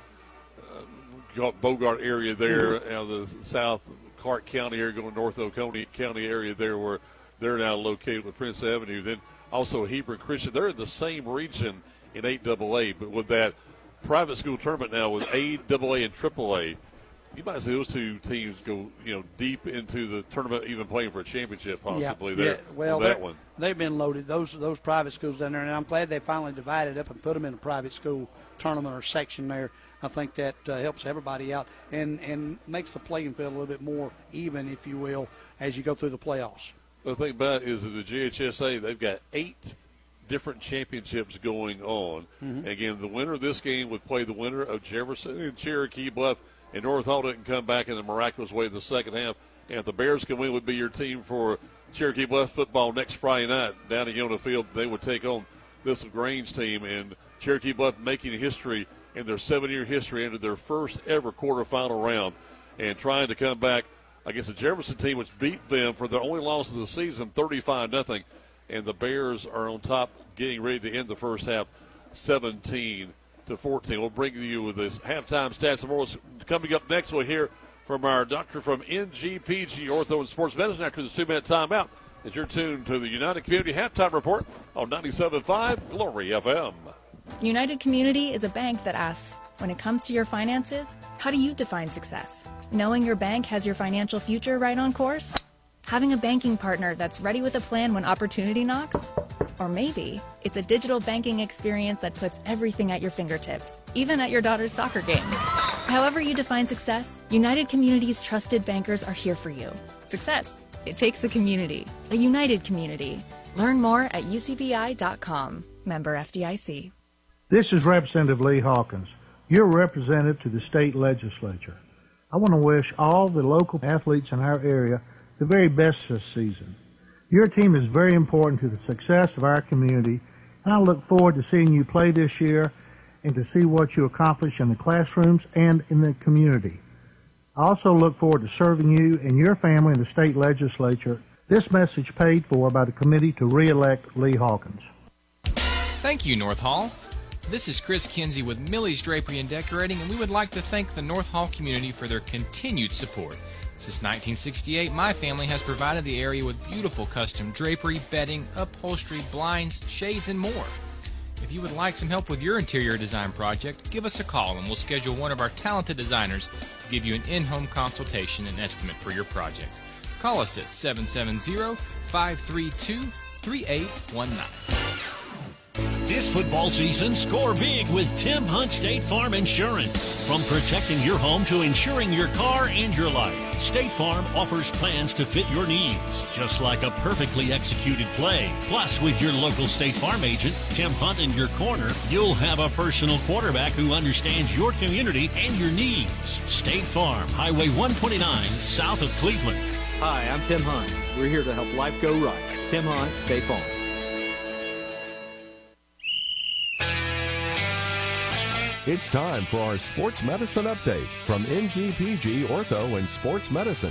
Speaker 3: uh, Bogart area there, mm-hmm. out of the South Clark County area, going North Oconee County area there, where they're now located with Prince Avenue. Then also Hebron Christian. They're in the same region in eight double A, but with that private school tournament now with eight double A and triple A, you might see those two teams go, you know, deep into the tournament, even playing for a championship possibly
Speaker 2: yeah,
Speaker 3: there.
Speaker 2: Yeah. Well,
Speaker 3: on that one.
Speaker 2: They've been loaded. Those those private schools down there, and I'm glad they finally divided up and put them in a private school tournament or section there. I think that uh, helps everybody out and, and makes the playing field a little bit more even, if you will, as you go through the playoffs.
Speaker 3: The thing about it is that the G H S A, they've got eight different championships going on. Mm-hmm. And again, the winner of this game would play the winner of Jefferson and Cherokee Bluff. And North Hall didn't come back in a miraculous way in the second half. And if the Bears can win, would be your team for Cherokee Bluff football next Friday night down at Yona Field. They would take on this LaGrange team. And Cherokee Bluff making history in their seven-year history into their first ever quarterfinal round and trying to come back against a Jefferson team which beat them for their only loss of the season, thirty-five nothing. And the Bears are on top, getting ready to end the first half, seventeen to fourteen. We'll bring you with this halftime stats and more. Coming up next, we'll hear from our doctor from N G P G Ortho and Sports Medicine after this two-minute timeout. As you're tuned to the United Community Halftime Report on ninety-seven point five Glory F M.
Speaker 20: United Community is a bank that asks, when it comes to your finances, how do you define success? Knowing your bank has your financial future right on course? Having a banking partner that's ready with a plan when opportunity knocks? Or maybe it's a digital banking experience that puts everything at your fingertips, even at your daughter's soccer game. However you define success, United Community's trusted bankers are here for you. Success. It takes a community, a united community. Learn more at U C B I dot com. Member F D I C.
Speaker 10: This is Representative Lee Hawkins, your representative to the state legislature. I want to wish all the local athletes in our area the very best this season. Your team is very important to the success of our community, and I look forward to seeing you play this year and to see what you accomplish in the classrooms and in the community. I also look forward to serving you and your family in the state legislature. This message paid for by the committee to re-elect Lee Hawkins.
Speaker 16: Thank you, North Hall. This is Chris Kinsey with Millie's Drapery and Decorating, and we would like to thank the North Hall community for their continued support. Since nineteen sixty-eight, my family has provided the area with beautiful custom drapery, bedding, upholstery, blinds, shades, and more. If you would like some help with your interior design project, give us a call and we'll schedule one of our talented designers to give you an in-home consultation and estimate for your project. Call us at seven seven zero, five three two, three eight one nine.
Speaker 17: This football season, score big with Tim Hunt State Farm Insurance. From protecting your home to insuring your car and your life, State Farm offers plans to fit your needs, just like a perfectly executed play. Plus, with your local State Farm agent, Tim Hunt, in your corner, you'll have a personal quarterback who understands your community and your needs. State Farm, Highway one twenty-nine, south of Cleveland.
Speaker 18: Hi, I'm Tim Hunt. We're here to help life go right. Tim Hunt, State Farm.
Speaker 4: It's time for our Sports Medicine Update from N G P G Ortho and Sports Medicine.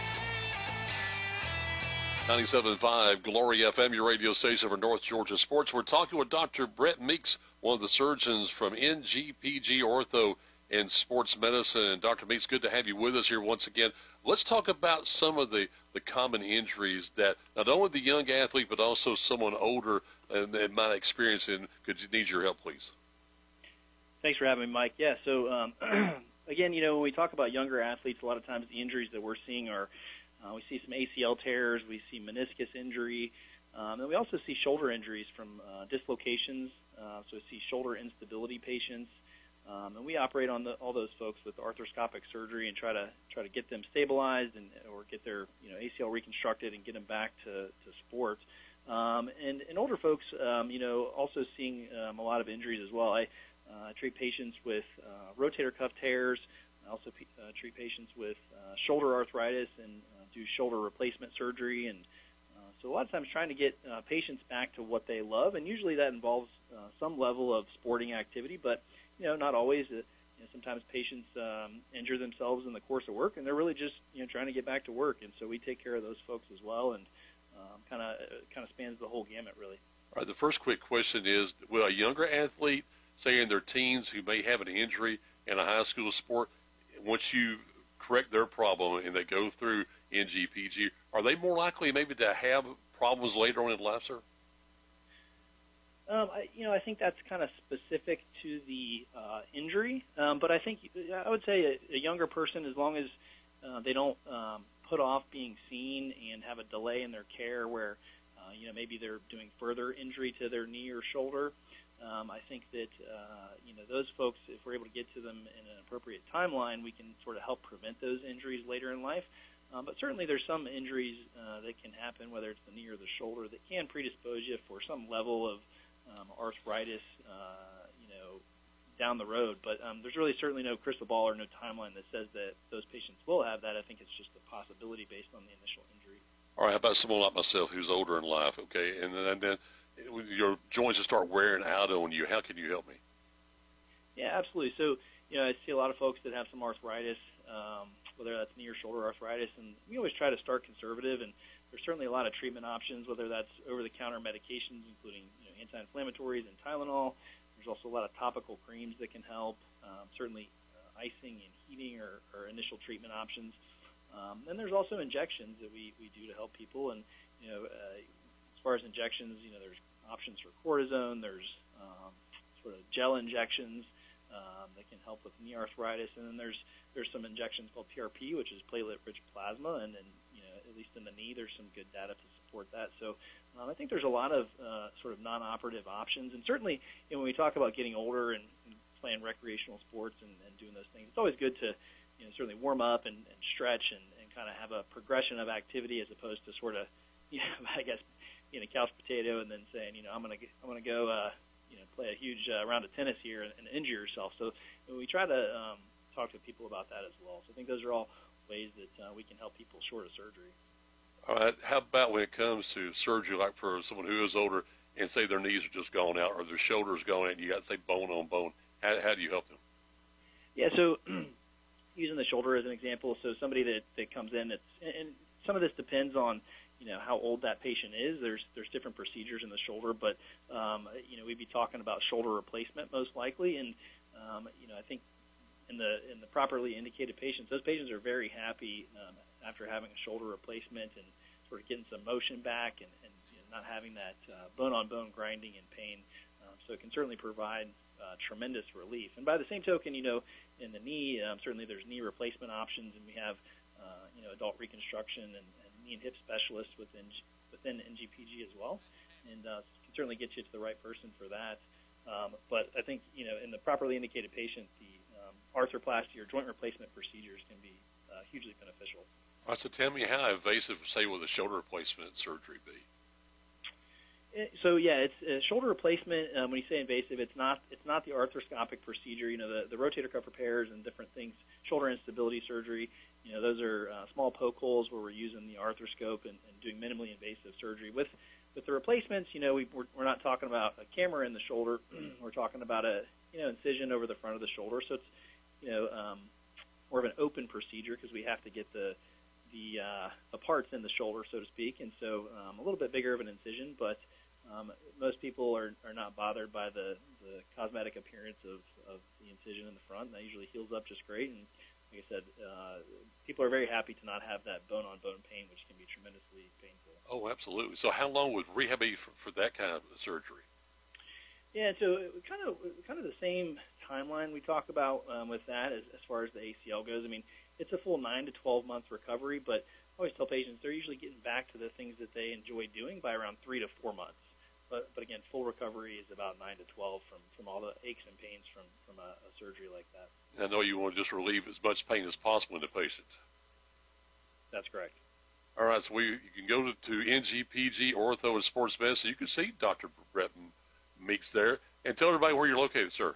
Speaker 3: ninety-seven point five Glory F M, your radio station for North Georgia Sports. We're talking with Doctor Brett Meeks, one of the surgeons from N G P G Ortho and Sports Medicine. Doctor Meeks, good to have you with us here once again. Let's talk about some of the, the common injuries that not only the young athlete, but also someone older and that might experience and could need your help, please.
Speaker 8: Thanks for having me, Mike. Yeah, so um, again, you know, when we talk about younger athletes, a lot of times the injuries that we're seeing are Uh, we see some A C L tears, we see meniscus injury, um, and we also see shoulder injuries from uh, dislocations. Uh, so we see shoulder instability patients, um, and we operate on the, all those folks with arthroscopic surgery and try to try to get them stabilized and or get their you know A C L reconstructed and get them back to, to sports. Um, and, and older folks, um, you know, also seeing um, a lot of injuries as well. I uh, treat patients with uh, rotator cuff tears. I also uh, treat patients with uh, shoulder arthritis and uh, do shoulder replacement surgery. And uh, so a lot of times trying to get uh, patients back to what they love, and usually that involves uh, some level of sporting activity, but, you know, not always. Uh, you know, sometimes patients um, injure themselves in the course of work, and they're really just, you know, trying to get back to work. And so we take care of those folks as well, and kind of kind of spans the whole gamut, really.
Speaker 3: All right, the first quick question is, will a younger athlete, say in their teens, who may have an injury in a high school sport, once you correct their problem and they go through N G P G, are they more likely maybe to have problems later on in life, sir?
Speaker 8: Um, I, you know, I think that's kind of specific to the uh, injury, um, but I think I would say a, a younger person, as long as uh, they don't um, put off being seen and have a delay in their care where, uh, you know, maybe they're doing further injury to their knee or shoulder. Um, I think that, uh, you know, those folks, if we're able to get to them in an appropriate timeline, we can sort of help prevent those injuries later in life. Um, but certainly there's some injuries uh, that can happen, whether it's the knee or the shoulder, that can predispose you for some level of um, arthritis, uh, you know, down the road. But um, there's really certainly no crystal ball or no timeline that says that those patients will have that. I think it's just a possibility based on the initial injury.
Speaker 3: All right, how about someone like myself who's older in life, okay, and then, and then your joints just start wearing out on you? How can you help me?
Speaker 8: Yeah, absolutely. So, you know, I see a lot of folks that have some arthritis, um, whether that's knee or shoulder arthritis, and we always try to start conservative, and there's certainly a lot of treatment options, whether that's over-the-counter medications, including, you know, anti-inflammatories and Tylenol. There's also a lot of topical creams that can help, um, certainly uh, icing and heating are, are initial treatment options. Um, and there's also injections that we, we do to help people, and, you know, uh, as far as injections, you know, there's options for cortisone, there's um, sort of gel injections um, that can help with knee arthritis, and then there's there's some injections called P R P, which is platelet-rich plasma, and then, you know, at least in the knee, there's some good data to support that. So um, I think there's a lot of uh, sort of non-operative options, and certainly, you know, when we talk about getting older and, and playing recreational sports and, and doing those things, it's always good to, you know, certainly warm up and, and stretch and, and kind of have a progression of activity as opposed to sort of, you know, I guess, you know, couch potato and then saying, you know, I'm gonna I'm gonna go, uh, you know, play a huge uh, round of tennis here and, and injure yourself. So we try to um, talk to people about that as well. So I think those are all ways that uh, we can help people short of surgery.
Speaker 3: All right. How about when it comes to surgery, like for someone who is older and say their knees are just gone out or their shoulders gone out, and you got to say bone on bone? How, how do you help them?
Speaker 8: Yeah. So using the shoulder as an example, so somebody that, that comes in, it's, and some of this depends on, you know, how old that patient is. There's there's different procedures in the shoulder, but, um, you know, we'd be talking about shoulder replacement most likely. And, um, you know, I think in the in the properly indicated patients, those patients are very happy um, after having a shoulder replacement and sort of getting some motion back and, and you know, not having that uh, bone-on-bone grinding and pain. Um, so it can certainly provide uh, tremendous relief. And by the same token, you know, in the knee, um, certainly there's knee replacement options, and we have, uh, you know, adult reconstruction and, and knee and hip specialists within within N G P G as well, and uh, can certainly get you to the right person for that. Um, but I think, you know, in the properly indicated patient, the um, arthroplasty or joint replacement procedures can be uh, hugely beneficial.
Speaker 3: All right, so tell me, how invasive, say, will the shoulder replacement surgery be?
Speaker 8: So yeah, it's uh, shoulder replacement. Um, when you say invasive, it's not it's not the arthroscopic procedure. You know, the, the rotator cuff repairs and different things, shoulder instability surgery. You know, those are uh, small poke holes where we're using the arthroscope and, and doing minimally invasive surgery. With with the replacements, you know, we, we're, we're not talking about a camera in the shoulder. We're talking about a you know, incision over the front of the shoulder. So it's, you know, um, more of an open procedure because we have to get the the, uh, the parts in the shoulder, so to speak, and so um, a little bit bigger of an incision, but um, most people are, are not bothered by the, the cosmetic appearance of, of the incision in the front. That usually heals up just great, and like I said, uh, people are very happy to not have that bone-on-bone pain, which can be tremendously painful.
Speaker 7: Oh, absolutely. So how long would rehab be for, for that kind of surgery?
Speaker 8: Yeah, so it kind of kind of the same timeline we talk about um, with that as, as far as the A C L goes. I mean, it's a full nine to twelve month recovery, but I always tell patients they're usually getting back to the things that they enjoy doing by around three to four months. But but again, full recovery is about nine to twelve from, from all the aches and pains from, from a, a surgery like that.
Speaker 7: I know you want to just relieve as much pain as possible in the patient.
Speaker 8: That's correct.
Speaker 7: All right, so we, you can go to, to N G P G Ortho and Sports Medicine. You can see Doctor Brett Meeks there. And tell everybody where you're located, sir.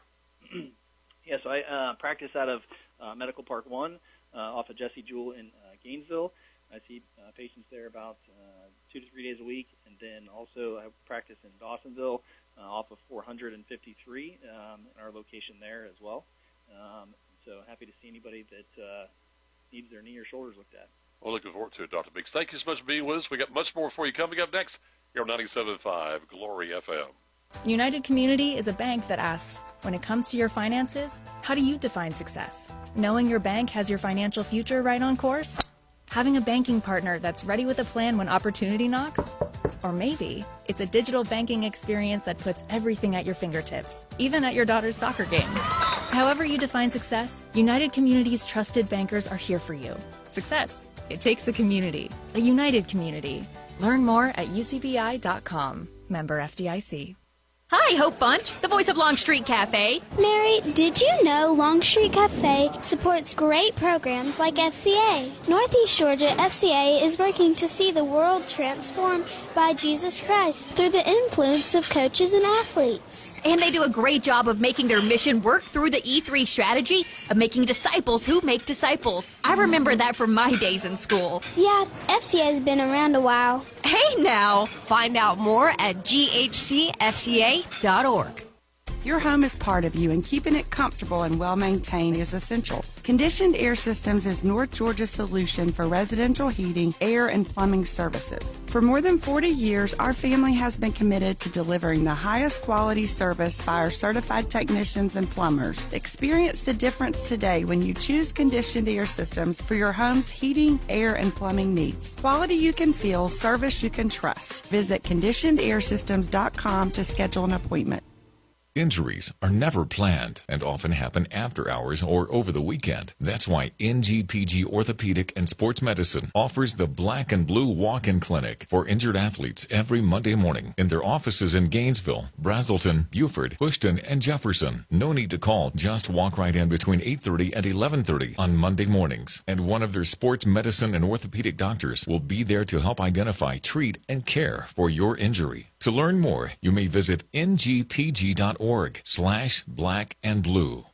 Speaker 8: Yes, yeah, so I uh, practice out of uh, Medical Park one uh, off of Jesse Jewell in uh, Gainesville. I see uh, patients there about uh, two to three days a week. And then also I practice in Dawsonville uh, off of four hundred fifty-three um, in our location there as well. Um, so happy to see anybody that uh, needs their knee or shoulders looked at.
Speaker 7: Well, looking forward to it, Doctor Meeks. Thank you so much for being with us. We got much more for you coming up next here on ninety-seven point five Glory F M.
Speaker 20: United Community is a bank that asks, when it comes to your finances, how do you define success? Knowing your bank has your financial future right on course? Having a banking partner that's ready with a plan when opportunity knocks? Or maybe it's a digital banking experience that puts everything at your fingertips, even at your daughter's soccer game. However you define success, United Community's trusted bankers are here for you. Success, it takes a community, a united community. Learn more at U C B I dot com. Member F D I C.
Speaker 15: Hi, Hope Bunch, the voice of Longstreet Cafe.
Speaker 23: Mary, did you know Longstreet Cafe supports great programs like F C A? Northeast Georgia F C A is working to see the world transformed by Jesus Christ through the influence of coaches and athletes.
Speaker 15: And they do a great job of making their mission work through the E three strategy of making disciples who make disciples. I remember that from my days in school.
Speaker 23: Yeah, F C A has been around a while.
Speaker 15: Hey now, find out more at G H C F C A dot org.
Speaker 6: Your home is part of you, and keeping it comfortable and well-maintained is essential. Conditioned Air Systems is North Georgia's solution for residential heating, air, and plumbing services. For more than forty years, our family has been committed to delivering the highest quality service by our certified technicians and plumbers. Experience the difference today when you choose Conditioned Air Systems for your home's heating, air, and plumbing needs. Quality you can feel, service you can trust. Visit conditioned air systems dot com to schedule an appointment.
Speaker 1: Injuries are never planned and often happen after hours or over the weekend. That's why N G P G Orthopedic and Sports Medicine offers the Black and Blue Walk-In Clinic for injured athletes every Monday morning in their offices in Gainesville, Brazelton, Beaufort, Houston, and Jefferson. No need to call. Just walk right in between eight thirty and eleven thirty on Monday mornings. And one of their sports medicine and orthopedic doctors will be there to help identify, treat, and care for your injury. To learn more, you may visit N G P G dot org slash black and blue.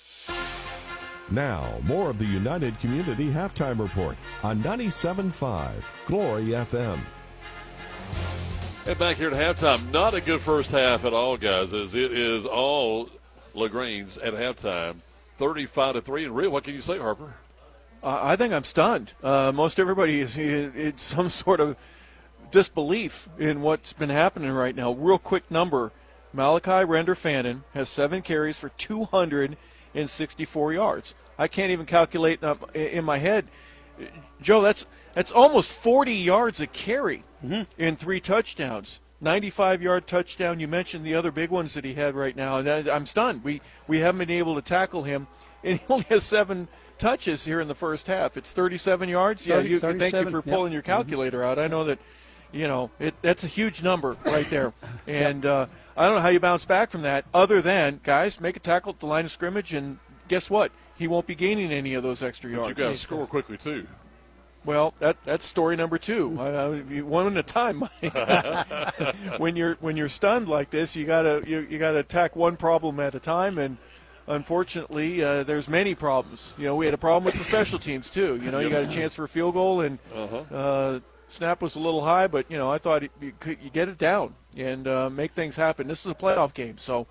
Speaker 4: Now, more of the United Community Halftime Report on ninety-seven point five Glory F M.
Speaker 7: And back here at halftime, not a good first half at all, guys, as it is all LaGrange at halftime, thirty-five to three. And real, what can you say, Harper?
Speaker 5: Uh, I think I'm stunned. Uh, most everybody is it's some sort of disbelief in what's been happening right now. Real quick number, Malachi Render-Fannin has seven carries for two hundred sixty-four yards. I can't even calculate in my head. Joe, that's that's almost forty yards a carry mm-hmm. in three touchdowns. ninety-five-yard touchdown. You mentioned the other big ones that he had right now. And I'm stunned. We, we haven't been able to tackle him, and he only has seven touches here in the first half. It's thirty-seven yards. Yeah, you, thank you for pulling yep. your calculator mm-hmm. out. I know that, you know, it, that's a huge number right there. And uh, I don't know how you bounce back from that other than, guys, make a tackle at the line of scrimmage, and guess what? He won't be gaining any of those extra yards.
Speaker 7: But you got to score quickly, too.
Speaker 5: Well, that that's story number two. Uh, one at a time, Mike. when you're when you're stunned like this, you gotta you, you gotta attack one problem at a time, and unfortunately, uh, there's many problems. You know, we had a problem with the special teams too. You know, you got a chance for a field goal, and uh-huh. uh, snap was a little high, but you know, I thought you could you get it down and uh, make things happen. This is a playoff game, so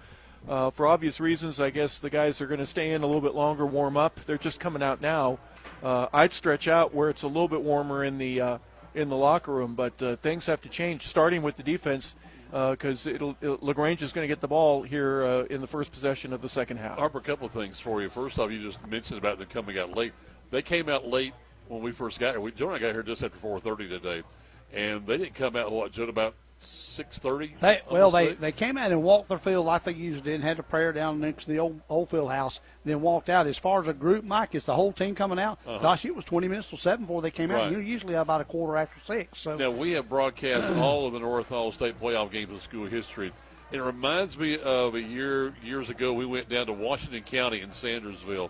Speaker 5: Uh, for obvious reasons, I guess the guys are going to stay in a little bit longer, warm up. They're just coming out now. Uh, I'd stretch out where it's a little bit warmer in the uh, in the locker room, but uh, things have to change, starting with the defense, because uh, it'll, it'll LaGrange is going to get the ball here uh, in the first possession of the second half.
Speaker 7: Harper, a couple of things for you. First off, you just mentioned about them coming out late. They came out late when we first got here. We, Joe and I got here just after four thirty today, and they didn't come out, what, Joe, about six thirty?
Speaker 2: They, well, they, they came out and walked their field like they usually did and had a prayer down next to the old, old field house, then walked out. As far as a group, Mike, it's the whole team coming out. Uh-huh. Gosh, it was twenty minutes till seven before they came out.
Speaker 7: Right.
Speaker 2: You usually about a quarter after six. So
Speaker 7: now, we have broadcast all of the North Hall State playoff games in school history. And it reminds me of a year years ago we went down to Washington County in Sandersville.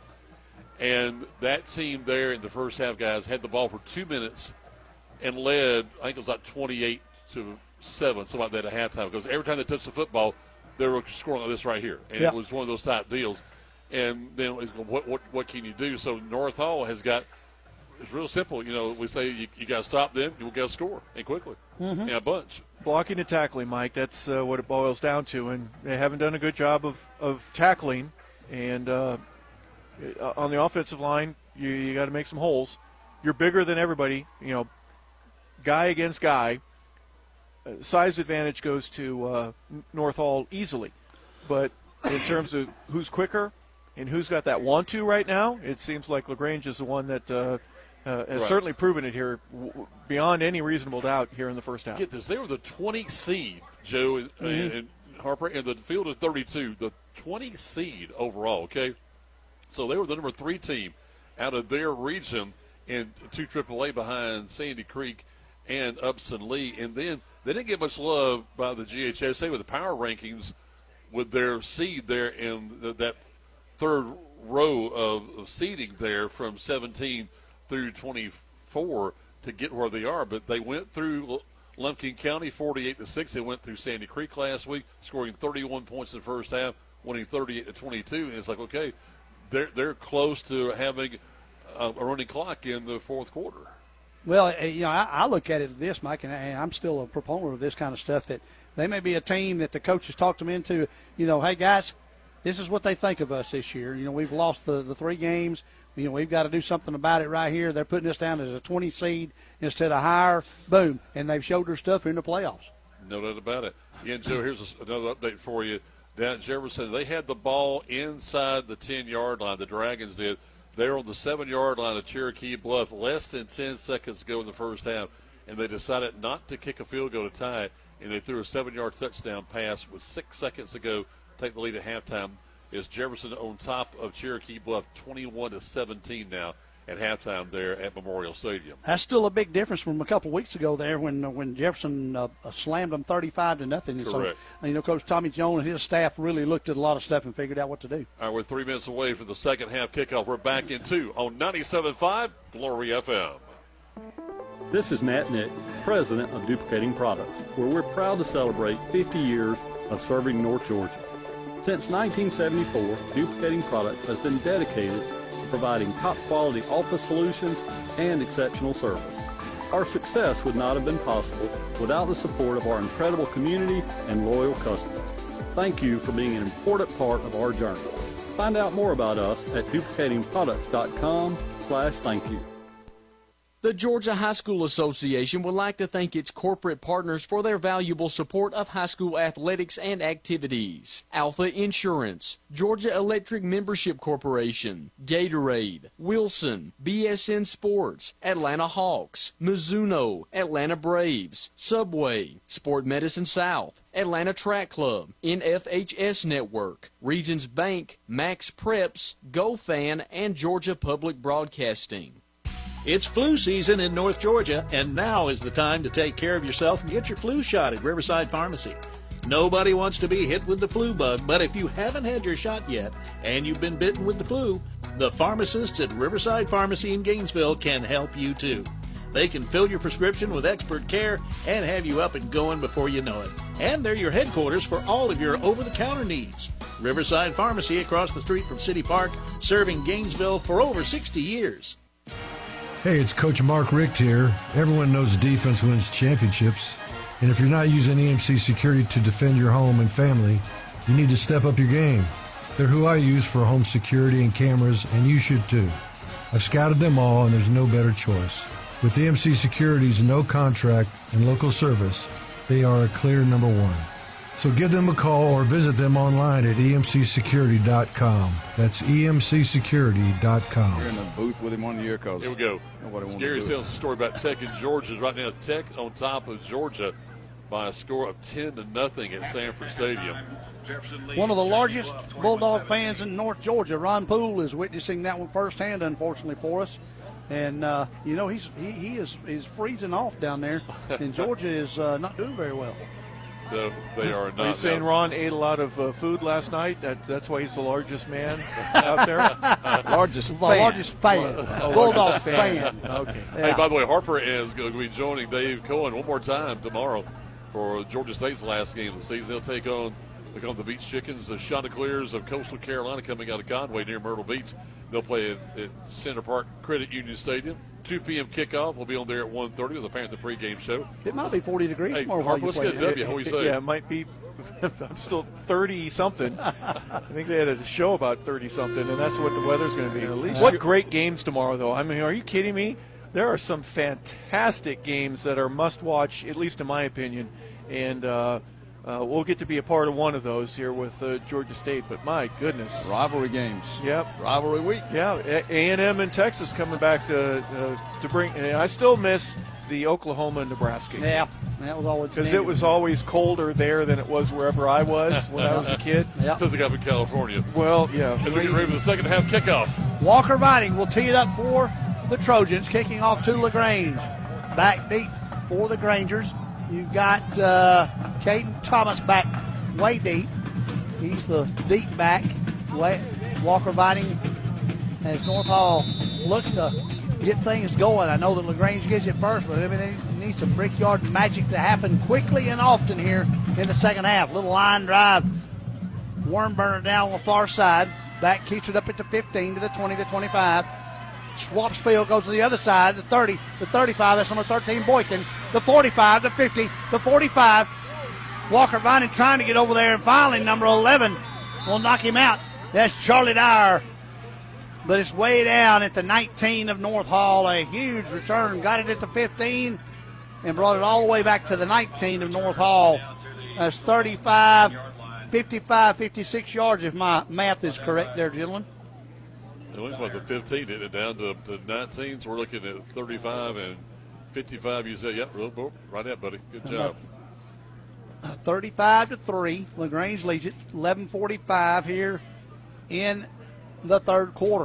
Speaker 7: And that team there in the first half, guys, had the ball for two minutes and led, I think it was like twenty-eight to seven, something like that at halftime. Because every time they touched the football, they were scoring like this right here. And yep. It was one of those type deals. And then what what what can you do? So North Hall has got, it's real simple. You know, we say you, you got to stop them, you got to score, and quickly,
Speaker 5: mm-hmm.
Speaker 7: and a bunch.
Speaker 5: Blocking and tackling, Mike, that's uh, what it boils down to. And they haven't done a good job of, of tackling. And uh, on the offensive line, you, you got to make some holes. You're bigger than everybody, you know, guy against guy. Uh, size advantage goes to uh, North Hall easily. But in terms of who's quicker and who's got that want-to right now, it seems like LaGrange is the one that uh, uh, has
Speaker 7: right.
Speaker 5: certainly proven it here w- beyond any reasonable doubt here in the first half.
Speaker 7: Get this. They were the twenty seed, Joe and, mm-hmm. and Harper, and the field of thirty-two, the twenty seed overall, okay? So they were the number three team out of their region and two triple A behind Sandy Creek and Upson Lee. And then they didn't get much love by the G H S A with the power rankings with their seed there in the, that third row of, of seeding there from seventeen through twenty-four to get where they are. But they went through Lumpkin County forty-eight to six. They went through Sandy Creek last week, scoring thirty-one points in the first half, winning thirty-eight to twenty-two. And it's like, okay, they're they're close to having a, a running clock in the fourth quarter.
Speaker 2: Well, you know, I, I look at it as this, Mike, and, I, and I'm still a proponent of this kind of stuff, that they may be a team that the coaches talk them into, you know, hey, guys, this is what they think of us this year. You know, we've lost the, the three games. You know, we've got to do something about it right here. They're putting us down as a twenty seed instead of higher. Boom. And they've showed their stuff in the playoffs.
Speaker 7: No doubt about it. Again, Joe, here's another update for you. Down at Jefferson, they had the ball inside the ten-yard line. The Dragons did. They were on the seven-yard line of Cherokee Bluff less than ten seconds to go in the first half, and they decided not to kick a field goal to tie it, and they threw a seven-yard touchdown pass with six seconds to go, take the lead at halftime. Is Jefferson on top of Cherokee Bluff twenty-one to seventeen now at halftime there at Memorial Stadium.
Speaker 2: That's still a big difference from a couple of weeks ago there when uh, when Jefferson uh, slammed them thirty-five to nothing. And
Speaker 7: correct.
Speaker 2: So, you know, Coach Tommy Jones and his staff really looked at a lot of stuff and figured out what to do.
Speaker 7: All right, we're three minutes away from the second half kickoff. We're back in two on ninety-seven point five Glory F M.
Speaker 9: This is Matt Nix, president of Duplicating Products, where we're proud to celebrate fifty years of serving North Georgia. Since nineteen seventy-four, Duplicating Products has been dedicated to providing top-quality office solutions and exceptional service. Our success would not have been possible without the support of our incredible community and loyal customers. Thank you for being an important part of our journey. Find out more about us at duplicating products dot com slash thank you.
Speaker 13: The Georgia High School Association would like to thank its corporate partners for their valuable support of high school athletics and activities. Alpha Insurance, Georgia Electric Membership Corporation, Gatorade, Wilson, B S N Sports, Atlanta Hawks, Mizuno, Atlanta Braves, Subway, Sport Medicine South, Atlanta Track Club, N F H S Network, Regions Bank, Max Preps, GoFan, and Georgia Public Broadcasting.
Speaker 11: It's flu season in North Georgia, and now is the time to take care of yourself and get your flu shot at Riverside Pharmacy. Nobody wants to be hit with the flu bug, but if you haven't had your shot yet and you've been bitten with the flu, the pharmacists at Riverside Pharmacy in Gainesville can help you too. They can fill your prescription with expert care and have you up and going before you know it. And they're your headquarters for all of your over-the-counter needs. Riverside Pharmacy across the street from City Park, serving Gainesville for over sixty years.
Speaker 12: Hey, it's Coach Mark Richt here. Everyone knows defense wins championships. And if you're not using E M C Security to defend your home and family, You need to step up your game. They're who I use for home security and cameras, and you should too. I've scouted them all, and there's no better choice. With E M C Security's no contract and local service, they are a clear number one. So give them a call or visit them online at E M C security dot com. That's E M C security dot com.
Speaker 14: You're in the booth with him on the year, cause
Speaker 7: Here we go. Gary tells a story about Tech and Georgia. Right now, Tech on top of Georgia by a score of ten to nothing at Sanford Stadium.
Speaker 2: One of the largest Bulldog fans in North Georgia, Ron Poole, is witnessing that one firsthand, unfortunately for us. And, uh, you know, he's he, he is he's freezing off down there, and Georgia is uh, not doing very well.
Speaker 7: No, they are not.
Speaker 5: Are you saying
Speaker 7: no.
Speaker 5: Ron ate a lot of uh, food last night? That That's why he's the largest man out there?
Speaker 14: largest
Speaker 2: the
Speaker 14: fan.
Speaker 2: largest fan.
Speaker 5: Oh,
Speaker 2: Bulldog
Speaker 5: fan.
Speaker 2: fan.
Speaker 5: Okay.
Speaker 7: Hey,
Speaker 2: Yeah.
Speaker 7: by the way, Harper is going to be joining Dave Cohen one more time tomorrow for Georgia State's last game of the season. They'll take on become the Beach Chickens, the Chanticleers of Coastal Carolina, coming out of Conway near Myrtle Beach. They'll play at, at Center Park Credit Union Stadium. two p.m. kickoff. We'll be on there at one thirty with the Panther pregame show.
Speaker 2: It might be forty degrees
Speaker 7: Hey,
Speaker 2: tomorrow.
Speaker 7: Harper, let's get a W. How we say?
Speaker 5: Yeah, it might be. I'm still thirty-something. I think they had a show about thirty-something, and that's what the weather's going to be. At least what great games tomorrow, though. I mean, are you kidding me? There are some fantastic games that are must-watch, at least in my opinion, and uh, uh, we'll get to be a part of one of those here with uh, Georgia State. But my goodness,
Speaker 14: Rivalry games.
Speaker 5: Yep,
Speaker 14: rivalry week.
Speaker 5: Yeah, A and M and Texas coming back to uh, to bring. And I still miss the Oklahoma and Nebraska game.
Speaker 2: Yeah, that was always
Speaker 5: because it was always colder there than it was wherever I was when I was a kid.
Speaker 2: Yeah,
Speaker 7: says the guy from California.
Speaker 5: Well, yeah.
Speaker 7: As we get ready for the second half kickoff.
Speaker 2: Walker Vining will tee it up for the Trojans, kicking off to LaGrange. Back deep for the Grangers. You've got uh, Caden Thomas back way deep. He's the deep back. Walker Vining, as North Hall looks to get things going. I know that LaGrange gets it first, but everything needs some Brickyard magic to happen quickly and often here in the second half. Little line drive. Worm burner down on the far side. Back keeps it up at the fifteen to the twenty, the twenty-five. Swaps field, goes to the other side, the thirty, the thirty-five, that's number thirteen, Boykin. The forty-five, the fifty, the forty-five. Walker Vining trying to get over there, and finally number eleven will knock him out. That's Charlie Dyer. But it's way down at the nineteen of North Hall. A huge return. Got it at the fifteen and brought it all the way back to the nineteen of North Hall. That's thirty-five, fifty-five, fifty-six yards if my math is correct there, gentlemen.
Speaker 7: They went from the fifteen, did it down to, to nineteen, so we're looking at thirty-five and fifty-five. You said, yep, right there, buddy. Good job.
Speaker 2: thirty-five to three. LaGrange leads it. eleven forty-five here in the third quarter.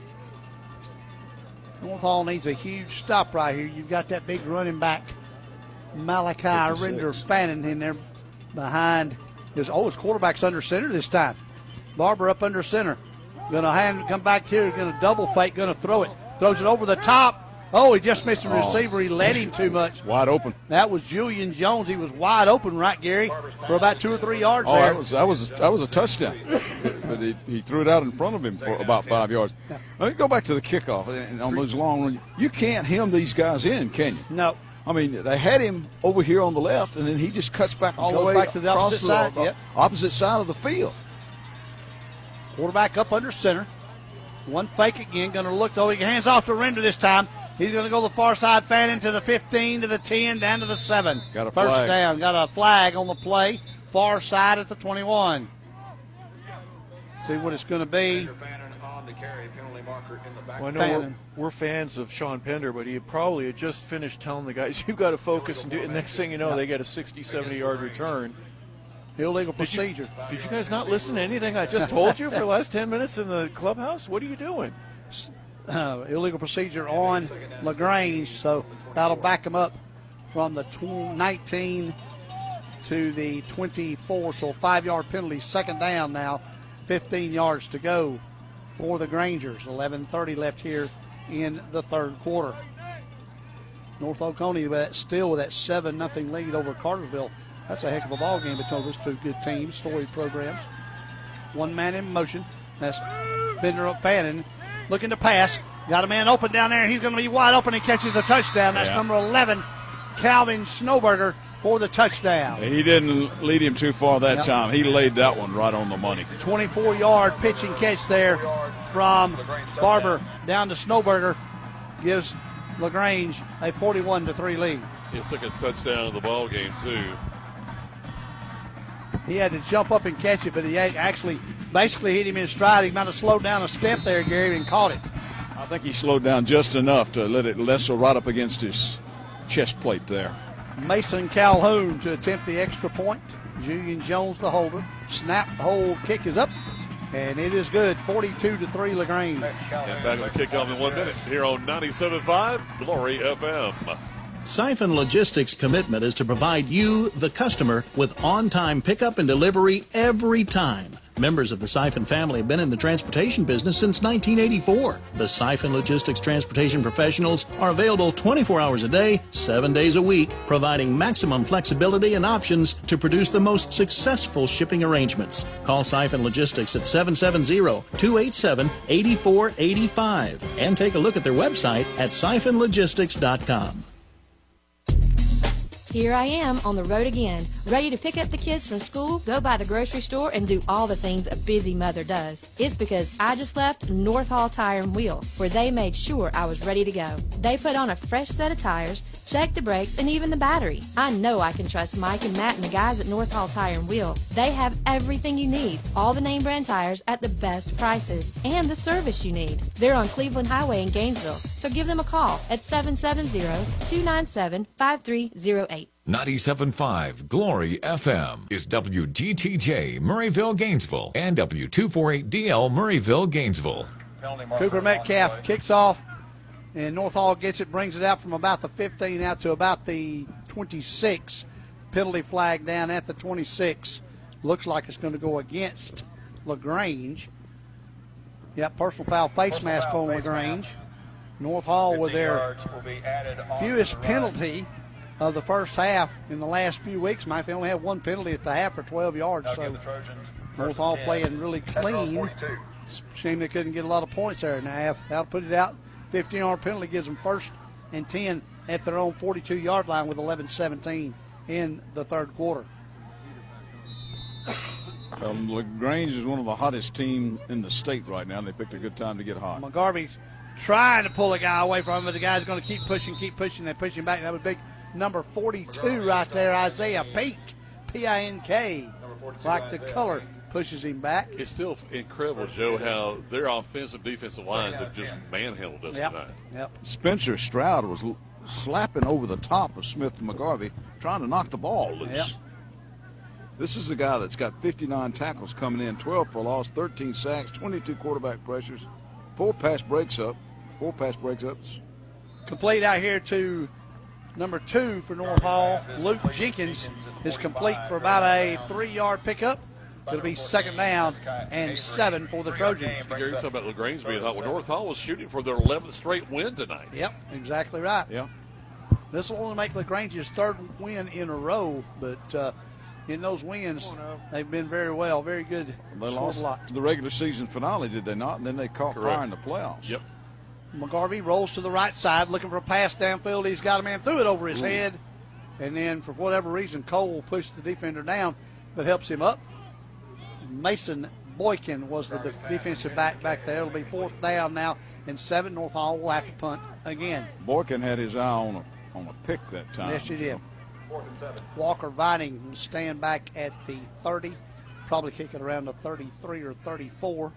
Speaker 2: North Hall needs a huge stop right here. You've got that big running back, Malachi Render Fannin, in there behind. His, oh, his quarterback's under center this time. Barber up under center. Going to hand come back here. Going to double fake. Going to throw it. Throws it over the top. Oh, he just missed the receiver. He led him too much.
Speaker 14: Wide open.
Speaker 2: That was Julian Jones. He was wide open, right, Gary, for about two or three yards
Speaker 14: oh,
Speaker 2: there.
Speaker 14: that was that was that was a touchdown. But he, he threw it out in front of him for about five yards. Let me go back to the kickoff and on those long runs. You can't hem these guys in, can you?
Speaker 2: No.
Speaker 14: I mean, they had him over here on the left, and then he just cuts back all
Speaker 2: Goes
Speaker 14: the way
Speaker 2: back to the
Speaker 14: across
Speaker 2: opposite
Speaker 14: the
Speaker 2: side.
Speaker 14: uh,
Speaker 2: Yep.
Speaker 14: opposite side of the field.
Speaker 2: Quarterback up under center. One fake again. Going to look, though. He hands off to Render this time. He's going to go the far side, fan into the fifteen, to the ten, down to the seven.
Speaker 14: Got a
Speaker 2: First
Speaker 14: flag.
Speaker 2: down. Got a flag on the play. Far side at the twenty-one. See what it's going to be.
Speaker 5: Well, I know we're, we're fans of Sean Pender, but he probably had just finished telling the guys, you got to focus. And, do, and next thing you know, they get a sixty, seventy-yard return.
Speaker 2: Illegal
Speaker 5: Did you-
Speaker 2: procedure.
Speaker 5: Did you guys not listen to anything I just told you for the last ten minutes in the clubhouse? What are you doing?
Speaker 2: Uh, illegal procedure on LaGrange, so that'll back him up from the nineteen to the twenty-four, so a five-yard penalty, second down now, fifteen yards to go for the Grangers. eleven thirty left here in the third quarter. North Oconee with that, still with that seven nothing lead over Cartersville. That's a heck of a ball game between those two good teams, storied programs. One man in motion. That's Bender up Fannin. Looking to pass. Got a man open down there, and he's going to be wide open and catches a touchdown. That's
Speaker 14: Yeah.
Speaker 2: number eleven, Calvin Snowberger. for the touchdown.
Speaker 14: He didn't lead him too far that
Speaker 2: Yep.
Speaker 14: time. He laid that one right on the money.
Speaker 2: twenty-four-yard pitch and catch there from Barber down to Snowberger gives LaGrange a forty-one to three lead.
Speaker 7: His second touchdown of the ball game, too.
Speaker 2: He had to jump up and catch it, but he actually basically hit him in stride. He might have slowed down a step there, Gary, and caught it.
Speaker 14: I think he slowed down just enough to let it lesser right up against his chest plate there.
Speaker 2: Mason Calhoun to attempt the extra point. Julian Jones the holder. Snap, hold, kick is up, and it is good. forty-two to three LaGrange.
Speaker 7: And back with the kickoff in one minute here on ninety-seven point five Glory F M.
Speaker 11: Siphon Logistics' commitment is to provide you, the customer, with on-time pickup and delivery every time. Members of the Siphon family have been in the transportation business since nineteen eighty-four. The Siphon Logistics transportation professionals are available twenty-four hours a day, seven days a week, providing maximum flexibility and options to produce the most successful shipping arrangements. Call Siphon Logistics at seven seven zero, two eight seven, eight four eight five and take a look at their website at siphon logistics dot com.
Speaker 19: Here I am on the road again, ready to pick up the kids from school, go by the grocery store, and do all the things a busy mother does. It's because I just left North Hall Tire and Wheel, where they made sure I was ready to go. They put on a fresh set of tires, checked the brakes, and even the battery. I know I can trust Mike and Matt and the guys at North Hall Tire and Wheel. They have everything you need, all the name brand tires at the best prices, and the service you need. They're on Cleveland Highway in Gainesville, so give them a call at seven seven zero, two nine seven, five three zero eight.
Speaker 1: ninety-seven point five Glory F M is W G T J Murrayville, Gainesville, and W two forty-eight D L Murrayville, Gainesville.
Speaker 2: Cooper Metcalf kicks off, and North Hall gets it, brings it out from about the fifteen out to about the twenty-six. Penalty flag down at the twenty-six. Looks like it's going to go against LaGrange. Yep, personal foul face mask on LaGrange. North Hall with their fewest penalty of the first half in the last few weeks. Mike, they only have one penalty at the half for twelve yards. So North Hall playing really clean. Shame they couldn't get a lot of points there in the half. That'll put it out. fifteen-yard penalty gives them first and ten at their own forty-two-yard line with eleven seventeen in the third quarter.
Speaker 14: Um, LaGrange is one of the hottest teams in the state right now. They picked a good time to get hot.
Speaker 2: McGarvey's trying to pull a guy away from him, but the guy's going to keep pushing, keep pushing. They push him back. That was big. Number forty-two right there, Isaiah Pink, P I N K, like the color, pushes him back.
Speaker 7: It's still incredible, Joe, how their offensive, defensive lines have just manhandled us
Speaker 2: Yep.
Speaker 7: tonight.
Speaker 2: Yep.
Speaker 14: Spencer Stroud was l- slapping over the top of Smith and McGarvey, trying to knock the ball loose.
Speaker 2: Yep.
Speaker 14: This is the guy that's got fifty-nine tackles coming in, twelve for loss, thirteen sacks, twenty-two quarterback pressures, four pass breaks up, four pass breaks ups.
Speaker 2: Complete out here to number two for North Hall. Luke Jenkins is complete for about a three-yard pickup. It'll be second down and seven for the Trojans.
Speaker 7: You're talking about LaGrange being hot. Well, North Hall was shooting for their eleventh straight win tonight.
Speaker 2: Yep, exactly right.
Speaker 14: Yeah.
Speaker 2: This will only make LaGrange's third win in a row, but uh, in those wins, they've been very well, very good.
Speaker 14: They
Speaker 2: Scored
Speaker 14: lost
Speaker 2: a lot.
Speaker 14: the regular season finale, did they not? And then they caught
Speaker 7: Correct.
Speaker 14: fire in the playoffs.
Speaker 7: Yep.
Speaker 2: McGarvey rolls to the right side, looking for a pass downfield. He's got a man, threw it over his
Speaker 14: Ooh.
Speaker 2: head. And then, for whatever reason, Cole pushed the defender down, but helps him up. Mason Boykin was the de- defensive back back there. It'll be fourth down now and seven. North Hall will have to punt again.
Speaker 14: Boykin had his eye on a, on a pick that time.
Speaker 2: Yes, he did. Walker Vining will stand back at the thirty, probably kick it around the thirty-three or thirty-four.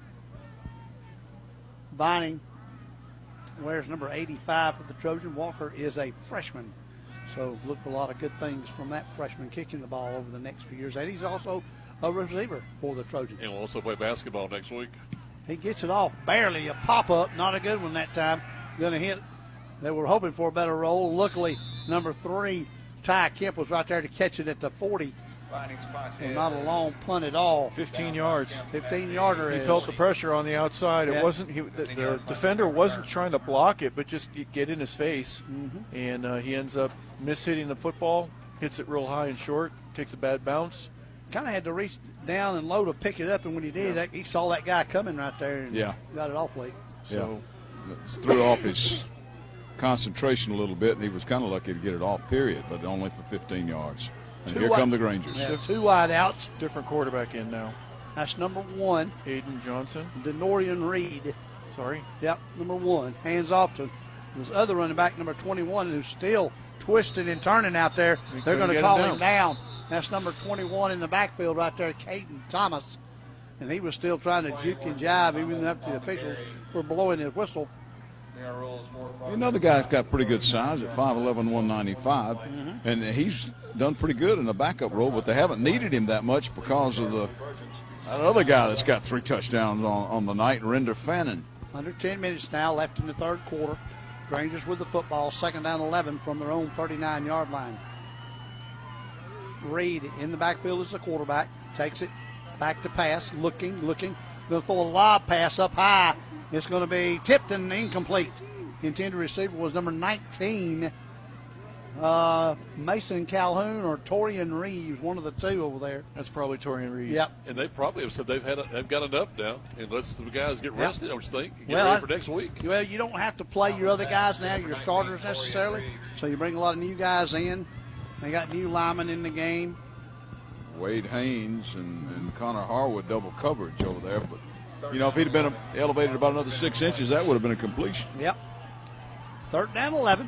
Speaker 2: Vining wears number eighty-five for the Trojan. Walker is a freshman, so look for a lot of good things from that freshman kicking the ball over the next few years. And he's also a receiver for the Trojans.
Speaker 7: And we'll also play basketball next week.
Speaker 2: He gets it off barely, a pop-up, not a good one that time. Going to hit. They were hoping for a better roll. Luckily, number three, Ty Kemp, was right there to catch it at the forty. So not a long punt at all.
Speaker 5: fifteen yards.
Speaker 2: fifteen-yarder.
Speaker 5: He
Speaker 2: is.
Speaker 5: felt the pressure on the outside.
Speaker 2: Yeah.
Speaker 5: It wasn't he, the, the defender wasn't trying to block it, but just get in his face,
Speaker 2: mm-hmm.
Speaker 5: and uh, he ends up mishitting the football, hits it real high and short, takes a bad bounce.
Speaker 2: Kind of had to reach down and low to pick it up, and when he did, that, he saw that guy coming right there and
Speaker 14: Yeah.
Speaker 2: got it off late.
Speaker 14: So yeah. Threw off his concentration a little bit, and he was kind of lucky to get it off, period, but only for fifteen yards. And
Speaker 2: two
Speaker 14: here
Speaker 2: wide,
Speaker 14: come the Grangers.
Speaker 2: Yeah, two wide outs.
Speaker 5: Different quarterback in now.
Speaker 2: That's number one.
Speaker 5: Aiden Johnson.
Speaker 2: Denorian Reed.
Speaker 5: Sorry.
Speaker 2: Yep, number one. Hands off to this other running back, number twenty-one, who's still twisting and turning out there.
Speaker 5: We
Speaker 2: They're going to
Speaker 5: him
Speaker 2: call
Speaker 5: down.
Speaker 2: him down. That's number twenty-one in the backfield right there, Caden Thomas. And he was still trying to juke and jive, even after the officials were blowing his whistle.
Speaker 14: Another guy's got pretty good size at five eleven, one ninety-five,
Speaker 2: Mm-hmm.
Speaker 14: and he's done pretty good in the backup role, but they haven't needed him that much because of the that other guy that's got three touchdowns on, on the night, Render Fannin.
Speaker 2: Under ten minutes now left in the third quarter. Grangers with the football, second down eleven from their own thirty-nine-yard line. Reed in the backfield as the quarterback, takes it back to pass, looking, looking. Going to throw a lob pass up high. It's going to be tipped and incomplete. Intended receiver was number nineteen, uh, Mason Calhoun or Torian Reeves, one of the two over there.
Speaker 5: That's probably Torian Reeves.
Speaker 2: Yep.
Speaker 7: And they probably have said they've had they've got enough now, and let's the guys get rested. Don't you think? Get
Speaker 2: Well,
Speaker 7: ready
Speaker 2: I-
Speaker 7: for next week.
Speaker 2: Well, you don't have to play your other guys now, your starters necessarily. So you bring a lot of new guys in. They got new linemen in the game.
Speaker 14: Wade Haynes and, and Connor Harwood double coverage over there. But, you know, if he'd have been elevated about another six inches, that would have been a completion.
Speaker 2: Yep. Third down eleven.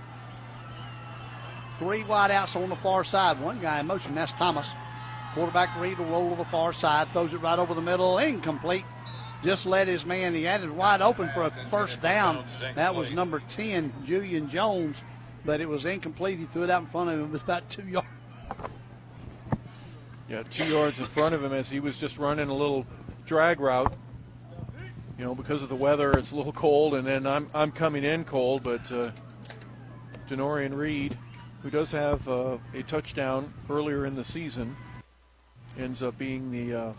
Speaker 2: Three wide outs on the far side. One guy in motion, that's Thomas. Quarterback Reed will roll to the far side, throws it right over the middle, incomplete. Just led his man. He had it wide open for a first down. That was number ten, Julian Jones, but it was incomplete. He threw it out in front of him. It was about two yards.
Speaker 5: Yeah, two yards in front of him as he was just running a little drag route. You know, because of the weather, it's a little cold, and then I'm I'm coming in cold. But uh, Denorian Reed, who does have uh, a touchdown earlier in the season, ends up being the. Uh,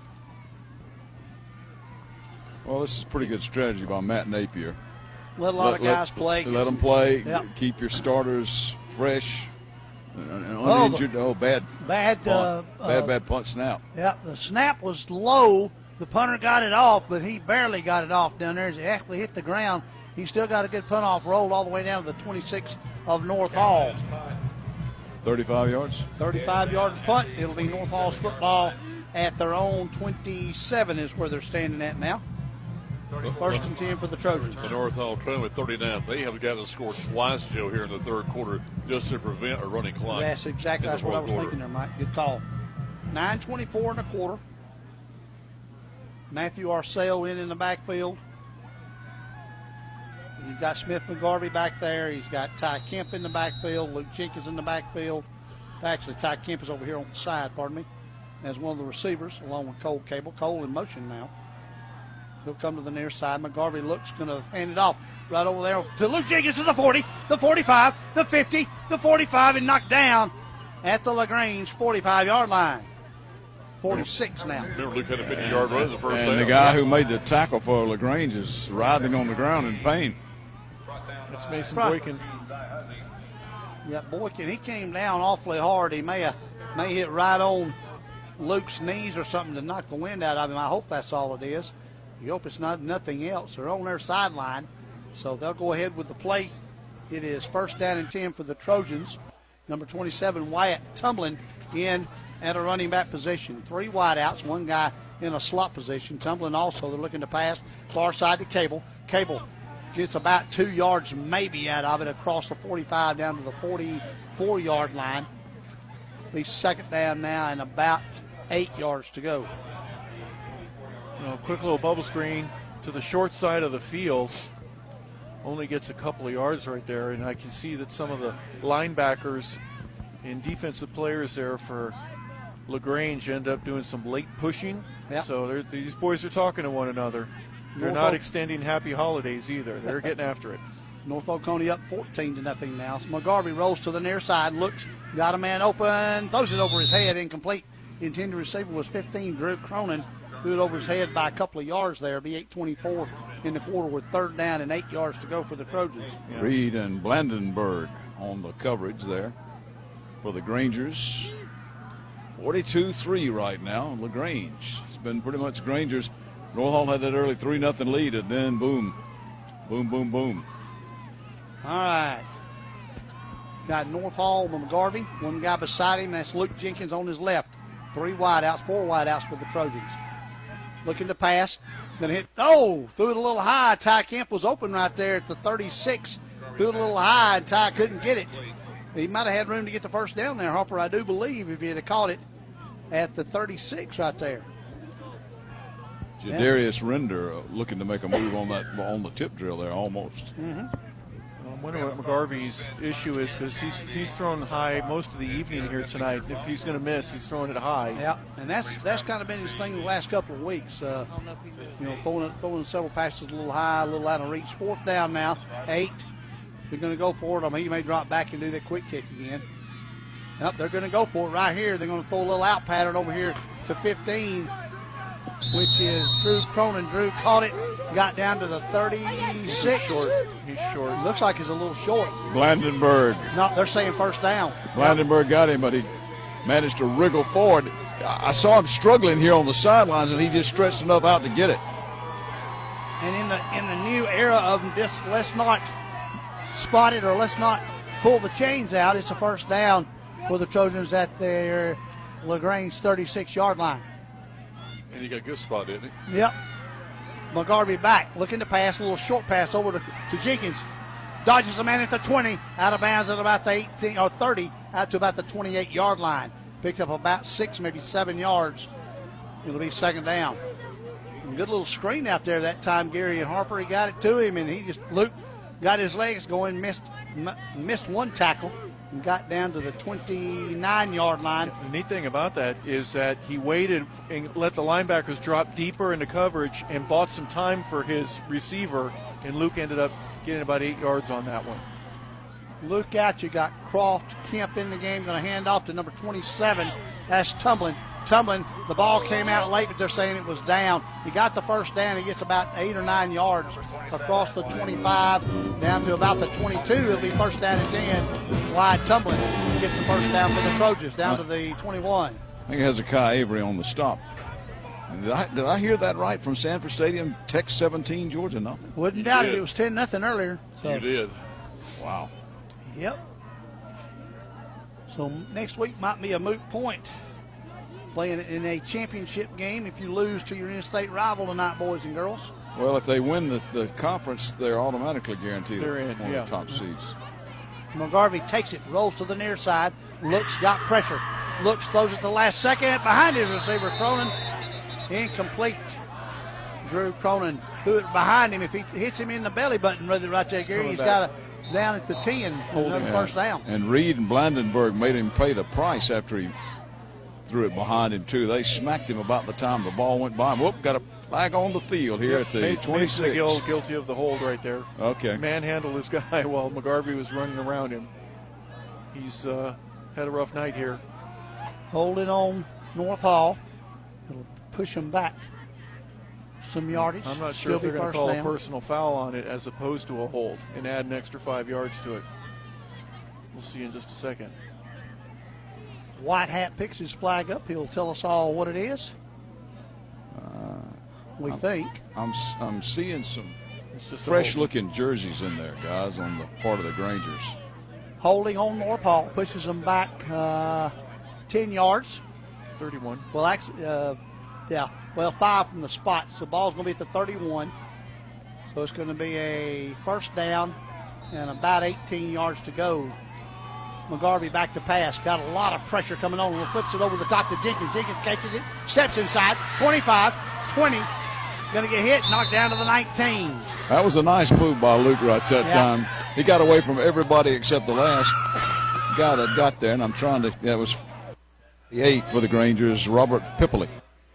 Speaker 14: Well, this is a pretty good strategy by Matt Napier.
Speaker 2: Let a lot of guys play.
Speaker 14: Let them play.
Speaker 2: Yep.
Speaker 14: Keep your starters fresh and, and
Speaker 2: Oh,
Speaker 14: uninjured. Oh, bad.
Speaker 2: Bad,
Speaker 14: punt.
Speaker 2: uh,
Speaker 14: bad,
Speaker 2: uh,
Speaker 14: bad punt snap.
Speaker 2: Yeah, the snap was low. The punter got it off, but he barely got it off down there as he actually hit the ground. He still got a good punt off, rolled all the way down to the twenty-six of North Hall.
Speaker 14: thirty-five yards.
Speaker 2: thirty-five-yard punt. It'll be North Hall's football at their own twenty-seven is where they're standing at now. First and ten for the Trojans.
Speaker 7: The North Hall trailing with thirty-nine. They have got to score twice, Joe, here in the third quarter just to prevent a running clock.
Speaker 2: That's exactly
Speaker 7: in the
Speaker 2: that's what I
Speaker 7: fourth
Speaker 2: was
Speaker 7: quarter.
Speaker 2: thinking there, Mike. Good call. nine twenty-four and a quarter. Matthew Arcell in in the backfield. You've got Smith McGarvey back there. He's got Ty Kemp in the backfield. Luke Jenkins in the backfield. Actually, Ty Kemp is over here on the side, pardon me, as one of the receivers, along with Cole Cable. Cole in motion now. He'll come to the near side. McGarvey looks going to hand it off right over there to Luke Jenkins to the forty, the forty-five, the fifty, the forty-five, and knocked down at the LaGrange forty-five-yard line. forty-six now.
Speaker 7: Remember, Luke had a fifty-yard run the first
Speaker 14: And
Speaker 7: down.
Speaker 14: the guy who made the tackle for LaGrange is writhing on the ground in pain.
Speaker 5: That's Mason
Speaker 2: Right.
Speaker 5: Boykin.
Speaker 2: Yeah, Boykin, he came down awfully hard. He may have may hit right on Luke's knees or something to knock the wind out of him. I hope that's all it is. You hope it's not nothing else. They're on their sideline, so they'll go ahead with the play. It is first down and ten for the Trojans. Number twenty-seven, Wyatt tumbling in at a running back position. Three wideouts, one guy in a slot position. Tumbling also, they're looking to pass far side to Cable. Cable gets about two yards maybe out of it across the forty-five down to the forty-four-yard line. Be second down now and about eight yards to go.
Speaker 5: You know, quick little bubble screen to the short side of the field. Only gets a couple of yards right there, and I can see that some of the linebackers and defensive players there for LaGrange end up doing some late pushing.
Speaker 2: Yep.
Speaker 5: So they're- these boys are talking to one another. They're
Speaker 2: North
Speaker 5: not
Speaker 2: Oak-
Speaker 5: extending happy holidays either. They're getting after it.
Speaker 2: North Oconee up fourteen to nothing now. So McGarvey rolls to the near side, looks, got a man open, throws it over his head, incomplete. The intended receiver was fifteen, Drew Cronin. Threw it over his head by a couple of yards there. Be eight twenty-four in the quarter with third down and eight yards to go for the Trojans.
Speaker 14: Reed and Blandenberg on the coverage there for the Grangers. forty-two three right now, LaGrange. It's been pretty much Grangers. North Hall had that early three nothing lead, and then boom, boom, boom, boom.
Speaker 2: All right. Got North Hall, McGarvey. One guy beside him, that's Luke Jenkins on his left. Three wideouts, four wideouts for the Trojans. Looking to pass. Going to hit, oh, threw it a little high. Ty Kemp was open right there at the thirty-six. Threw it a little high, and Ty couldn't get it. He might have had room to get the first down there, Harper, I do believe, if he had caught it at the thirty-six right there.
Speaker 14: Jadarius yeah. Render uh, looking to make a move on that on the tip drill there almost.
Speaker 2: Mm-hmm.
Speaker 5: I'm wondering what McGarvey's issue is, because he's he's thrown high most of the evening here tonight. If he's going to miss, he's throwing it high.
Speaker 2: Yeah, and that's that's kind of been his thing the last couple of weeks. Uh, you know, throwing throwing several passes a little high, a little out of reach. Fourth down now, eight. They're going to go for it. I mean, he may drop back and do that quick kick again. Yep, they're going to go for it right here. They're going to throw a little out pattern over here to fifteen, which is Drew Cronin. Drew caught it, got down to the thirty-six.
Speaker 5: He's short. He's short.
Speaker 2: Looks like he's a little short.
Speaker 14: Blandenberg.
Speaker 2: No, they're saying first down.
Speaker 14: Blandenberg got him, but he managed to wriggle forward. I saw him struggling here on the sidelines, and he just stretched enough out to get it.
Speaker 2: And in the in the new era of just let's not spot it or let's not pull the chains out, it's a first down for the Trojans at their LaGrange thirty-six-yard line.
Speaker 7: And he got a good spot, didn't he?
Speaker 2: Yep. McGarvey back, looking to pass, a little short pass over to, to Jenkins. Dodges a man at the twenty, out of bounds at about the eighteen or thirty, out to about the twenty-eight-yard line. Picked up about six, maybe seven yards. It'll be second down. Good little screen out there that time, Gary and Harper. He got it to him, and he just, Luke got his legs going, missed m- missed one tackle, and got down to the twenty-nine-yard line.
Speaker 5: The neat thing about that is that he waited and let the linebackers drop deeper into coverage and bought some time for his receiver, and Luke ended up getting about eight yards on that one.
Speaker 2: Luke out, you got Croft, Kemp in the game, going to hand off to number twenty-seven. That's Tumblin. Tumblin, the ball came out late, but they're saying it was down. He got the first down. He gets about eight or nine yards across the twenty-five down to about the twenty-two. It'll be first down and ten. Wide Tumblin gets the first down for the Trojans down to the twenty-one.
Speaker 14: I think Hezekiah Avery on the stop. Did I, did I hear that right from Sanford Stadium? Tech seventeen, Georgia nothing.
Speaker 2: Wouldn't
Speaker 7: You
Speaker 2: doubt
Speaker 7: did.
Speaker 2: it. It was ten nothing earlier. So.
Speaker 7: You did.
Speaker 14: Wow.
Speaker 2: Yep. So next week might be a moot point. Playing in a championship game if you lose to your in-state rival tonight, boys and girls.
Speaker 14: Well, if they win the, the conference, they're automatically guaranteed
Speaker 5: They're in,
Speaker 14: one
Speaker 5: yeah.
Speaker 14: of the top seeds.
Speaker 2: McGarvey takes it, rolls to the near side, looks, got pressure. Looks, throws it the last second. Behind his receiver, Cronin. Incomplete. Drew Cronin threw it behind him. If he hits him in the belly button, rather right there, Gary, he's got a down at the ten, another first down.
Speaker 14: And Reed and Blandenberg made him pay the price after he threw it behind him, too. They smacked him about the time the ball went by him. Whoop, got a flag on the field here at the
Speaker 5: Mason
Speaker 14: twenty-six.
Speaker 5: McGill guilty of the hold right there.
Speaker 14: Okay.
Speaker 5: Manhandled this guy while McGarvey was running around him. He's uh, had a rough night here.
Speaker 2: Holding on North Hall. It'll push him back some yardage.
Speaker 5: I'm not sure
Speaker 2: Still
Speaker 5: if they're
Speaker 2: be
Speaker 5: going to
Speaker 2: first
Speaker 5: call
Speaker 2: down.
Speaker 5: a personal foul on it as opposed to a hold and add an extra five yards to it. We'll see in just a second.
Speaker 2: White Hat picks his flag up. He'll tell us all what it is.
Speaker 14: Uh,
Speaker 2: we
Speaker 14: I'm,
Speaker 2: think.
Speaker 14: I'm I'm seeing some
Speaker 5: It's just a
Speaker 14: fresh-looking jerseys in there, guys, on the part of the Grangers.
Speaker 2: Holding on North Hall, pushes them back uh, ten yards.
Speaker 5: thirty-one.
Speaker 2: Well, actually, uh, yeah, well, five from the spot. So the ball's going to be at the thirty-one. So it's going to be a first down and about eighteen yards to go. McGarvey back to pass. Got a lot of pressure coming on. Flips it over the top to Jenkins. Jenkins catches it. Steps inside. twenty-five, twenty. Going to get hit. Knocked down to the nineteen.
Speaker 14: That was a nice move by Luke right that
Speaker 2: Yeah.
Speaker 14: time. He got away from everybody except the last guy that got there, and I'm trying to, that was eight for the Grangers, Robert Pipoli.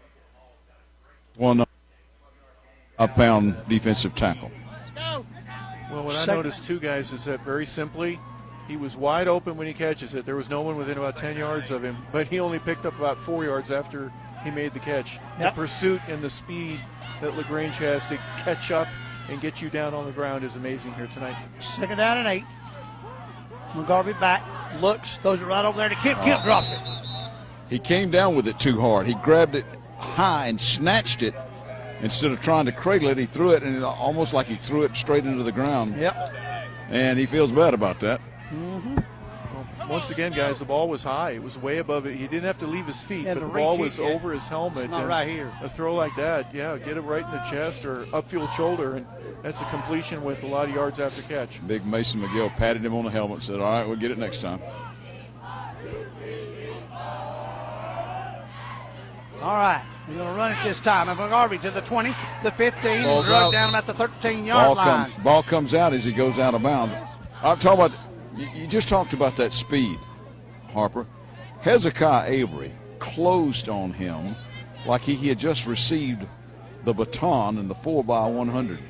Speaker 14: One up-pound defensive tackle.
Speaker 5: Well, what I
Speaker 2: Second.
Speaker 5: noticed, too, guys, is that very simply, he was wide open when he catches it. There was no one within about ten yards of him, but he only picked up about four yards after he made the catch.
Speaker 2: Yep.
Speaker 5: The pursuit and the speed that LaGrange has to catch up and get you down on the ground is amazing here tonight.
Speaker 2: Second down and eight. McGarvey back. Looks. Throws it right over there to Kemp. Kemp drops it.
Speaker 14: He came down with it too hard. He grabbed it high and snatched it. Instead of trying to cradle it, he threw it, and it almost like he threw it straight into the ground.
Speaker 2: Yep.
Speaker 14: and he feels bad about that.
Speaker 5: Mm-hmm. Well, once again, guys, the ball was high. It was way above it. He didn't have to leave his feet,
Speaker 2: Yeah,
Speaker 5: but
Speaker 2: the
Speaker 5: the ball
Speaker 2: reach
Speaker 5: was
Speaker 2: he-
Speaker 5: over his helmet.
Speaker 2: It's not
Speaker 5: and
Speaker 2: right here.
Speaker 5: A throw like that, yeah, get it right in the chest or upfield shoulder, and that's a completion with a lot of yards after catch.
Speaker 14: Big Mason McGill patted him on the helmet and said, all right, we'll get it next time.
Speaker 2: All right, we're going to run it this time. And McGarvey to the twenty, the fifteen,
Speaker 14: Ball's
Speaker 2: drug
Speaker 14: out.
Speaker 2: down about the thirteen-yard
Speaker 14: Ball,
Speaker 2: line.
Speaker 14: come, ball comes out as he goes out of bounds. I'm talking about, you, you just talked about that speed, Harper. Hezekiah Avery closed on him like he, he had just received the baton in the four by one hundred.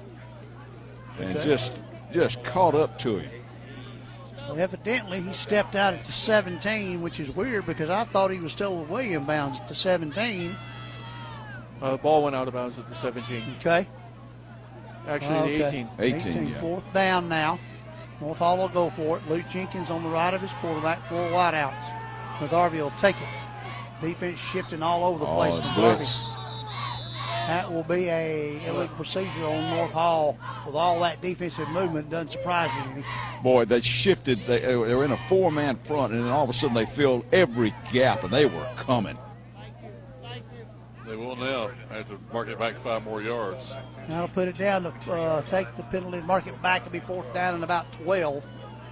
Speaker 14: And
Speaker 2: Okay.
Speaker 14: just just caught up to him.
Speaker 2: Well, evidently, he stepped out at the seventeen, which is weird because I thought he was still way inbounds at the seventeen.
Speaker 5: Uh, the ball went out of bounds at the seventeen.
Speaker 2: Okay.
Speaker 5: Actually,
Speaker 2: Okay.
Speaker 5: the eighteen.
Speaker 14: eighteen, yeah.
Speaker 2: Fourth down now. North Hall will go for it. Luke Jenkins on the right of his quarterback, four wideouts. McGarvey will take it. Defense shifting all over the place.
Speaker 14: Oh,
Speaker 2: McGarvey.
Speaker 14: blitz.
Speaker 2: That will be a illegal procedure on North Hall. With all that defensive movement, doesn't surprise me any.
Speaker 14: Boy, they shifted. They, they were in a four-man front, and then all of a sudden they filled every gap, and they were coming.
Speaker 7: They will now have to mark it back five more yards.
Speaker 2: That'll put it down to uh, take the penalty, mark it back, and be fourth down and about twelve.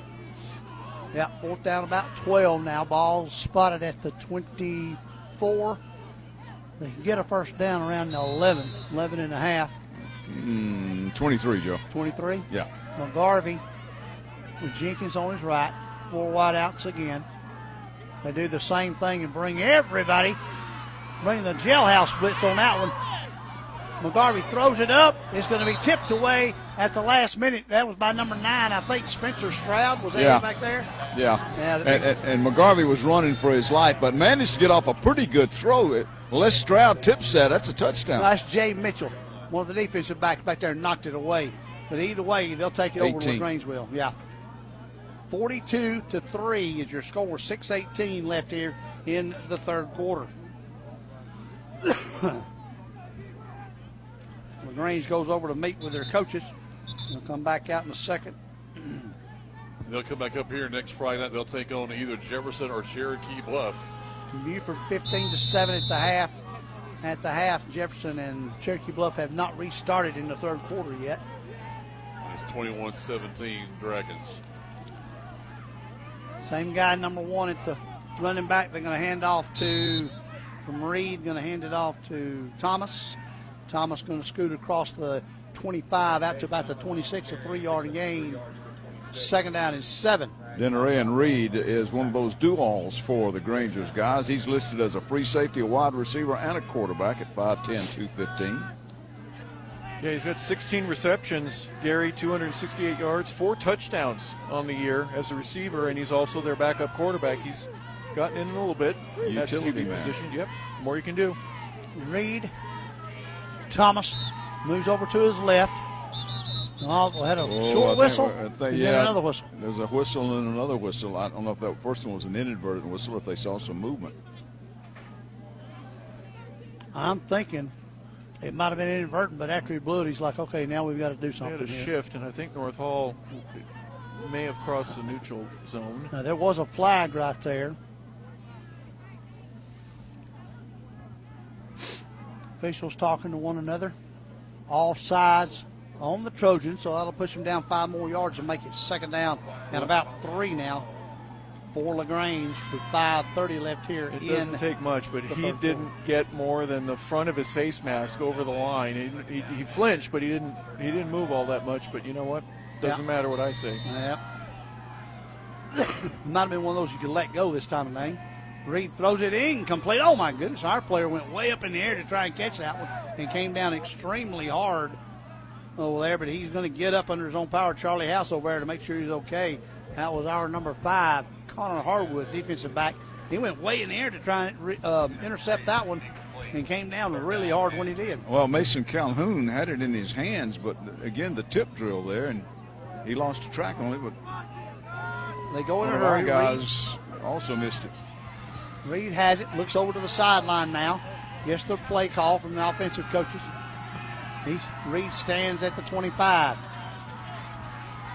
Speaker 2: Yeah, fourth down about twelve now. Ball spotted at the twenty-four. They can get a first down around the eleven, eleven and a half.
Speaker 14: Mm, twenty-three, Joe.
Speaker 2: twenty-three.
Speaker 14: Yeah.
Speaker 2: McGarvey with Jenkins on his right. Four wideouts again. They do the same thing and bring everybody, bring the jailhouse blitz on that one. McGarvey throws it up. It's going to be tipped away at the last minute. That was by number nine, I think, Spencer Stroud. Was that
Speaker 14: Yeah.
Speaker 2: him back there?
Speaker 14: Yeah.
Speaker 2: Yeah, the
Speaker 14: and,
Speaker 2: big-
Speaker 14: and, and McGarvey was running for his life, but managed to get off a pretty good throw. It, unless Stroud tips that, that's a touchdown.
Speaker 2: That's Jay Mitchell, one of the defensive backs back there, knocked it away. But either way, they'll take it over
Speaker 14: eighteen.
Speaker 2: to Grangeville. Yeah. forty-two to three is your score. six eighteen left here in the third quarter. LaGrange goes over to meet with their coaches. They'll come back out in a second.
Speaker 7: They'll come back up here next Friday night. They'll take on either Jefferson or Cherokee Bluff.
Speaker 2: Buford fifteen to seven at the half. At the half, Jefferson and Cherokee Bluff have not restarted in the third quarter yet.
Speaker 7: It's twenty-one seventeen Dragons.
Speaker 2: Same guy, number one at the running back. They're going to hand off to, from Reed, going to hand it off to Thomas. Thomas going to scoot across the twenty-five out to about the twenty-six, a three-yard gain. Second down is seven.
Speaker 14: Denneray and Reed is one of those do-alls for the Grangers guys. He's listed as a free safety, a wide receiver, and a quarterback at five ten, two fifteen.
Speaker 5: Yeah, he's got sixteen receptions, Gary, two hundred sixty-eight yards, four touchdowns on the year as a receiver, and he's also their backup quarterback. He's gotten in a little bit. at
Speaker 14: Utility
Speaker 5: Q B
Speaker 14: man.
Speaker 5: position. Yep, more you can do.
Speaker 2: Reed, Thomas moves over to his left. Oh, we had a
Speaker 14: Oh, I
Speaker 2: short
Speaker 14: think-
Speaker 2: whistle
Speaker 14: I think-
Speaker 2: and
Speaker 14: yeah,
Speaker 2: then another whistle.
Speaker 14: There's a whistle and another whistle. I don't know if that first one was an inadvertent whistle or if they saw some movement.
Speaker 2: I'm thinking it might have been inadvertent, but after he blew it, he's like, okay, now we've got to do
Speaker 5: They
Speaker 2: something
Speaker 5: had a
Speaker 2: here.
Speaker 5: shift, and I think North Hall may have crossed the neutral zone.
Speaker 2: Now, there was a flag right there. Officials talking to one another. All sides on the Trojans, so that'll push them down five more yards and make it second down and about three now for LaGrange with five thirty left here.
Speaker 5: It
Speaker 2: in
Speaker 5: doesn't take much, but
Speaker 2: the
Speaker 5: he
Speaker 2: third
Speaker 5: didn't get more than the front of his face mask over the line. He, he, he flinched, but he didn't. He didn't move all that much. But you know what? Doesn't
Speaker 2: Yeah.
Speaker 5: matter what I say.
Speaker 2: Yeah. Might have been one of those you could let go this time of night. Reed throws it incomplete. Oh, my goodness. Our player went way up in the air to try and catch that one and came down extremely hard over there, but he's going to get up under his own power. Charlie House over there to make sure he's okay. That was our number five, Connor Harwood, defensive back. He went way in the air to try and re- uh, intercept that one and came down really hard when he did.
Speaker 14: Well, Mason Calhoun had it in his hands, but again, the tip drill there, and he lost the track on it. But
Speaker 2: They go in
Speaker 14: one
Speaker 2: a
Speaker 14: of our
Speaker 2: hurry.
Speaker 14: guys also missed it.
Speaker 2: Reed, Reed has it, looks over to the sideline now. Gets the play call from the offensive coaches. He's, Reed stands at the twenty-five.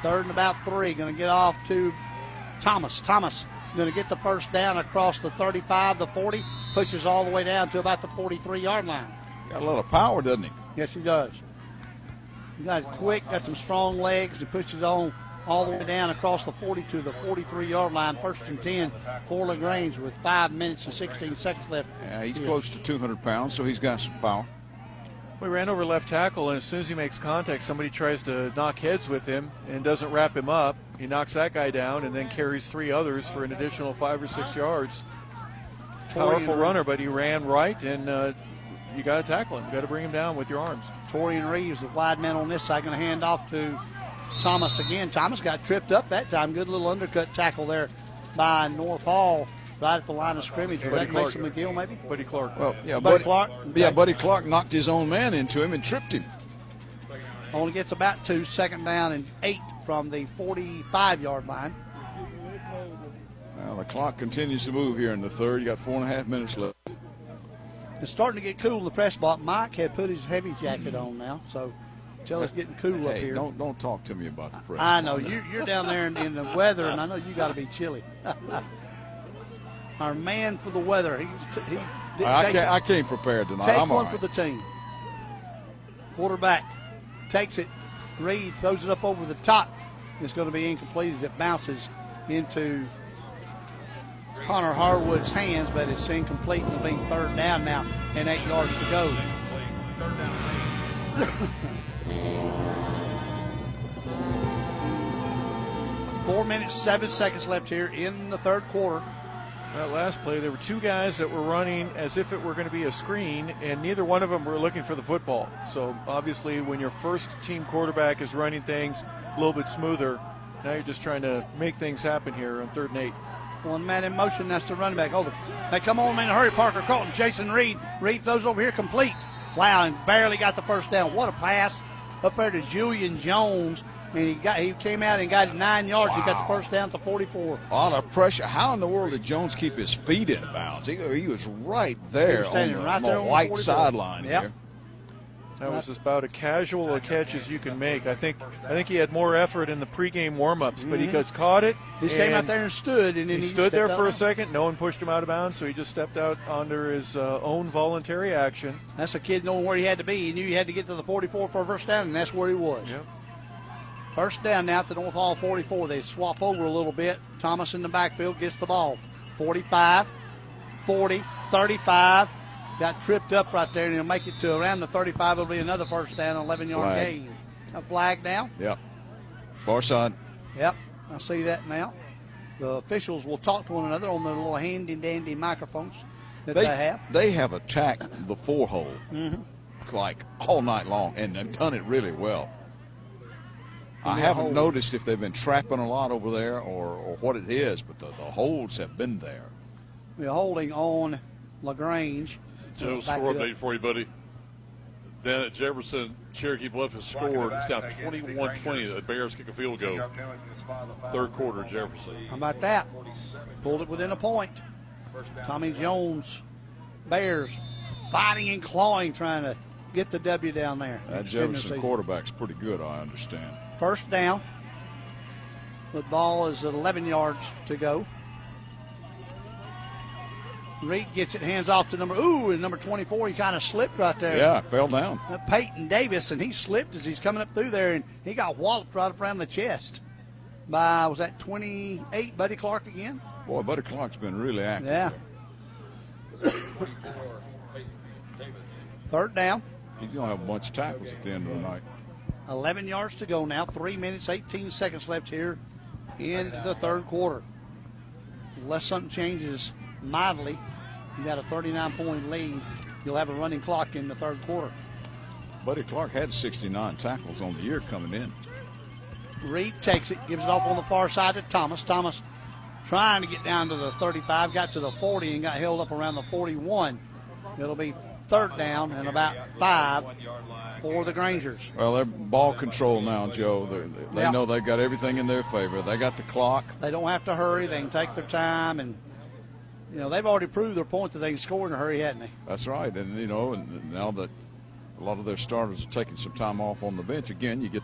Speaker 2: Third and about three. Going to get off to Thomas. Thomas going to get the first down across the thirty-five, the forty, pushes all the way down to about the forty-three-yard line.
Speaker 14: Got a lot of power, doesn't he?
Speaker 2: Yes, he does. The guy's quick, got some strong legs. He pushes on all the way down across the forty to the forty-three-yard line. First and ten for LaGrange with five minutes and sixteen seconds left.
Speaker 14: Yeah, he's
Speaker 2: here.
Speaker 14: close to two hundred pounds, so he's got some power.
Speaker 5: We ran over left tackle, and as soon as he makes contact, somebody tries to knock heads with him and doesn't wrap him up. He knocks that guy down and then carries three others for an additional five or six yards. Powerful runner, but he ran right, and uh, you got to tackle him. You got to bring him down with your arms.
Speaker 2: Torian Reeves, the wide man on this side, going to hand off to Thomas again. Thomas got tripped up that time. Good little undercut tackle there by North Hall right at the line of scrimmage. Was that Mason McGill, maybe?
Speaker 5: Buddy Clark.
Speaker 14: Well, yeah,
Speaker 2: Buddy,
Speaker 14: Buddy
Speaker 2: Clark.
Speaker 14: Yeah, Buddy Clark knocked his own man into him and tripped him.
Speaker 2: Only gets about two, second down and eight from the forty-five-yard line.
Speaker 14: Well, the clock continues to move here in the third. You got four and a half minutes left.
Speaker 2: It's starting to get cool in the press box. Mike had put his heavy jacket on now, so tell us getting cool
Speaker 14: hey,
Speaker 2: up here.
Speaker 14: Don't don't talk to me about the press.
Speaker 2: I know you, you're down there in, in the weather, and I know you got to be chilly. Our man for the weather. He, he
Speaker 14: I,
Speaker 2: takes
Speaker 14: can't,
Speaker 2: it.
Speaker 14: I came prepared tonight.
Speaker 2: Take
Speaker 14: I'm
Speaker 2: one
Speaker 14: all right.
Speaker 2: for the team. Quarterback takes it. Reed throws it up over the top. It's going to be incomplete as it bounces into Connor Harwood's hands, but it's incomplete and it'll be third down now and eight yards to go. Four minutes, seven seconds left here in the third quarter.
Speaker 5: That last play, there were two guys that were running as if it were going to be a screen, and neither one of them were looking for the football. So obviously when your first team quarterback is running things a little bit smoother, now you're just trying to make things happen here on third and eight.
Speaker 2: One man in motion, that's the running back. Oh, they come on in a hurry. Parker Colton, Jason Reed. Reed throws over here complete. Wow, and barely got the first down. What a pass up there to Julian Jones. And he got he came out and got it nine yards. Wow. He got the first down to forty-four.
Speaker 14: A lot of pressure. How in the world did Jones keep his feet in bounds? He, he was right there
Speaker 2: was
Speaker 14: on the,
Speaker 2: right
Speaker 14: on
Speaker 2: there
Speaker 14: the
Speaker 2: on
Speaker 14: white
Speaker 2: the
Speaker 14: sideline
Speaker 2: yep.
Speaker 14: here.
Speaker 5: That was about as casual a catch as you can make. I think I think he had more effort in the pregame warm-ups, mm-hmm. but he just caught it.
Speaker 2: He came out there and stood. and then
Speaker 5: He,
Speaker 2: he
Speaker 5: stood there for
Speaker 2: out.
Speaker 5: a second. No one pushed him out of bounds, so he just stepped out under his uh, own voluntary action.
Speaker 2: That's a kid knowing where he had to be. He knew he had to get to the forty-four for a first down, and that's where he was.
Speaker 5: Yep.
Speaker 2: First down now at the North Hall forty-four. They swap over a little bit. Thomas in the backfield gets the ball. forty-five, forty, thirty-five. Got tripped up right there, and he'll make it to around the thirty-five. It'll be another first down, eleven-yard gain. A flag now.
Speaker 14: Yep. Far side.
Speaker 2: Yep, I see that now. The officials will talk to one another on their little handy-dandy microphones that they,
Speaker 14: They,
Speaker 2: have.
Speaker 14: they have attacked the four hole
Speaker 2: Mm-hmm.
Speaker 14: like all night long, and they've done it really well. I
Speaker 2: And
Speaker 14: haven't
Speaker 2: hold.
Speaker 14: noticed if they've been trapping a lot over there or, or what it is, but the, the holds have been there.
Speaker 2: We're holding on LaGrange.
Speaker 7: Joe,
Speaker 2: Back
Speaker 7: score
Speaker 2: it up.
Speaker 7: update for you, buddy. Down at Jefferson, Cherokee Bluff has scored. It's now twenty-one twenty. The Bears kick a field goal. Third quarter, Jefferson.
Speaker 2: How about that? Pulled it within a point. Tommy Jones, Bears, fighting and clawing, trying to get the W down there.
Speaker 14: That Jefferson quarterback's pretty good, I understand.
Speaker 2: First down. The ball is at eleven yards to go. Reed gets it, hands off to number, ooh, and number twenty-four, he kind of slipped right there.
Speaker 14: Yeah, fell down.
Speaker 2: Uh, Peyton Davis, and he slipped as he's coming up through there, and he got walloped right up around the chest by, was that twenty-eight, Buddy Clark again?
Speaker 14: Boy, Buddy Clark's been really active.
Speaker 2: Yeah. Third down.
Speaker 14: He's going to have a bunch of tackles at the end of the night.
Speaker 2: eleven yards to go now. Three minutes, eighteen seconds left here in the third quarter. Unless something changes mildly, you got a thirty-nine point lead. You'll have a running clock in the third quarter.
Speaker 14: Buddy Clark had sixty-nine tackles on the year coming in.
Speaker 2: Reed takes it, gives it off on the far side to Thomas. Thomas trying to get down to the thirty-five, got to the forty and got held up around the forty-one. It'll be third down and about five for the Grangers.
Speaker 14: Well, they're ball control now, Joe. They, they
Speaker 2: Yeah.
Speaker 14: know they've got everything in their favor. They got the clock.
Speaker 2: They don't have to hurry. They can take their time, and you know they've already proved their point that they can score in a hurry, hadn't they?
Speaker 14: That's right. And, you know, and now that a lot of their starters are taking some time off on the bench, again, you get the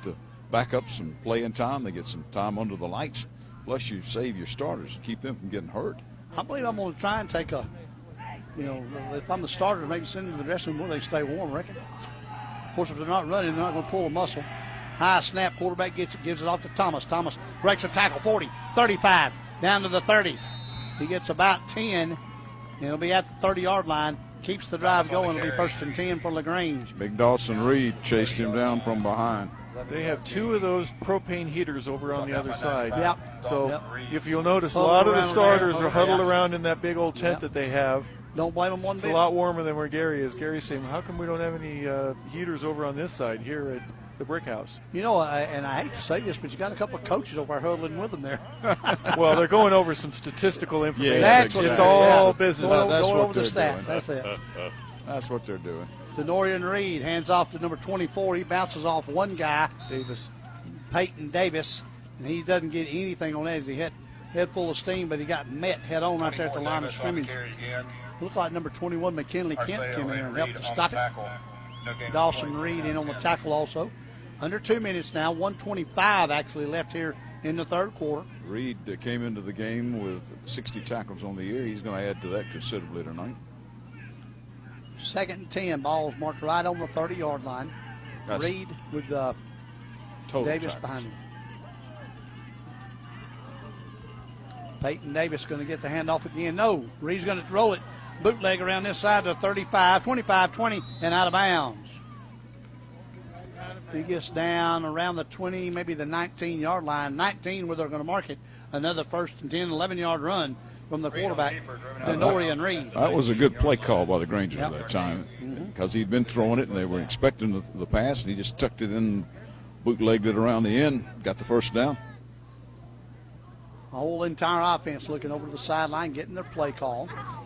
Speaker 14: backups some playing time. They get some time under the lights. Plus, you save your starters and keep them from getting hurt.
Speaker 2: I believe I'm going to try and take a, you know, if I'm the starter, maybe send them to the dressing room where they stay warm, I reckon. Of course, if they're not running, they're not going to pull a muscle. High snap, quarterback gets it, gives it off to Thomas. Thomas breaks a tackle, forty, thirty-five, down to the thirty. He gets about ten, and it'll be at the thirty-yard line. Keeps the drive going. It'll be first and ten for LaGrange.
Speaker 14: Big Dawson Reed chased him down from behind.
Speaker 5: They have two of those propane heaters over on the other side.
Speaker 2: Yep.
Speaker 5: So
Speaker 2: yep.
Speaker 5: if you'll notice, a
Speaker 2: Huddled
Speaker 5: lot of the
Speaker 2: around
Speaker 5: starters
Speaker 2: there.
Speaker 5: are huddled
Speaker 2: Yeah.
Speaker 5: around in that big old tent
Speaker 2: Yep.
Speaker 5: that they have.
Speaker 2: Don't blame them one
Speaker 5: It's
Speaker 2: bit.
Speaker 5: a lot warmer than where Gary is. Gary's saying, how come we don't have any uh, heaters over on this side here at the Brick House?
Speaker 2: You know, I, and I hate to say this, but you got a couple of coaches over there huddling with them there.
Speaker 5: Well, they're going over some statistical information.
Speaker 14: Yeah,
Speaker 2: That's what
Speaker 5: it's
Speaker 2: they're
Speaker 5: all
Speaker 2: doing.
Speaker 5: business.
Speaker 2: Going,
Speaker 14: That's
Speaker 2: going
Speaker 14: what
Speaker 2: over the
Speaker 14: they're
Speaker 2: stats.
Speaker 14: doing.
Speaker 2: That's it.
Speaker 14: That's what they're doing.
Speaker 2: Denorian Reed hands off to number twenty-four. He bounces off one guy,
Speaker 5: Davis.
Speaker 2: Peyton Davis, and he doesn't get anything on that as he hit head full of steam, but he got met head on right there at the line of scrimmage. Looked like number twenty-one, McKinley Kemp, came in here and helped to stop it. Dawson Reed in on the tackle also. Under two minutes now, one twenty-five actually left here in the third quarter.
Speaker 14: Reed uh, came into the game with sixty tackles on the year. He's going to add to that considerably tonight.
Speaker 2: Second and ten, balls marked right on the thirty-yard line.
Speaker 14: That's
Speaker 2: Reed with uh, Davis
Speaker 14: tackles.
Speaker 2: behind him. Peyton Davis going to get the handoff again. No, Reed's going to roll it. Bootleg around this side to thirty-five, twenty-five, twenty, and out of bounds. He gets down around the twenty, maybe the nineteen-yard line. nineteen where they're going to mark it. Another first and ten, eleven-yard run from the quarterback, Denorian Reed.
Speaker 14: That was a good play call by the Grangers
Speaker 2: Yep.
Speaker 14: that time
Speaker 2: Mhm.
Speaker 14: because he'd been throwing it and they were expecting the, the pass, and he just tucked it in, bootlegged it around the end, got the first down.
Speaker 2: The whole entire offense looking over to the sideline, getting their play call.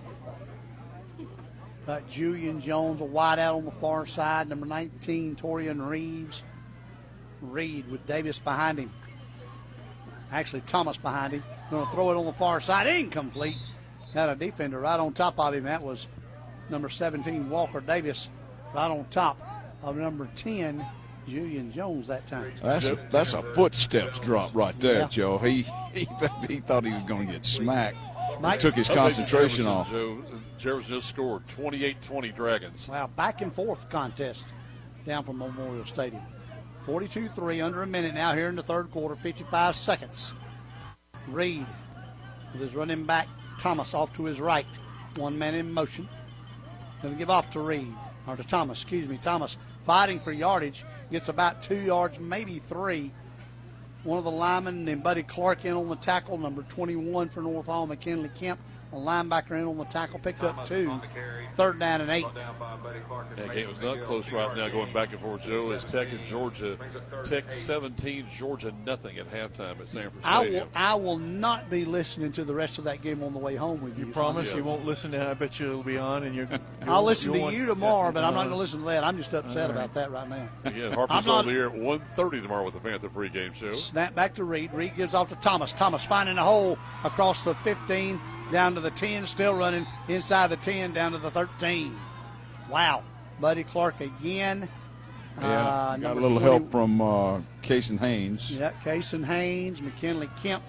Speaker 2: Got Julian Jones, a wide out on the far side. Number nineteen, Torian Reeves. Reed with Davis behind him. Actually, Thomas behind him. Going to throw it on the far side. Incomplete. Got a defender right on top of him. That was number seventeen, Walker Davis, right on top of number ten, Julian Jones that time.
Speaker 14: That's a, that's a footsteps drop right there,
Speaker 2: Yeah.
Speaker 14: Joe. He, he he thought he was going to get smacked.
Speaker 2: Mike-
Speaker 14: Took his
Speaker 7: How big is
Speaker 14: concentration
Speaker 7: Jefferson,
Speaker 14: off.
Speaker 7: Joe? Jefferson just scored twenty-eight twenty Dragons.
Speaker 2: Wow, back and forth contest down from Memorial Stadium. forty-two three, under a minute now here in the third quarter, fifty-five seconds. Reed with his running back, Thomas, off to his right. One man in motion. Going to give off to Reed, or to Thomas, excuse me. Thomas fighting for yardage, gets about two yards, maybe three. One of the linemen, and Buddy Clark in on the tackle, number twenty-one for North Hall, McKinley Kemp, a linebacker in on the tackle, picked up two. Third down and eight.
Speaker 7: That game was not close right now, going back and forth, Joe. It's Tech and Georgia. Tech seventeen, Georgia nothing at halftime at Sanford
Speaker 2: I
Speaker 7: Stadium.
Speaker 2: will, I will not be listening to the rest of that game on the way home with you.
Speaker 5: You promise
Speaker 2: son.
Speaker 5: you won't listen to it? I bet you it'll be on, and you're.
Speaker 2: I'll listen
Speaker 5: you'll
Speaker 2: to
Speaker 5: want-
Speaker 2: you tomorrow,
Speaker 5: yeah,
Speaker 2: but I'm not
Speaker 5: uh,
Speaker 2: going to listen to that. I'm just upset
Speaker 5: all right.
Speaker 2: about that right now.
Speaker 7: Again,
Speaker 2: I'm
Speaker 7: Harper's
Speaker 2: not-
Speaker 7: on the air at one thirty tomorrow with the Panther pregame show.
Speaker 2: Snap back to Reed. Reed gives off to Thomas. Thomas finding a hole across the fifteen, down to the ten, still running inside the ten, down to the thirteen. Wow. Buddy Clark again.
Speaker 14: Yeah,
Speaker 2: Uh,
Speaker 14: got a
Speaker 2: number
Speaker 14: little
Speaker 2: twenty
Speaker 14: help from uh, Cason Haynes.
Speaker 2: Yeah, Cason Haynes, McKinley Kemp.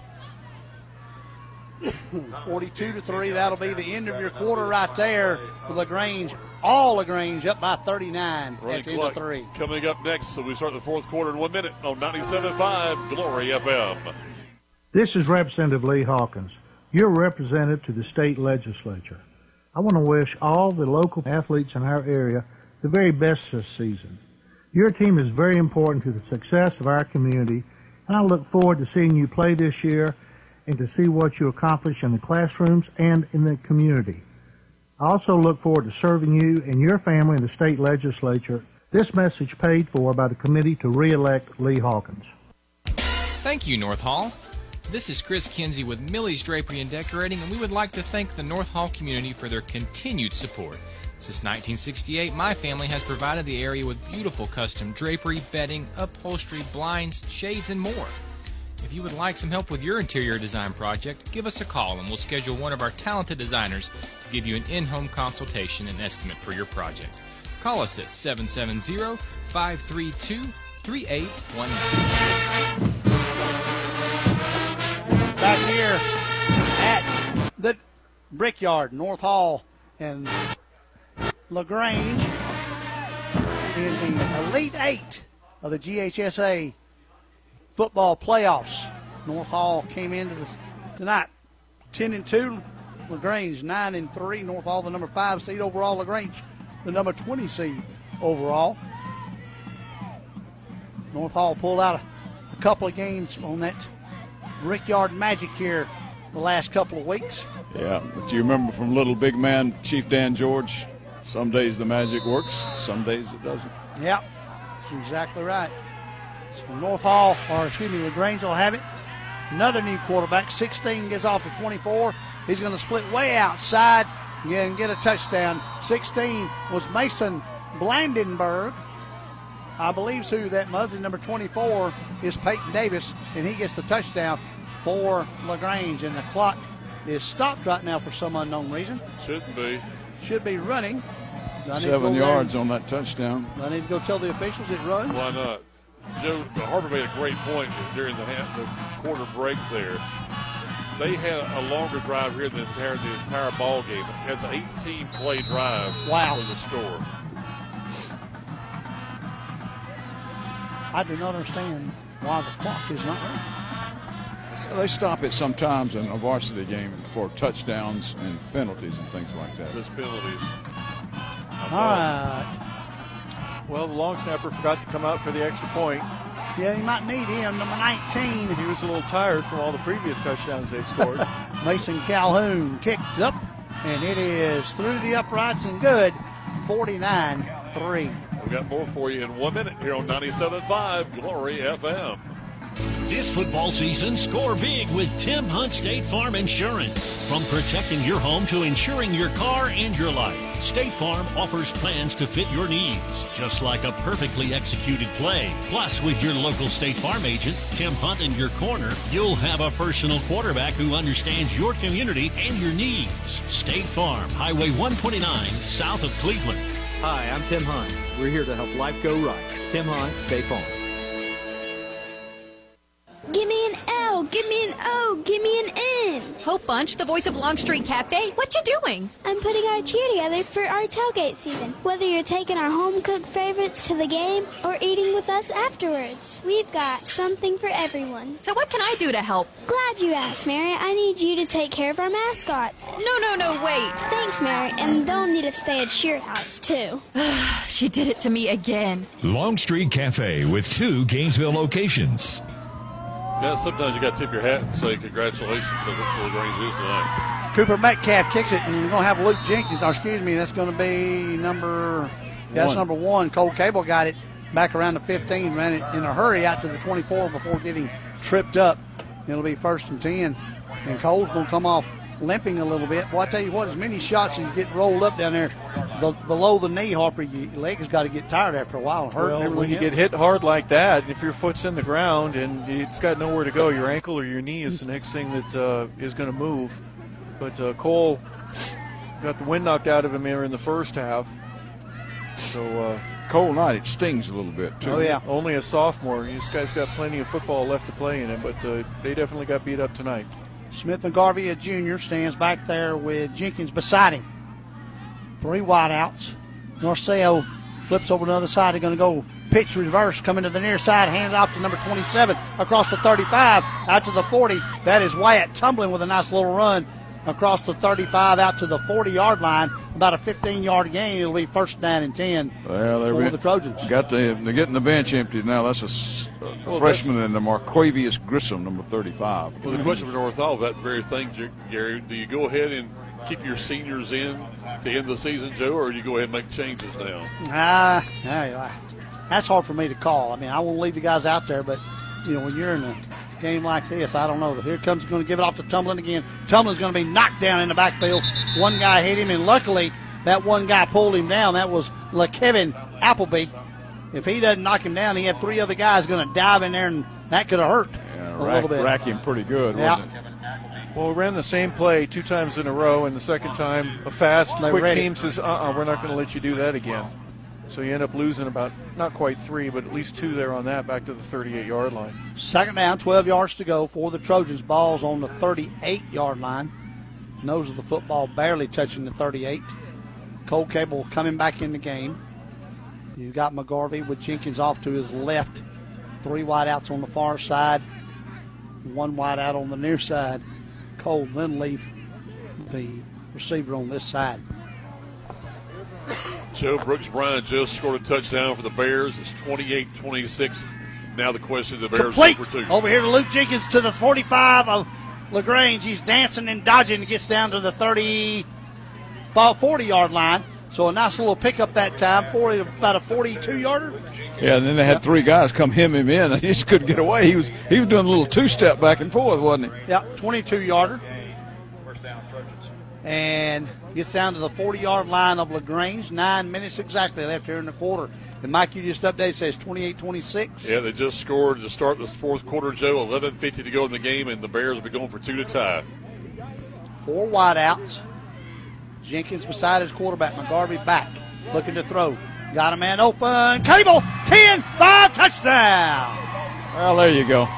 Speaker 2: forty-two to three. That'll be the end of your quarter right there. LaGrange, all LaGrange up by thirty-nine
Speaker 7: Running
Speaker 2: at the end
Speaker 7: clock
Speaker 2: of three.
Speaker 7: coming up next, so we start the fourth quarter in one minute on ninety-seven point five Glory F M.
Speaker 10: This is Representative Lee Hawkins, your representative to the state legislature. I want to wish all the local athletes in our area the very best this season. Your team is very important to the success of our community, and I look forward to seeing you play this year and to see what you accomplish in the classrooms and in the community. I also look forward to serving you and your family in the state legislature. This message paid for by the committee to re-elect Lee Hawkins.
Speaker 16: Thank you, North Hall. This is Chris Kinsey with Millie's Drapery and Decorating, and we would like to thank the North Hall community for their continued support. Since nineteen sixty-eight, my family has provided the area with beautiful custom drapery, bedding, upholstery, blinds, shades, and more. If you would like some help with your interior design project, give us a call and we'll schedule one of our talented designers to give you an in-home consultation and estimate for your project. Call us at seven seven zero, five three two, three eight one nine.
Speaker 2: Back here at the Brickyard, North Hall and LaGrange in the Elite Eight of the G H S A football playoffs. North Hall came into this tonight ten and two, LaGrange nine and three. North Hall the number five seed overall, LaGrange the number twenty seed overall. North Hall pulled out a, a couple of games on that Brickyard Magic here the last couple of weeks.
Speaker 14: Yeah, but you remember from little big man Chief Dan George, some days the magic works, some days it doesn't.
Speaker 2: Yep, that's exactly right. So North Hall, or excuse me, LaGrange will have it. Another new quarterback, sixteen gets off to twenty-four. He's going to split way outside and get a touchdown. sixteen was Mason Blandenberg. I believe who that was. Number twenty-four is Peyton Davis, and he gets the touchdown for LaGrange. And the clock is stopped right now for some unknown reason.
Speaker 7: Shouldn't be.
Speaker 2: Should be running.
Speaker 14: Seven yards on that touchdown.
Speaker 2: I need to go tell the officials it runs.
Speaker 7: Why not? Joe, Harper made a great point during the, half, the quarter break there. They had a longer drive here than the entire, the entire ball game. It's an eighteen play drive
Speaker 2: wow.
Speaker 7: for the score.
Speaker 2: I do not understand why the clock is not running.
Speaker 14: So they stop it sometimes in a varsity game for touchdowns and penalties and things like that.
Speaker 7: Just penalties.
Speaker 2: All right.
Speaker 5: Well, the long snapper forgot to come out for the extra point.
Speaker 2: Yeah, he might need him, number nineteen.
Speaker 5: He was a little tired from all the previous touchdowns they've scored.
Speaker 2: Mason Calhoun kicks up, and it is through the uprights and good, forty-nine three.
Speaker 7: We've got more for you in one minute here on ninety-seven point five Glory F M.
Speaker 17: This football season, score big with Tim Hunt State Farm Insurance. From protecting your home to insuring your car and your life, State Farm offers plans to fit your needs, just like a perfectly executed play. Plus, with your local State Farm agent, Tim Hunt, in your corner, you'll have a personal quarterback who understands your community and your needs. State Farm, Highway one twenty-nine, south of Cleveland.
Speaker 18: Hi, I'm Tim Hunt. We're here to help life go right. Tim Hunt, State Farm.
Speaker 23: Give me an L, give me an O, give me an N.
Speaker 15: Hope Bunch, the voice of Longstreet Cafe, what you doing?
Speaker 23: I'm putting our cheer together for our tailgate season. Whether you're taking our home-cooked favorites to the game or eating with us afterwards, we've got something for everyone.
Speaker 15: So what can I do to help?
Speaker 23: Glad you asked, Mary. I need you to take care of our mascots.
Speaker 15: No, no, no, wait.
Speaker 23: Thanks, Mary. And they'll need to stay at Cheer House, too.
Speaker 15: She did it to me again.
Speaker 17: Longstreet Cafe with two Gainesville locations.
Speaker 7: Yeah, sometimes you got to tip your hat and say congratulations to what LaGrange is tonight.
Speaker 2: Cooper Metcalf kicks it, and we're going to have Luke Jenkins. Or excuse me, that's going to be number. That's one. number one. Cole Cable got it back around the fifteen, ran it in a hurry out to the twenty-four before getting tripped up. It'll be first and ten, and Cole's going to come off limping a little bit. Well, I tell you what, as many shots as you get rolled up down there the, below the knee, Harper, your leg has got to get tired after a while. Hurt
Speaker 5: well, when you else. get hit hard like that, if your foot's in the ground and it's got nowhere to go, your ankle or your knee is the next thing that uh, is going to move. But uh, Cole got the wind knocked out of him here in the first half. So uh,
Speaker 14: cold night, it stings a little bit, too.
Speaker 5: Oh, yeah. Only a sophomore. This guy's got plenty of football left to play in it, but uh, they definitely got beat up tonight.
Speaker 2: Smith McGarvey, a junior, stands back there with Jenkins beside him. Three wideouts. Norceo flips over to the other side. They're going to go pitch reverse, coming to the near side, hands off to number twenty-seven, across the thirty-five, out to the forty. That is Wyatt tumbling with a nice little run across the thirty-five, out to the forty-yard line. About a fifteen-yard gain. It'll be first down and ten
Speaker 14: well,
Speaker 2: for been, the Trojans.
Speaker 14: Got the, they're getting the bench emptied now. That's a, a well, freshman in the Marquavius Grissom, number thirty-five.
Speaker 7: Well, the question for North Hall, that very thing, Gary, do you go ahead and keep your seniors in to end the season, Joe, or do you go ahead and make changes now?
Speaker 2: Ah, uh, that's hard for me to call. I mean, I won't leave the guys out there, but, you know, when you're in a game like this, I don't know. Here comes going to give it off to Tumblin again. Tumblin's going to be knocked down in the backfield. One guy hit him, and luckily that one guy pulled him down. That was LaKevin Appleby. If he doesn't knock him down, he had three other guys going to dive in there, and that could have hurt
Speaker 14: yeah,
Speaker 2: a
Speaker 14: rack,
Speaker 2: little bit.
Speaker 14: Rack him pretty good,
Speaker 2: yeah.
Speaker 14: wasn't it?
Speaker 5: Well, we ran the same play two times in a row, and the second time a fast,
Speaker 2: They
Speaker 5: quick
Speaker 2: ready.
Speaker 5: team says, uh-uh, we're not going to let you do that again. So you end up losing about not quite three, but at least two there on that, back to the thirty-eight-yard line.
Speaker 2: Second down, twelve yards to go for the Trojans. Ball's on the thirty-eight-yard line. Nose of the football barely touching the thirty-eight. Cole Cable coming back in the game. You've got McGarvey with Jenkins off to his left. Three wide outs on the far side. One wide out on the near side. Cole Lindley, the receiver on this side.
Speaker 7: Joe Brooks Bryant just scored a touchdown for the Bears. It's twenty-eight twenty-six. Now the question, the Bears
Speaker 2: Complete.
Speaker 7: go for two.
Speaker 2: Over here to Luke Jenkins to the forty-five of LaGrange. He's dancing and dodging and gets down to the thirty, forty-yard line. So a nice little pickup that time, forty, about a forty-two-yarder.
Speaker 14: Yeah, and then they had three guys come hem him in, and he just couldn't get away. He was he was doing a little two-step back and forth, wasn't he?
Speaker 2: Yeah, twenty-two-yarder. And gets down to the forty-yard line of LaGrange. Nine minutes exactly left here in the quarter. And Mike, you just updated, says twenty-eight twenty-six.
Speaker 7: Yeah, they just scored to start this fourth quarter, Joe. eleven fifty to go in the game, and the Bears will be going for two to tie.
Speaker 2: Four wideouts. Jenkins beside his quarterback. McGarvey back, looking to throw. Got a man open. Cable, ten, five, touchdown.
Speaker 14: Well, there you go.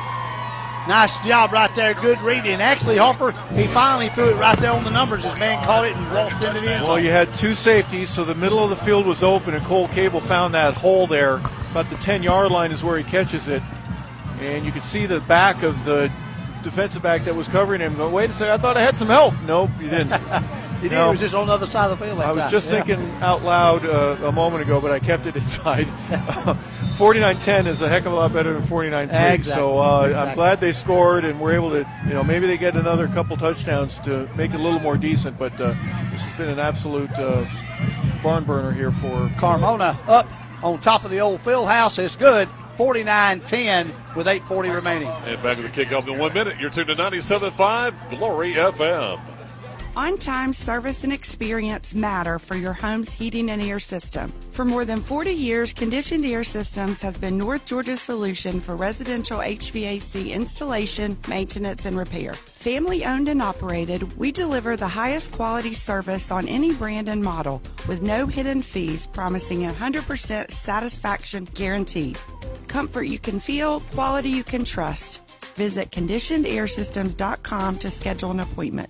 Speaker 2: Nice job right there. Good reading. Actually, Harper, he finally threw it right there on the numbers. His man caught it and crossed into the end zone.
Speaker 5: Well, you had two safeties, so the middle of the field was open, and Cole Cable found that hole there. About the ten-yard line is where he catches it. And you can see the back of the defensive back that was covering him. But wait a second, I thought I had some help. Nope, you didn't.
Speaker 2: You did.
Speaker 5: No.
Speaker 2: It was just on the other side of the field that
Speaker 5: I was
Speaker 2: time.
Speaker 5: just
Speaker 2: Yeah.
Speaker 5: thinking out loud uh, a moment ago, but I kept it inside. forty-nine ten is a heck of a lot better than forty-nine three.
Speaker 2: Exactly.
Speaker 5: So uh,
Speaker 2: Exactly.
Speaker 5: I'm glad they scored, and we're able to, you know, maybe they get another couple touchdowns to make it a little more decent. But uh, this has been an absolute uh, barn burner here for
Speaker 2: Carmona up on top of the old field house. It's good. forty-nine ten with eight forty remaining.
Speaker 7: And back to the kickoff in one minute. You're tuned to ninety-seven point five Glory F M.
Speaker 6: On-time service and experience matter for your home's heating and air system. For more than forty years, Conditioned Air Systems has been North Georgia's solution for residential H V A C installation, maintenance, and repair. Family owned and operated, we deliver the highest quality service on any brand and model with no hidden fees, promising a one hundred percent satisfaction guaranteed. Comfort you can feel, quality you can trust. Visit conditioned air systems dot com to schedule an appointment.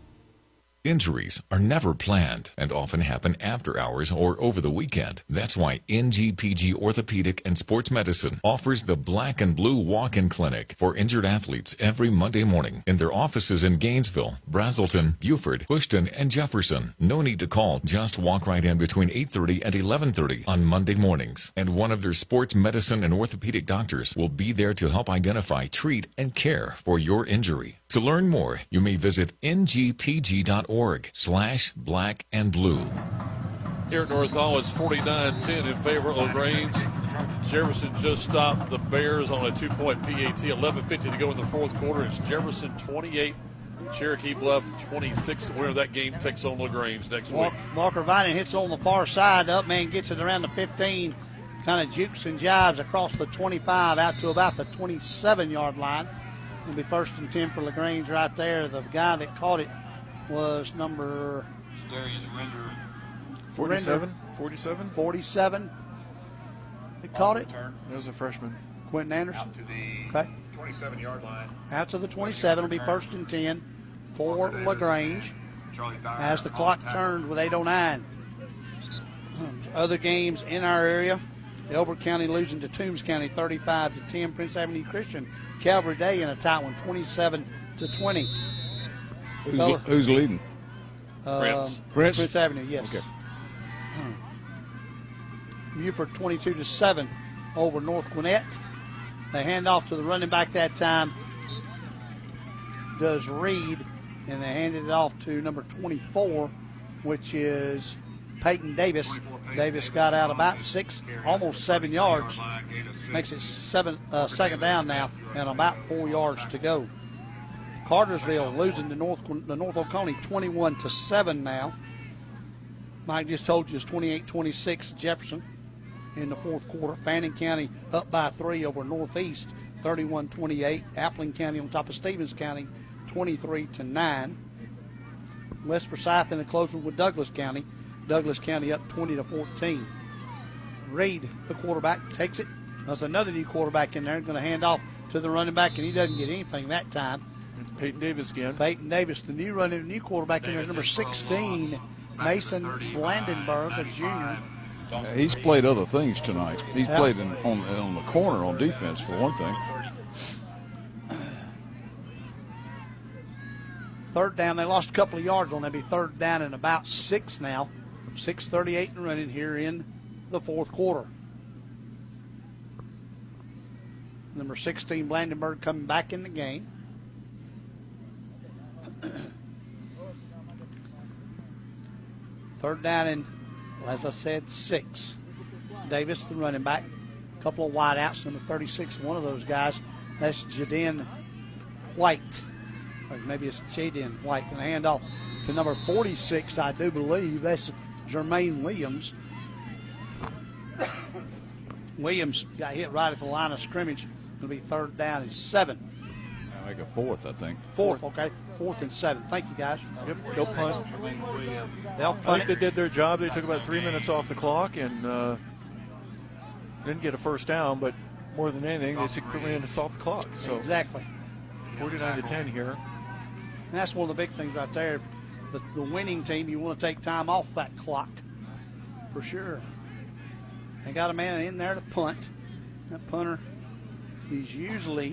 Speaker 1: Injuries are never planned and often happen after hours or over the weekend. That's why N G P G Orthopedic and Sports Medicine offers the Black and Blue Walk-In Clinic for injured athletes every Monday morning in their offices in Gainesville, Brazelton, Buford, Houston, and Jefferson. No need to call. Just walk right in between eight thirty and eleven thirty on Monday mornings. And one of their sports medicine and orthopedic doctors will be there to help identify, treat, and care for your injury. To learn more, you may visit N G P G dot org slash black and blue.
Speaker 7: Here at North Hall, it's forty-nine ten in favor of LaGrange. Jefferson just stopped the Bears on a two-point P A T. eleven fifty to go in the fourth quarter. It's Jefferson twenty-eight, Cherokee Bluff twenty-six. The winner of that game takes on LaGrange next week.
Speaker 2: Walker Vining hits on the far side. The up man gets it around the fifteen. Kind of jukes and jives across the twenty-five out to about the twenty-seven-yard line. It'll be first and ten for LaGrange right there. The guy that caught it was number
Speaker 5: forty-seven. forty-seven?
Speaker 2: forty-seven. He caught it.
Speaker 5: It was a freshman.
Speaker 2: Quentin Anderson.
Speaker 3: Out to the
Speaker 2: Okay.
Speaker 3: twenty-seven-yard line.
Speaker 2: Out to the twenty-seven. It'll be first and ten for LaGrange as the clock turns with eight oh nine. Other games in our area. Elbert County losing to Toombs County thirty-five to ten. Prince Avenue Christian Calvary Day in a tight one, twenty-seven to twenty.
Speaker 14: Who's, who's leading?
Speaker 2: Uh,
Speaker 14: Prince. Prince?
Speaker 2: Prince Avenue, yes.
Speaker 14: Okay.
Speaker 2: Buford twenty-two to seven over North Gwinnett. They hand off to the running back that time. Does Reed, and they handed it off to number twenty-four, which is Peyton Davis. Davis got out about six, almost seven yards. Makes it seven, uh, second down now, and about four yards to go. Cartersville losing to North the North Oconee twenty-one to seven now. Mike just told you it's twenty-eight twenty-six Jefferson in the fourth quarter. Fannin County up by three over Northeast, thirty-one twenty-eight. Appling County on top of Stevens County, twenty-three to nine. West Forsyth in a close one with Douglas County. Douglas County up twenty to fourteen. Reed, the quarterback, takes it. There's another new quarterback in there, going to hand off to the running back, and he doesn't get anything that time.
Speaker 5: Peyton Davis again.
Speaker 2: Peyton Davis, the new running, new quarterback in there, number sixteen, Mason Blandenberg, a junior.
Speaker 14: Uh, he's played other things tonight. He's
Speaker 2: yeah.
Speaker 14: played in, on, on the corner on defense, for one thing.
Speaker 2: Third down, they lost a couple of yards on that. Be third down and about six now. six thirty-eight and running here in the fourth quarter. Number sixteen, Blandenberg, coming back in the game. Third down and, well, as I said, six. Davis, the running back. A couple of wideouts, number thirty-six, one of those guys. That's Jaden White. Or maybe it's Jaden White. Going to hand off to number forty-six, I do believe. That's Jermaine Williams. Williams got hit right at the line of scrimmage. It'll be third down and seven.
Speaker 14: I'll make a fourth, I think.
Speaker 2: Fourth, okay. Fourth and seven. Thank you, guys.
Speaker 5: Yep, no punt.
Speaker 2: They'll
Speaker 5: I
Speaker 2: punt
Speaker 5: think
Speaker 2: it.
Speaker 5: they did their job. They took about three minutes off the clock and uh, didn't get a first down, but more than anything, they took three minutes off the clock. So
Speaker 2: Exactly.
Speaker 5: forty-nine to ten here.
Speaker 2: And that's one of the big things right there. If the, the winning team, you want to take time off that clock for sure. They got a man in there to punt. That punter is usually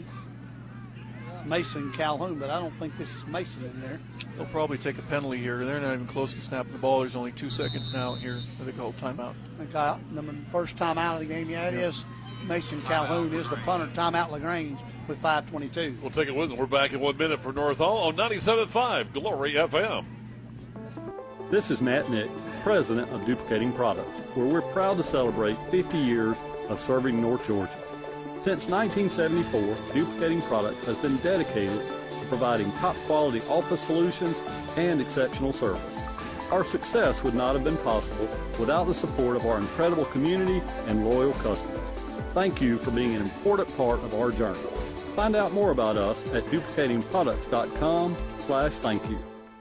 Speaker 2: Mason Calhoun, but I don't think this is Mason in there.
Speaker 5: They'll probably take a penalty here. They're not even close to snapping the ball. There's only two seconds now here. They call timeout.
Speaker 2: Okay, the first time out of the game, yeah, it
Speaker 5: Yeah.
Speaker 2: is. Mason Calhoun is the punter. Timeout LaGrange with five twenty-two.
Speaker 7: We'll take it with them. We're back in one minute for North Hall on ninety-seven point five Glory F M.
Speaker 9: This is Matt Nix, president of Duplicating Products, where we're proud to celebrate fifty years of serving North Georgia. Since nineteen seventy-four, Duplicating Products has been dedicated to providing top-quality office solutions and exceptional service. Our success would not have been possible without the support of our incredible community and loyal customers. Thank you for being an important part of our journey. Find out more about us at duplicating products dot com slash thank you.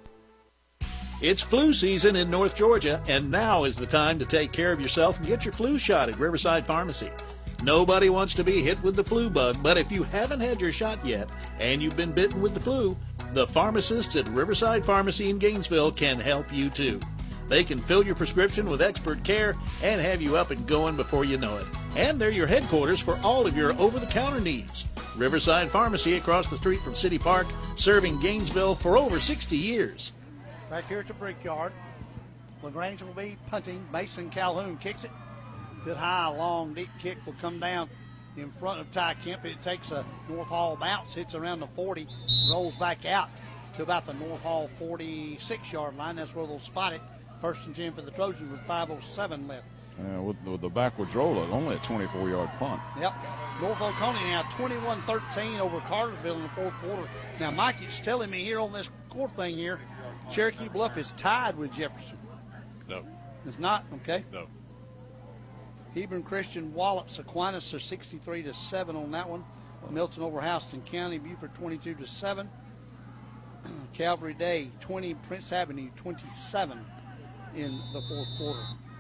Speaker 11: It's flu season in North Georgia, and now is the time to take care of yourself and get your flu shot at Riverside Pharmacy. Nobody wants to be hit with the flu bug, but if you haven't had your shot yet and you've been bitten with the flu, the pharmacists at Riverside Pharmacy in Gainesville can help you too. They can fill your prescription with expert care and have you up and going before you know it. And they're your headquarters for all of your over-the-counter needs. Riverside Pharmacy across the street from City Park, serving Gainesville for over sixty years.
Speaker 2: Back here at the Brickyard, LaGrange will be punting. Mason Calhoun kicks it. Good high, long, deep kick will come down in front of Ty Kemp. It takes a North Hall bounce, hits around the forty, rolls back out to about the North Hall forty-six-yard line. That's where they'll spot it. First and ten for the Trojans with five oh seven left.
Speaker 14: Uh, with, with the backwards roller, only a twenty-four-yard punt.
Speaker 2: Yep. North Oconee now twenty-one thirteen over Cartersville in the fourth quarter. Now, Mike is telling me here on this score thing here, Cherokee Bluff is tied with Jefferson.
Speaker 7: No.
Speaker 2: It's not? Okay.
Speaker 7: No.
Speaker 2: Hebron Christian Wallops Aquinas are sixty-three to seven on that one. Milton over Houston County, Buford twenty-two to seven. Calvary Day twenty, Prince Avenue twenty-seven in the fourth quarter.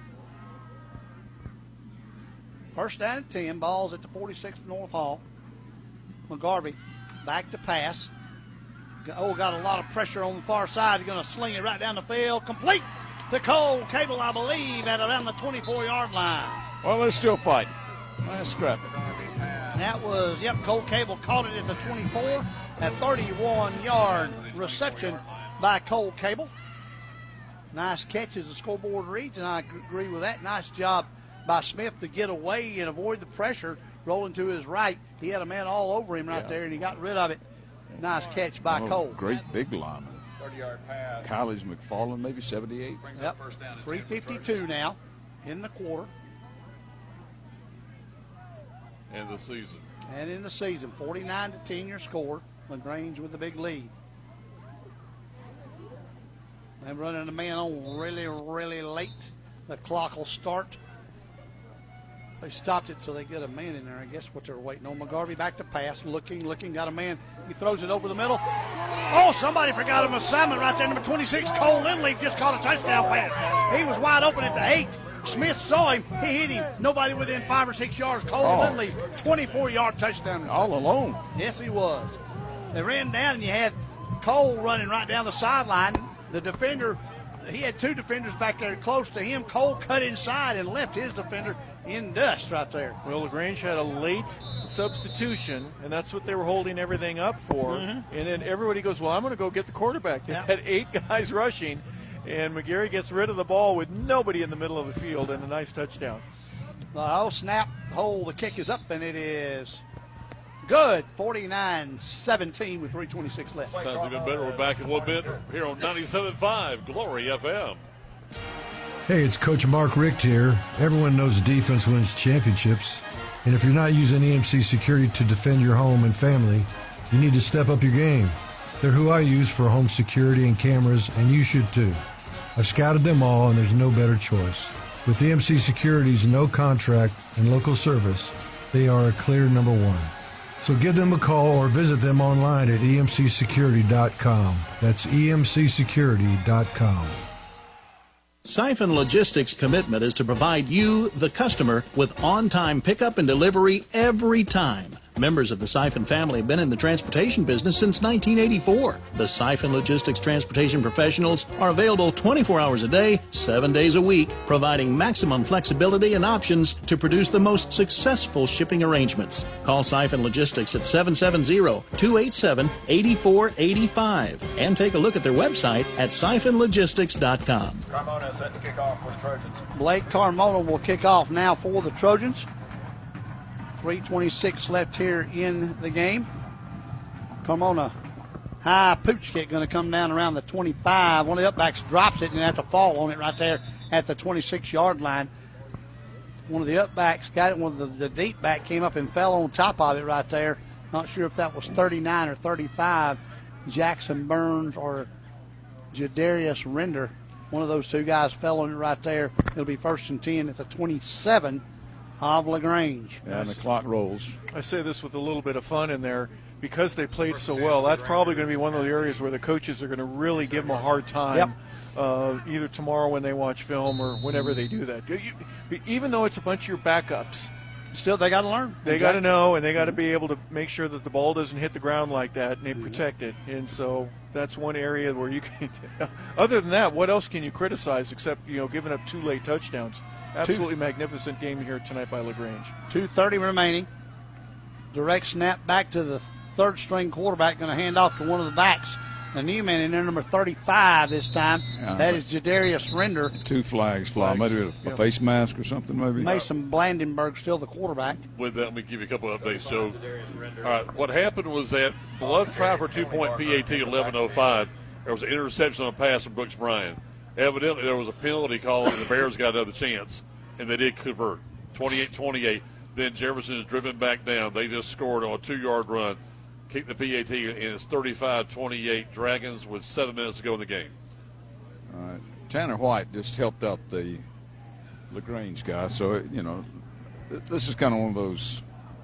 Speaker 2: First down and ten, balls at the forty-sixth North Hall. McGarvey back to pass. Oh, got a lot of pressure on the far side. He's going to sling it right down the field. Complete to Cole Cable, I believe, at around the twenty-four-yard line.
Speaker 14: Well, they're still fighting. Nice scrap.
Speaker 2: That was, yep, Cole Cable caught it at the twenty-four. A thirty-one-yard reception by Cole Cable. Nice catch as the scoreboard reads, and I agree with that. Nice job by Smith to get away and avoid the pressure. Rolling to his right. He had a man all over him right yeah. there, and he got rid of it. Nice catch by
Speaker 14: oh,
Speaker 2: Cole.
Speaker 14: Great big lineman. thirty-yard pass. Kylie's McFarland, maybe seventy-eight.
Speaker 2: Yep. three fifty-two now in the quarter.
Speaker 7: And the season.
Speaker 2: And in the season, forty-nine to ten your score. LaGrange with the big lead. They're running a man on really, really late. The clock will start. They stopped it so they get a man in there. I guess what they're waiting on. McGarvey back to pass. Looking, looking, got a man. He throws it over the middle. Oh, somebody forgot an assignment right there. Number twenty-six, Cole Lindley just caught a touchdown pass. He was wide open at the eight. Smith saw him. He hit him. Nobody within five or six yards. Cole
Speaker 14: Oh.
Speaker 2: Lindley, twenty-four-yard touchdown.
Speaker 14: All alone.
Speaker 2: Yes, he was. They ran down, and you had Cole running right down the sideline. The defender, he had two defenders back there close to him. Cole cut inside and left his defender in dust right there.
Speaker 5: Well, LaGrange had a late substitution, and that's what they were holding everything up for.
Speaker 2: Mhm.
Speaker 5: And then everybody goes, well, I'm going to go get the quarterback. They
Speaker 2: Yeah.
Speaker 5: had eight guys rushing, and McGarry gets rid of the ball with nobody in the middle of the field and a nice touchdown.
Speaker 2: Oh, snap, hole, the kick is up, and it is good. forty-nine seventeen with three twenty-six left.
Speaker 7: Sounds even better. We're back in a little bit here on ninety-seven point five Glory F M.
Speaker 12: Hey, it's Coach Mark Richt here. Everyone knows defense wins championships. And if you're not using E M C Security to defend your home and family, you need to step up your game. They're who I use for home security and cameras, and you should too. I've scouted them all, and there's no better choice. With E M C Security's no contract and local service, they are a clear number one. So give them a call or visit them online at E M C security dot com. That's E M C security dot com.
Speaker 11: Siphon Logistics' commitment is to provide you, the customer, with on-time pickup and delivery every time. Members of the Siphon family have been in the transportation business since nineteen eighty-four. The Siphon Logistics transportation professionals are available twenty-four hours a day, seven days a week, providing maximum flexibility and options to produce the most successful shipping arrangements. Call Siphon Logistics at seven seven zero, two eight seven, eight four eight five and take a look at their website at siphon logistics dot com.
Speaker 3: Carmona set to kick off for the Trojans.
Speaker 2: Blake Carmona will kick off now for the Trojans. three twenty-six left here in the game. Carmona, high pooch kick going to come down around the twenty-five. One of the upbacks drops it and have to fall on it right there at the twenty-six-yard line. One of the upbacks got it. One of the, the deep back came up and fell on top of it right there. Not sure if that was thirty-nine or thirty-five. Jackson Burns or Jadarius Render. One of those two guys fell on it right there. It'll be first and ten at the twenty-seven of LaGrange.
Speaker 14: Yeah, and the clock rolls.
Speaker 5: I say this with a little bit of fun in there. Because they played so well, that's probably going to be one of the areas where the coaches are going to really give them a hard time,
Speaker 2: Yep.
Speaker 5: uh, either tomorrow when they watch film or whenever they do that. You, even though it's a bunch of your backups,
Speaker 2: still they got to learn.
Speaker 5: They got to know, and they got to be able to make sure that the ball doesn't hit the ground like that, and they protect it. And so that's one area where you can. Other than that, what else can you criticize except you know giving up two late touchdowns? Absolutely magnificent game here tonight by LaGrange.
Speaker 2: two thirty remaining. Direct snap back to the third string quarterback, going to hand off to one of the backs. The new man in there, number thirty-five this time.
Speaker 14: Yeah,
Speaker 2: that is Jadarius Render.
Speaker 14: Two flags fly.
Speaker 2: Flags.
Speaker 14: Maybe a, a
Speaker 2: Yep.
Speaker 14: face mask or something, maybe.
Speaker 2: Mason Blandenberg still the quarterback.
Speaker 7: With that, let me give you a couple of updates. So, all right, what happened was that Bluff tried for two-point P A T at eleven oh five. There was an interception on a pass from Brooks Bryan. Evidently, there was a penalty call, and the Bears got another chance, and they did convert, twenty-eight twenty-eight. Then Jefferson is driven back down. They just scored on a two-yard run, kicked the P A T, and it's thirty-five twenty-eight Dragons with seven minutes to go in the game.
Speaker 14: All right. Tanner White just helped out the LaGrange guy, so you know th- this is kind of one of those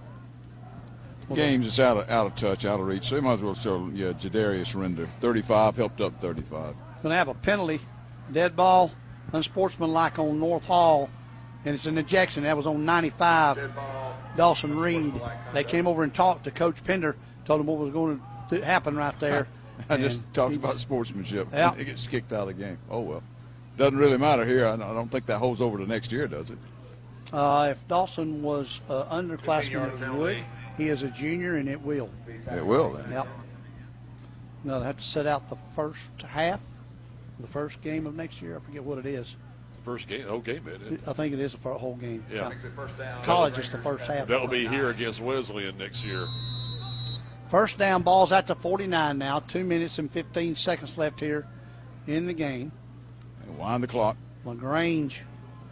Speaker 14: games that's out of out of touch, out of reach. So you might as well show yeah Jadarius Render, thirty-five, helped up thirty-five.
Speaker 2: Going to have a penalty, dead ball, unsportsmanlike on North Hall, and it's an ejection. That was on ninety-five. Dawson Reed. They came over and talked to Coach Pender, told him what was going to happen right there.
Speaker 14: I just
Speaker 2: And
Speaker 14: talked
Speaker 2: he-
Speaker 14: about sportsmanship.
Speaker 2: Yeah.
Speaker 14: It gets kicked out of the game. Oh well, doesn't really matter here. I don't I don't think that holds over to next year, does it?
Speaker 2: Uh, if Dawson was uh, underclassman, it would. He is a junior, and it will.
Speaker 14: It will. Then.
Speaker 2: Yep. Now they have to set out the first half, the first game of next year. I forget what it is.
Speaker 7: First game, whole game, isn't it?
Speaker 2: I think it is the fir- whole game.
Speaker 7: Yeah.
Speaker 2: College is the first half.
Speaker 7: That'll be here against Wesleyan next year.
Speaker 2: First down, ball's at the forty-nine now. Two minutes and fifteen seconds left here in the game.
Speaker 14: And wind the clock.
Speaker 2: LaGrange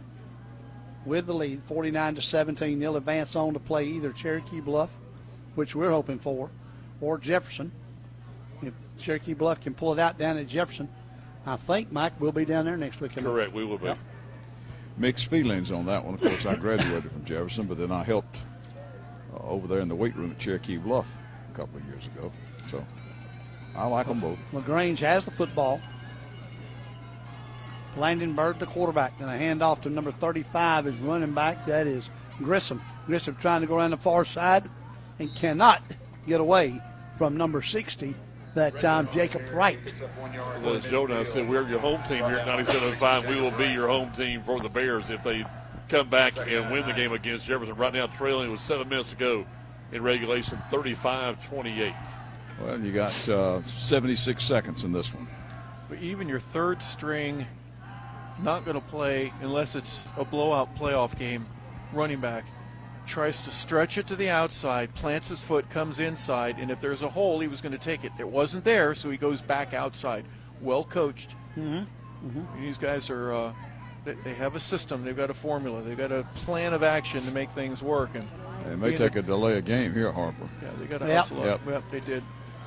Speaker 2: with the lead, forty-nine to seventeen. They'll advance on to play either Cherokee Bluff, which we're hoping for, or Jefferson. If Cherokee Bluff can pull it out down at Jefferson, I think, Mike, we'll be down there next week.
Speaker 7: Correct, we will be.
Speaker 2: Yep.
Speaker 14: Mixed feelings on that one. Of course, I graduated from Jefferson, but then I helped uh, over there in the weight room at Cherokee Bluff a couple of years ago. So I like them both.
Speaker 2: LaGrange has the football. Blandenberg, the quarterback. Then a handoff to number thirty-five is running back. That is Grissom. Grissom trying to go around the far side and cannot get away from number sixty. That time, Jacob Wright.
Speaker 7: Well, as Joe and I said, we're your home team here at ninety-seven point five. We will be your home team for the Bears if they come back and win the game against Jefferson. Right now, trailing with seven minutes to go in regulation, thirty-five twenty-eight.
Speaker 14: Well, you got uh, seventy-six seconds in this one.
Speaker 5: But even your third string not going to play unless it's a blowout playoff game. Running back tries to stretch it to the outside, plants his foot, comes inside, and if there's a hole, he was going to take it. It wasn't there, so he goes back outside. Well coached.
Speaker 2: Mm-hmm. Mm-hmm.
Speaker 5: These guys are uh, they, they have a system. They've got a formula. They've got a plan of action to make things work. And
Speaker 14: they may take a delay a game here, Harper.
Speaker 5: Yeah, they got to
Speaker 2: yep.
Speaker 5: hustle up. Yep, they did.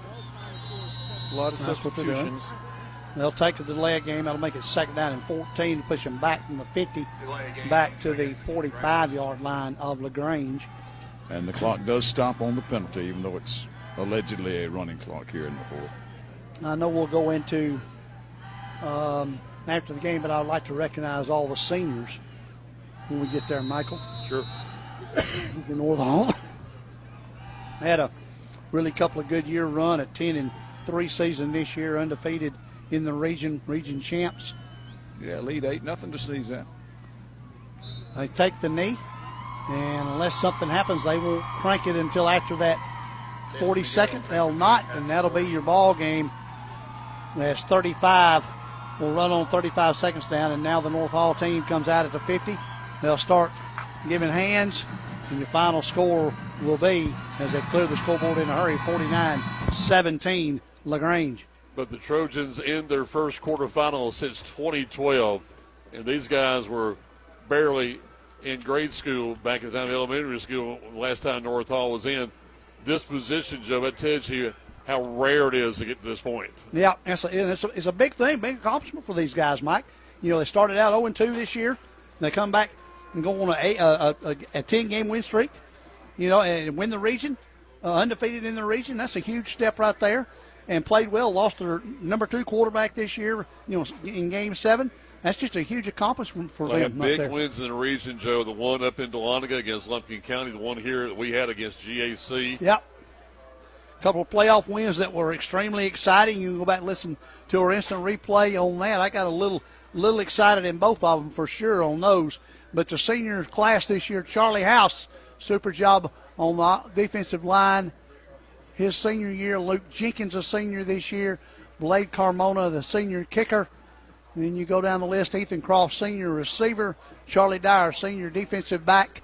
Speaker 5: A lot of
Speaker 2: That's
Speaker 5: substitutions.
Speaker 2: They'll take a delay game. That'll make it second down and fourteen to push them back from the fifty back to the forty-five-yard line of LaGrange.
Speaker 14: And the clock does stop on the penalty, even though it's allegedly a running clock here in the fourth.
Speaker 2: I know we'll go into um, after the game, but I'd like to recognize all the seniors when we get there, Michael.
Speaker 7: Sure.
Speaker 2: For North Hall. Had a really couple of good year run at ten and three season this year, undefeated in the region, region champs.
Speaker 14: Yeah, lead eight, nothing to sneeze at.
Speaker 2: They take the knee, and unless something happens, they won't crank it until after that forty-second. They'll not, and that'll be your ball game. As thirty-five will run on thirty-five seconds down, and now the North Hall team comes out at the fifty. They'll start giving hands, and your final score will be, as they clear the scoreboard in a hurry, forty-nine seventeen LaGrange.
Speaker 7: But the Trojans in their first quarterfinal since twenty twelve, and these guys were barely in grade school back at the time elementary school last time North Hall was in. This position, Joe, that tells you how rare it is to get to this point.
Speaker 2: Yeah, it's a, it's a, it's a big thing, big accomplishment for these guys, Mike. You know, they started out oh and two this year. They come back and go on a, a, a, a ten-game win streak, you know, and win the region, uh, undefeated in the region. That's a huge step right there. And played well, lost their number two quarterback this year, you know, in game seven. That's just a huge accomplishment for
Speaker 7: they
Speaker 2: them.
Speaker 7: Had big wins in the region, Joe. The one up in Dahlonega against Lumpkin County, the one here that we had against G A C.
Speaker 2: Yep. A couple of playoff wins that were extremely exciting. You can go back and listen to our instant replay on that. I got a little little excited in both of them for sure on those. But the senior class this year, Charlie House, super job on the defensive line. His senior year, Luke Jenkins, a senior this year. Blade Carmona, the senior kicker. Then you go down the list, Ethan Croft, senior receiver. Charlie Dyer, senior defensive back.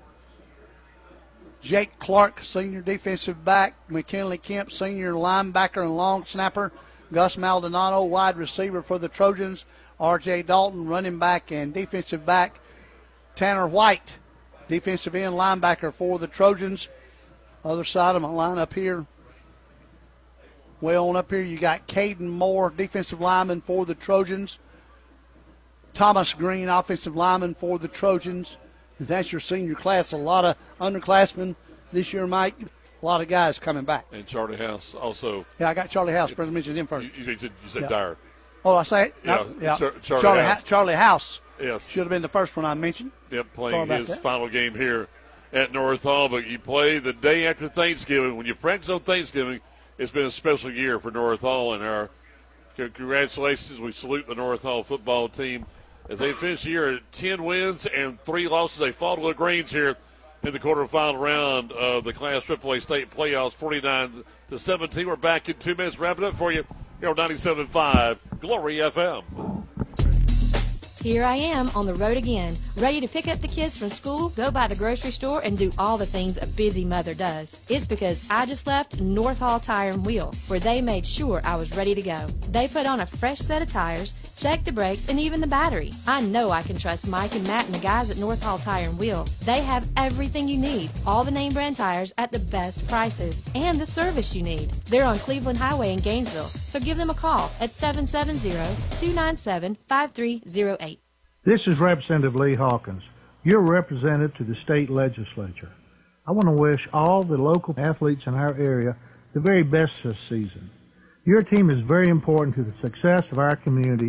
Speaker 2: Jake Clark, senior defensive back. McKinley Kemp, senior linebacker and long snapper. Gus Maldonado, wide receiver for the Trojans. R J Dalton, running back and defensive back. Tanner White, defensive end linebacker for the Trojans. Other side of my line up here. Well on up here, you got Caden Moore, defensive lineman for the Trojans. Thomas Green, offensive lineman for the Trojans. That's your senior class. A lot of underclassmen this year, Mike. A lot of guys coming back.
Speaker 7: And Charlie House also.
Speaker 2: Yeah, I got Charlie House. President mentioned him first.
Speaker 7: You, you said, you said
Speaker 2: yeah.
Speaker 7: Dyer.
Speaker 2: Oh, I say it?
Speaker 7: Yeah,
Speaker 2: no, yeah.
Speaker 7: Char- Charlie,
Speaker 2: Charlie,
Speaker 7: House.
Speaker 2: ha- Charlie House.
Speaker 7: Yes.
Speaker 2: Should have been the first one I mentioned.
Speaker 7: Yep, playing his
Speaker 2: that.
Speaker 7: final game here at North Hall. But you play the day after Thanksgiving. When you practice on Thanksgiving, it's been a special year for North Hall. And our congratulations. We salute the North Hall football team as they finish the year at ten wins and three losses. They fall to LaGrange here in the quarterfinal round of the Class triple A state playoffs, forty-nine to seventeen. We're back in two minutes. Wrap it up for you here on ninety-seven point five Glory F M.
Speaker 19: Here I am on the road again, ready to pick up the kids from school, go by the grocery store, and do all the things a busy mother does. It's because I just left North Hall Tire and Wheel, where they made sure I was ready to go. They put on a fresh set of tires, checked the brakes, and even the battery. I know I can trust Mike and Matt and the guys at North Hall Tire and Wheel. They have everything you need, all the name brand tires at the best prices, and the service you need. They're on Cleveland Highway in Gainesville, so give them a call at seven seven zero, two nine seven, five three zero eight.
Speaker 10: This is Representative Lee Hawkins, your representative to the state legislature. I want to wish all the local athletes in our area the very best this season. Your team is very important to the success of our community,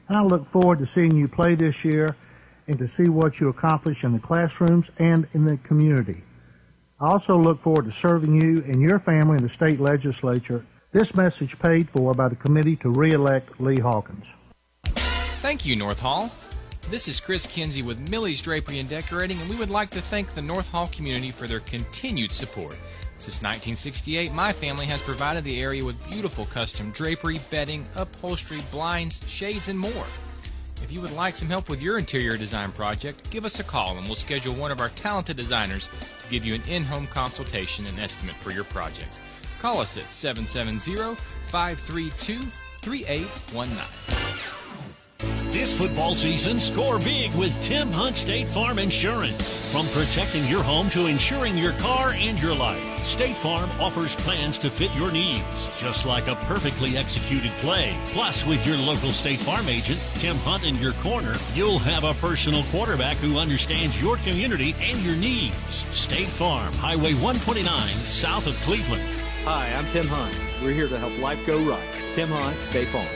Speaker 10: And I look forward to seeing you play this year and to see what you accomplish in the classrooms and in the community. I also look forward to serving you and your family in the state legislature. This message paid for by the committee to re-elect Lee Hawkins.
Speaker 16: Thank you, North Hall. This is Chris Kinsey with Millie's Drapery and Decorating, and we would like to thank the North Hall community for their continued support. Since nineteen sixty-eight, my family has provided the area with beautiful custom drapery, bedding, upholstery, blinds, shades, and more. If you would like some help with your interior design project, give us a call and we'll schedule one of our talented designers to give you an in-home consultation and estimate for your project. Call us at seven seven zero, five three two, three eight one nine.
Speaker 17: This football season, score big with Tim Hunt State Farm Insurance. From protecting your home to insuring your car and your life, State Farm offers plans to fit your needs, just like a perfectly executed play. Plus, with your local State Farm agent, Tim Hunt, in your corner, you'll have a personal quarterback who understands your community and your needs. State Farm, Highway one twenty-nine, south of Cleveland.
Speaker 18: Hi, I'm Tim Hunt. We're here to help life go right. Tim Hunt, State Farm.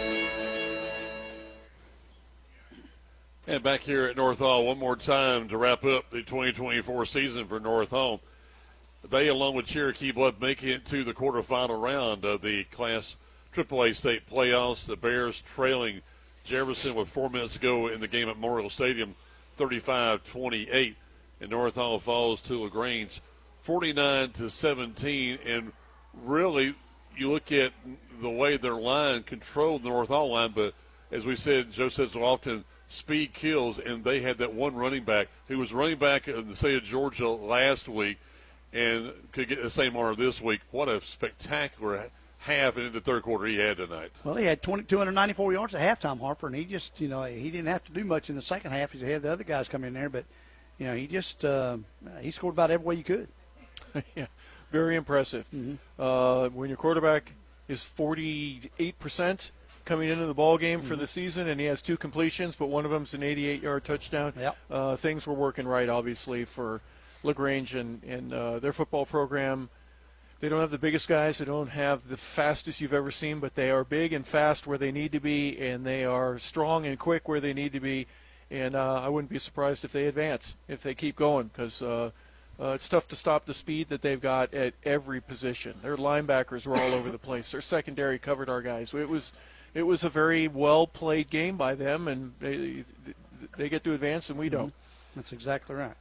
Speaker 7: And back here at North Hall one more time to wrap up the twenty twenty-four season for North Hall. They, along with Cherokee Bluff, making it to the quarterfinal round of the Class triple A state playoffs. The Bears trailing Jefferson with four minutes to go in the game at Memorial Stadium, thirty-five twenty-eight. And North Hall falls to LaGrange, forty-nine to seventeen. And really, you look at the way their line controlled the North Hall line, but as we said, Joe says so often, speed kills, and they had that one running back who was running back in the state of Georgia last week and could get the same honor this week. What a spectacular half and in the third quarter he had tonight.
Speaker 2: Well, he had two hundred ninety-four yards at halftime, Harper, and he just, you know, he didn't have to do much in the second half. He had the other guys come in there, but, you know, he just uh, he scored about every way you could.
Speaker 5: Yeah, very impressive.
Speaker 2: Mm-hmm.
Speaker 5: Uh, when your quarterback is forty-eight percent coming into the ball game for
Speaker 2: mm-hmm.
Speaker 5: the season, and he has two completions, but one of them's an eighty-eight yard touchdown.
Speaker 2: Yep.
Speaker 5: Uh, things were working right, obviously, for LaGrange and, and uh, their football program. They don't have the biggest guys. They don't have the fastest you've ever seen, but they are big and fast where they need to be, and they are strong and quick where they need to be. And uh, I wouldn't be surprised if they advance, if they keep going, because uh, uh, it's tough to stop the speed that they've got at every position. Their linebackers were all over the place. Their secondary covered our guys. It was it was a very well-played game by them, and they, they get to advance, and we don't.
Speaker 2: That's exactly right.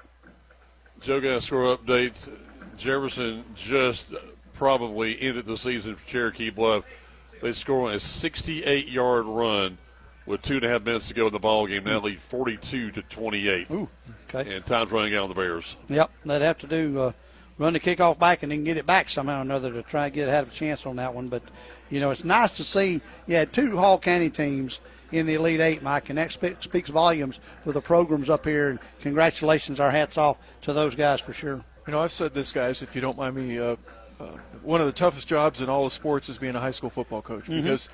Speaker 7: Joe got a score update. Jefferson just probably ended the season for Cherokee Bluff. They score on a sixty-eight yard run with two and a half minutes to go in the ball game. Now lead forty-two to twenty-eight.
Speaker 2: Ooh, okay.
Speaker 7: And time's running out on the Bears.
Speaker 2: Yep, they'd have to do uh, run the kickoff back and then get it back somehow or another to try and get have a chance on that one. But you know, it's nice to see you had two Hall County teams in the Elite Eight, Mike, and that speaks volumes for the programs up here. And congratulations, our hats off to those guys for sure.
Speaker 5: You know, I've said this, guys, if you don't mind me, uh, uh, one of the toughest jobs in all of sports is being a high school football coach
Speaker 2: Mm-hmm.
Speaker 5: because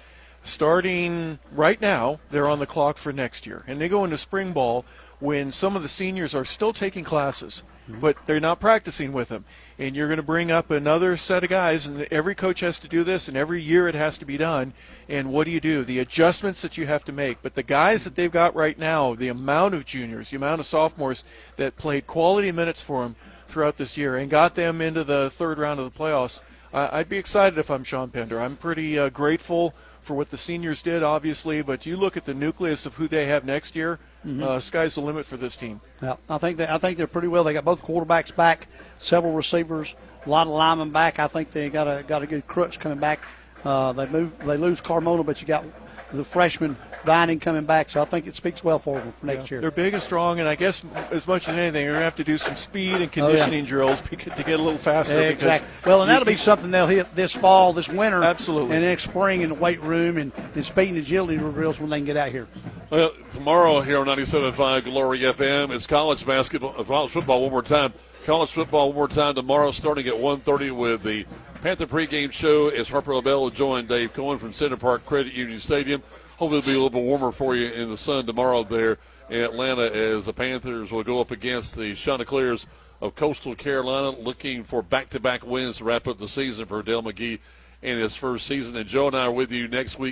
Speaker 5: starting right now, they're on the clock for next year. And they go into spring ball when some of the seniors are still taking classes, mm-hmm. but they're not practicing with them. And you're going to bring up another set of guys, and every coach has to do this, and every year it has to be done. And what do you do? The adjustments that you have to make. But the guys that they've got right now, the amount of juniors, the amount of sophomores that played quality minutes for them throughout this year and got them into the third round of the playoffs, uh, I'd be excited if I'm Sean Pender. I'm pretty uh, grateful for what the seniors did, obviously, but you look at the nucleus of who they have next year, mm-hmm. uh, sky's the limit for this team.
Speaker 2: Yeah, I think they, I think they're pretty well. They got both quarterbacks back, several receivers, a lot of linemen back. I think they got a got a good crutch coming back. Uh, they move, they lose Carmona, but you got the freshman Vining coming back, so I think it speaks well for them for next
Speaker 5: yeah,
Speaker 2: year.
Speaker 5: They're big and strong, and I guess as much as anything, they're going to have to do some speed and conditioning oh, yeah. drills to get a little faster.
Speaker 2: Yeah, exactly. Well, and that'll be something they'll hit this fall, this winter.
Speaker 5: Absolutely.
Speaker 2: And next spring in the weight room and, and speed and agility drills when they can get out here.
Speaker 7: Well, tomorrow here on ninety-seven point five Glory F M, it's college basketball, college football one more time. College football one more time tomorrow starting at one thirty with the Panther pregame show as Harper LaBelle will join Dave Cohen from Center Park Credit Union Stadium. Hopefully it'll be a little bit warmer for you in the sun tomorrow there in Atlanta as the Panthers will go up against the Chanticleers of Coastal Carolina, looking for back-to-back wins to wrap up the season for Dale McGee in his first season. And Joe and I are with you next week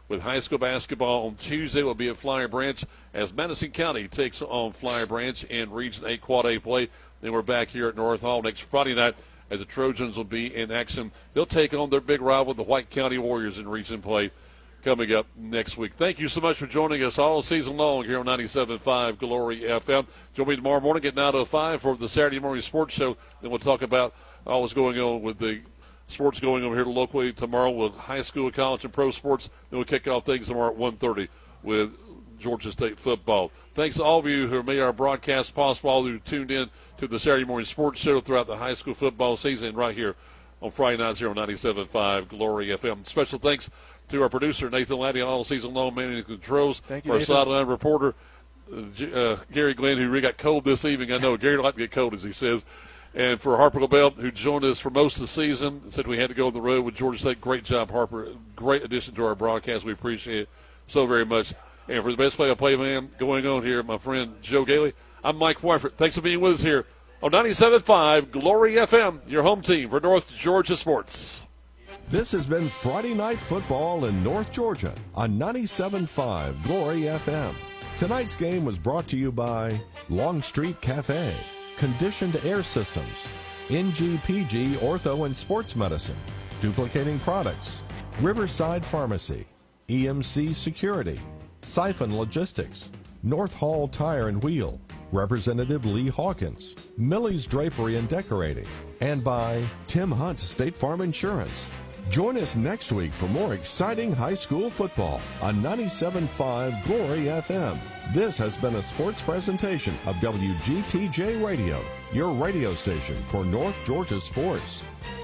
Speaker 7: with high school basketball on Tuesday. Will be at Flyer Branch as Madison County takes on Flyer Branch in Region eight Quad A play. Then we're back here at North Hall next Friday night as the Trojans will be in action. They'll take on their big rival, the White County Warriors, in region play coming up next week. Thank you so much for joining us all season long here on ninety-seven point five Glory F M. Join me tomorrow morning at nine oh five for the Saturday Morning Sports Show. Then we'll talk about all what's going on with the sports going over here locally tomorrow with high school, college, and pro sports. Then we'll kick off things tomorrow at one thirty with Georgia State football. Thanks to all of you who have made our broadcast possible, all who tuned in to the Saturday Morning Sports Show throughout the high school football season right here on Friday nights here on ninety-seven point five Glory F M. Special thanks to our producer, Nathan Laddie, all season long, manning the controls.
Speaker 5: Thank you,
Speaker 7: for our
Speaker 5: Nathan.
Speaker 7: sideline reporter, uh, uh, Gary Glenn, who really got cold this evening. I know Gary liked to get cold, as he says. And for Harper Gobel, who joined us for most of the season, said we had to go on the road with Georgia State. Great job, Harper. Great addition to our broadcast. We appreciate it so very much. And for the best play-by-play man going on here, my friend Joe Gailey, I'm Mike Wyford. Thanks for being with us here on ninety-seven point five Glory F M, your home team for North Georgia Sports.
Speaker 4: This has been Friday Night Football in North Georgia on ninety-seven point five Glory F M. Tonight's game was brought to you by Longstreet Cafe, Conditioned Air Systems, N G P G Ortho and Sports Medicine, Duplicating Products, Riverside Pharmacy, E M C Security, Siphon Logistics, North Hall Tire and Wheel, Representative Lee Hawkins, Millie's Drapery and Decorating, and by Tim Hunt State Farm Insurance. Join us next week for more exciting high school football on ninety-seven point five Glory F M. This has been a sports presentation of W G T J Radio, your radio station for North Georgia sports.